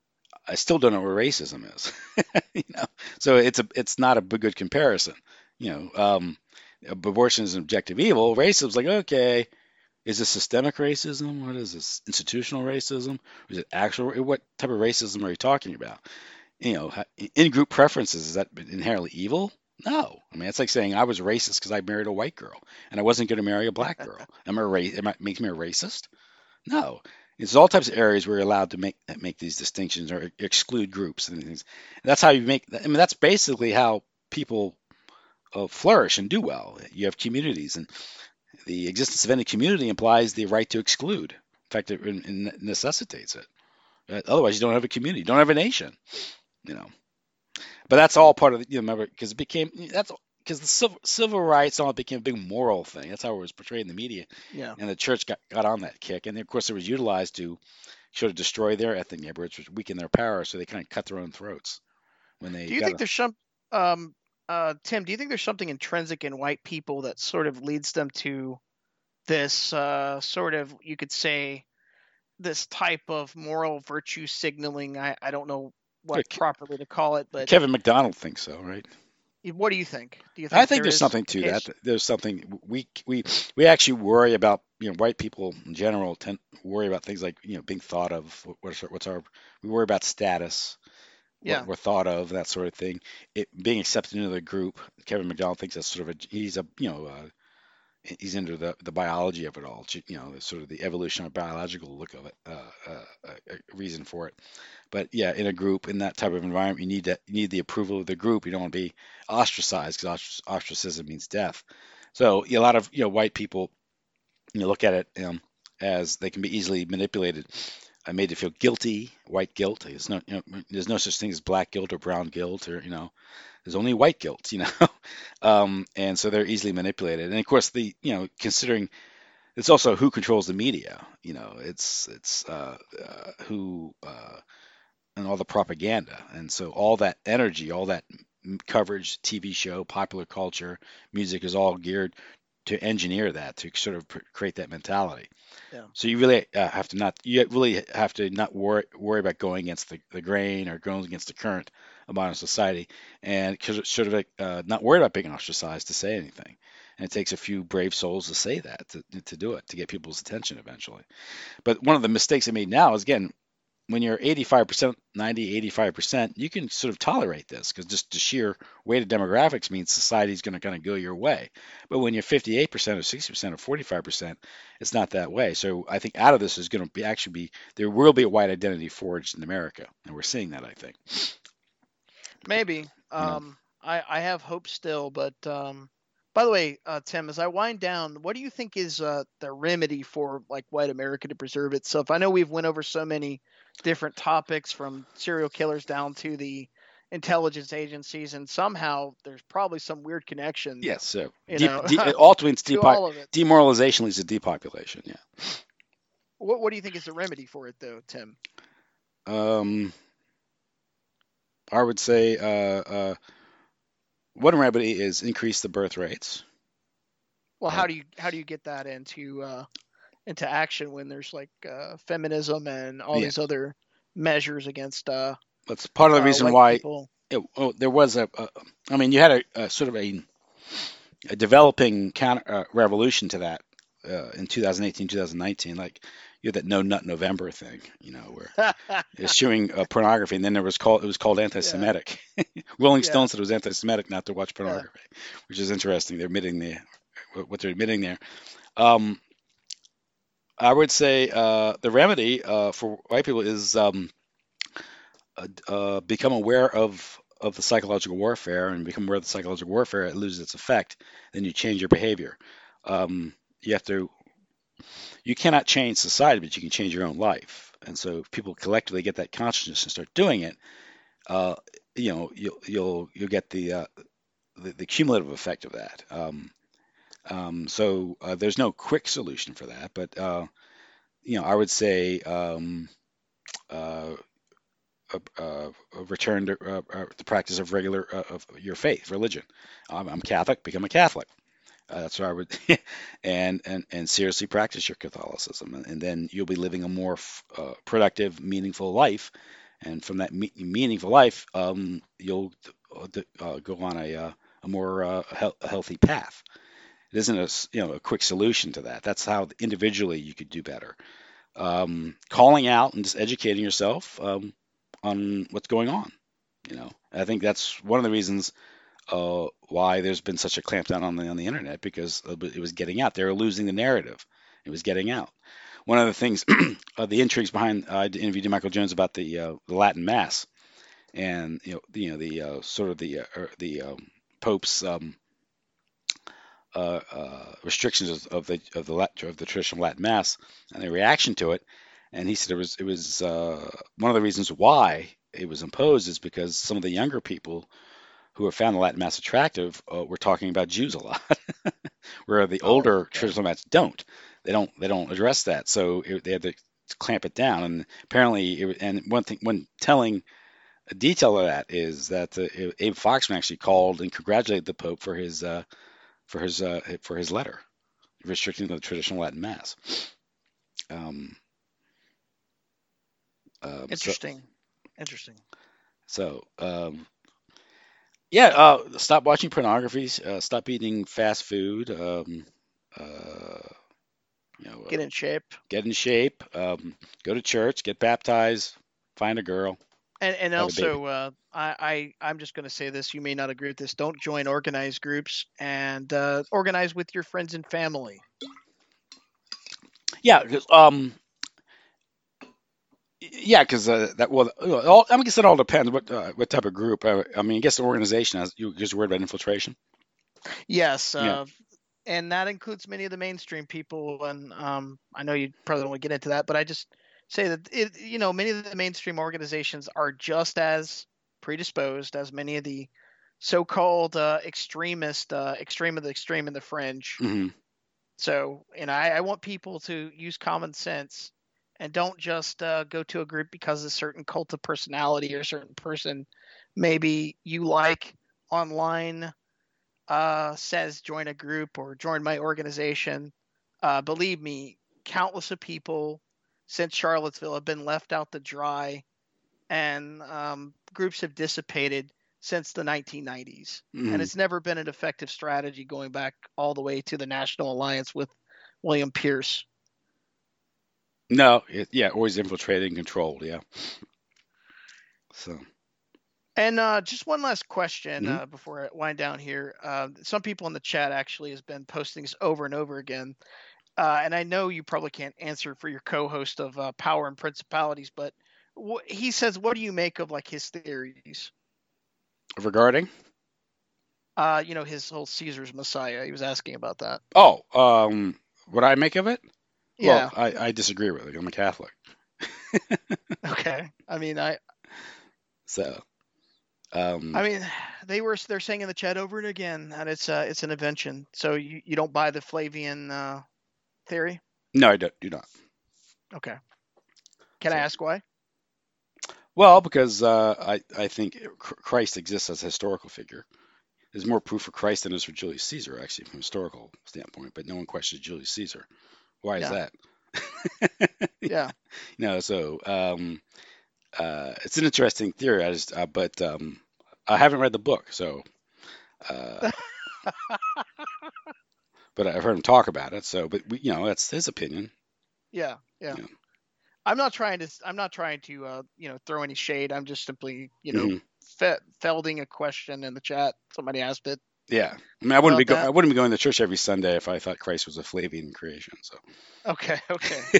I still don't know what racism is. you know, so it's a it's not a good comparison. You know, um, abortion is an objective evil. Racism's like, okay, is this systemic racism? What is this? Institutional racism? Or is it actual? What type of racism are you talking about? You know, in-group preferences, is that inherently evil? No. I mean, it's like saying I was racist because I married a white girl and I wasn't going to marry a black girl. Am I ra- am I, makes me a racist? No. It's all types of areas where you're allowed to make make these distinctions or exclude groups and things. And that's how you make. I mean, that's basically how people uh, flourish and do well. You have communities, and the existence of any community implies the right to exclude. In fact, it, it necessitates it. Uh, Otherwise, you don't have a community. You don't have a nation. You know. But that's all part of the, you remember, because it became, that's because the civil, civil rights all became a big moral thing. That's how it was portrayed in the media. yeah. And the church got, got on that kick. And of course, it was utilized to sort of destroy their ethnic neighborhoods, which weaken their power. So they kind of cut their own throats when they Do you got think it. there's some, um, uh, Tim? Do you think there's something intrinsic in white people that sort of leads them to this uh, sort of, you could say, this type of moral virtue signaling? I I don't know Yeah, what properly to call it, but Kevin McDonald thinks so, right? what do you think? Do you I think think there there's is something a to that. case? There's something we we we actually worry about. You know, white people in general tend worry about things like you know being thought of. What's our, what's our we worry about status, what Yeah, we're thought of, that sort of thing. It being accepted into the group. Kevin McDonald thinks that's sort of a he's a you know uh, he's into the the biology of it all. You know, the sort of the evolutionary biological look of it, uh, uh, a reason for it. But yeah, in a group, in that type of environment, you need that you need the approval of the group. You don't want to be ostracized because ostracism means death. So yeah, a lot of you know white people you know, look at it um, as they can be easily manipulated. I made to feel guilty, white guilt. There's no, you know, there's no such thing as black guilt or brown guilt, or you know, there's only white guilt, you know, um, and so they're easily manipulated. And of course, the you know, considering it's also who controls the media, you know, it's it's uh, uh, who uh, and all the propaganda, and so all that energy, all that coverage, T V show, popular culture, music is all geared to engineer that to sort of create that mentality. yeah. So you really uh, have to not you really have to not worry worry about going against the, the grain or going against the current of modern society, and because it's sort of like, uh, not worried about being ostracized to say anything. And it takes a few brave souls to say that to, to do it to get people's attention eventually. But one of the mistakes I made now is again when you're eighty-five percent, ninety, eighty-five percent, you can sort of tolerate this because just the sheer weight of demographics means society's going to kind of go your way. But when you're fifty-eight percent or sixty percent or forty-five percent, it's not that way. So I think out of this is going to be actually be, there will be a white identity forged in America. And we're seeing that, I think. Maybe. You know, Um, I I have hope still, but um, by the way, uh, Tim, as I wind down, what do you think is uh, the remedy for like white America to preserve itself? I know we've went over so many different topics from serial killers down to the intelligence agencies, and somehow there's probably some weird connection, yes. So you de- know, de- ultimately, it's to depo- all of it. demoralization leads to depopulation. Yeah. What what do you think is the remedy for it, though, Tim? Um, I would say uh, uh, one remedy is increase the birth rates. Well, Uh, how do you how do you get that into uh, into action when there's like uh, feminism and all yeah, these other measures against uh, that's part of the uh, reason white why people? it, oh, there was a, a. I mean, you had a, a sort of a, a developing counter uh, revolution to that uh, in two thousand eighteen, two thousand nineteen. Like you had that No Nut November thing, you know, where eschewing uh, pornography, and then there was called it was called Yeah, anti-Semitic. Rolling yeah, Stone said it was anti-Semitic not to watch yeah. pornography, which is interesting. They're admitting the what they're admitting there. Um, I would say uh, the remedy uh, for white people is um, uh, uh, become aware of of the psychological warfare, and become aware of the psychological warfare. It loses its effect. Then you change your behavior. Um, you have to. You cannot change society, but you can change your own life. And so, if people collectively get that consciousness and start doing it, uh, you know, you'll you'll you'll get the uh, the, the cumulative effect of that. Um, um, so uh, there's no quick solution for that, but uh, you know, I would say um, uh, a, a, a return to uh, uh, the practice of regular uh, of your faith, religion. I'm, I'm Catholic, become a Catholic. Uh, that's what I would, and and and seriously practice your Catholicism, and, and then you'll be living a more f- uh, productive, meaningful life. And from that me- meaningful life, um, you'll uh, d- uh, go on a uh, a more uh, hel- a healthy path. It isn't a s- you know a quick solution to that. That's how individually you could do better. Um, calling out and just educating yourself um, on what's going on. You know, I think that's one of the reasons uh, why there's been such a clampdown on the on the internet, because it was getting out. They were losing the narrative. It was getting out. One of the things, uh, the intrigues behind, uh, I interviewed Michael Jones about the uh, the Latin Mass, and you know, the, you know, the uh, sort of the uh, er, the um, Pope's um, uh, uh, restrictions of, of the of the Lat- of the traditional Latin Mass and the reaction to it. And he said it was it was uh, one of the reasons why it was imposed is because some of the younger people who have found the Latin Mass attractive uh, were talking about Jews a lot, where the Oh, older okay. traditional Mass don't. They don't they don't address that, so it, they had to clamp it down. And apparently, it, and one thing, one telling detail of that is that uh, Abe Foxman actually called and congratulated the Pope for his uh, for his uh, for his letter restricting the traditional Latin Mass. Um, um, so Interesting. Interesting. so um, yeah, uh, stop watching pornography. Uh, stop eating fast food. Um, uh, you know, Get uh, in shape. get in shape. Um, go to church. Get baptized. Find a girl. And and Have a baby. also, uh, I, I I'm just going to say this. You may not agree with this. Don't join organized groups, and uh, organize with your friends and family. Yeah, 'cause, um, yeah, because uh, that well, all, I guess it all depends what uh, what type of group. Uh, I mean, I guess the organization has you just worried about infiltration. Yes, Yeah. uh, and that includes many of the mainstream people. And um, I know you probably don't want to get into that, but I just say that it, you know, many of the mainstream organizations are just as predisposed as many of the so-called uh, extremist, uh, extreme of the extreme and the fringe. Hmm. So, and I, I want people to use common sense and don't just uh, go to a group because a certain cult of personality or a certain person maybe you like online uh, says join a group or join my organization. Uh, believe me, countless of people since Charlottesville have been left out to dry, and um, groups have dissipated since the nineteen nineties. And Hmm. it's never been an effective strategy going back all the way to the National Alliance with William Pierce. No, it, yeah, always infiltrated and controlled. Yeah. So. And uh, just one last question Hmm. uh, before I wind down here. Uh, some people in the chat actually has been posting this over and over again. Uh, and I know you probably can't answer for your co-host of uh, Power and Principalities, but wh- he says, "What do you make of like his theories? Regarding. Uh, you know, his whole Caesar's Messiah." He was asking about that. Oh, um, what I make of it? Well, Yeah. I, I disagree with it. I'm a Catholic. Okay. I mean, I, So, um, I mean, they were they're saying in the chat over and again that it's uh it's an invention. So you, you don't buy the Flavian uh, theory? no, I don't, do not. Okay. Can I So, ask why? well, because uh, I, I think Christ exists as a historical figure. There's more proof for Christ than there is for Julius Caesar, actually, from a historical standpoint, but no one questions Julius Caesar. Why is Yeah. that? Yeah. You know, so um, uh, it's an interesting theory. I just, uh, but um, I haven't read the book, so, uh, but I've heard him talk about it. So, but we, you know, that's his opinion. Yeah. Yeah. You know. I'm not trying to. I'm not trying to. Uh, you know, throw any shade. I'm just simply, you know, hmm fe- felding a question in the chat. Somebody asked it Yeah. I mean, I wouldn't be about go- I that. wouldn't be going to church every Sunday if I thought Christ was a Flavian creation. So. Okay. Okay.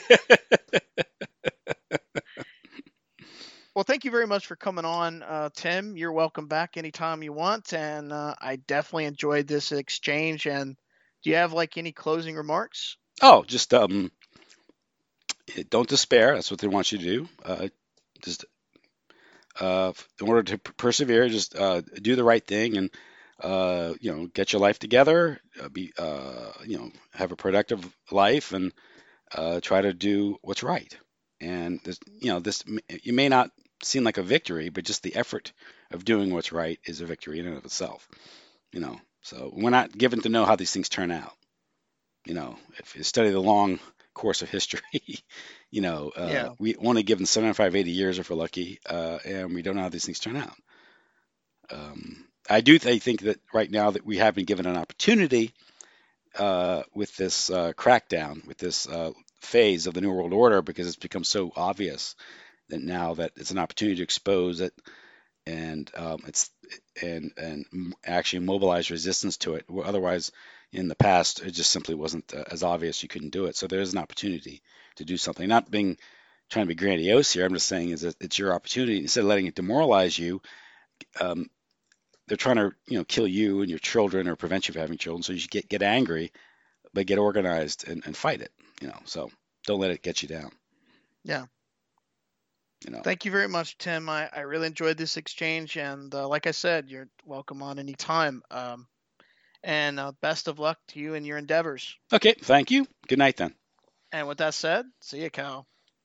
Well, thank you very much for coming on, uh, Tim. You're welcome back anytime you want, and uh, I definitely enjoyed this exchange. And do you have like any closing remarks? oh, just um, don't despair. That's what they want you to do. Uh, just uh, in order to p- persevere, just uh, do the right thing and uh, you know, get your life together. Uh, be uh, you know, have a productive life and uh, try to do what's right. And this, you know, this you may not seem like a victory, but just the effort of doing what's right is a victory in and of itself. You know, so we're not given to know how these things turn out. You know, if you study the long course of history, you know, uh, Yeah. we only given seventy-five, eighty years if we're lucky, uh, and we don't know how these things turn out. Um, I do th- think that right now that we have been given an opportunity uh, with this uh, crackdown, with this uh, phase of the New World Order, because it's become so obvious that now that it's an opportunity to expose it and um, it's and and actually mobilize resistance to it. Otherwise, in the past, it just simply wasn't uh, as obvious. You couldn't do it. So there is an opportunity to do something. Not being trying to be grandiose here. I'm just saying is that it's your opportunity. Instead of letting it demoralize you, um, they're trying to you know kill you and your children or prevent you from having children. So you should get get angry, but get organized and, and fight it. You know. So don't let it get you down. Yeah. You know. Thank you very much, Tim. I, I really enjoyed this exchange, and uh, like I said, you're welcome on any time. Um, and uh, best of luck to you in your endeavors. Okay. Thank you. Good night then. And with that said, see you, Cal.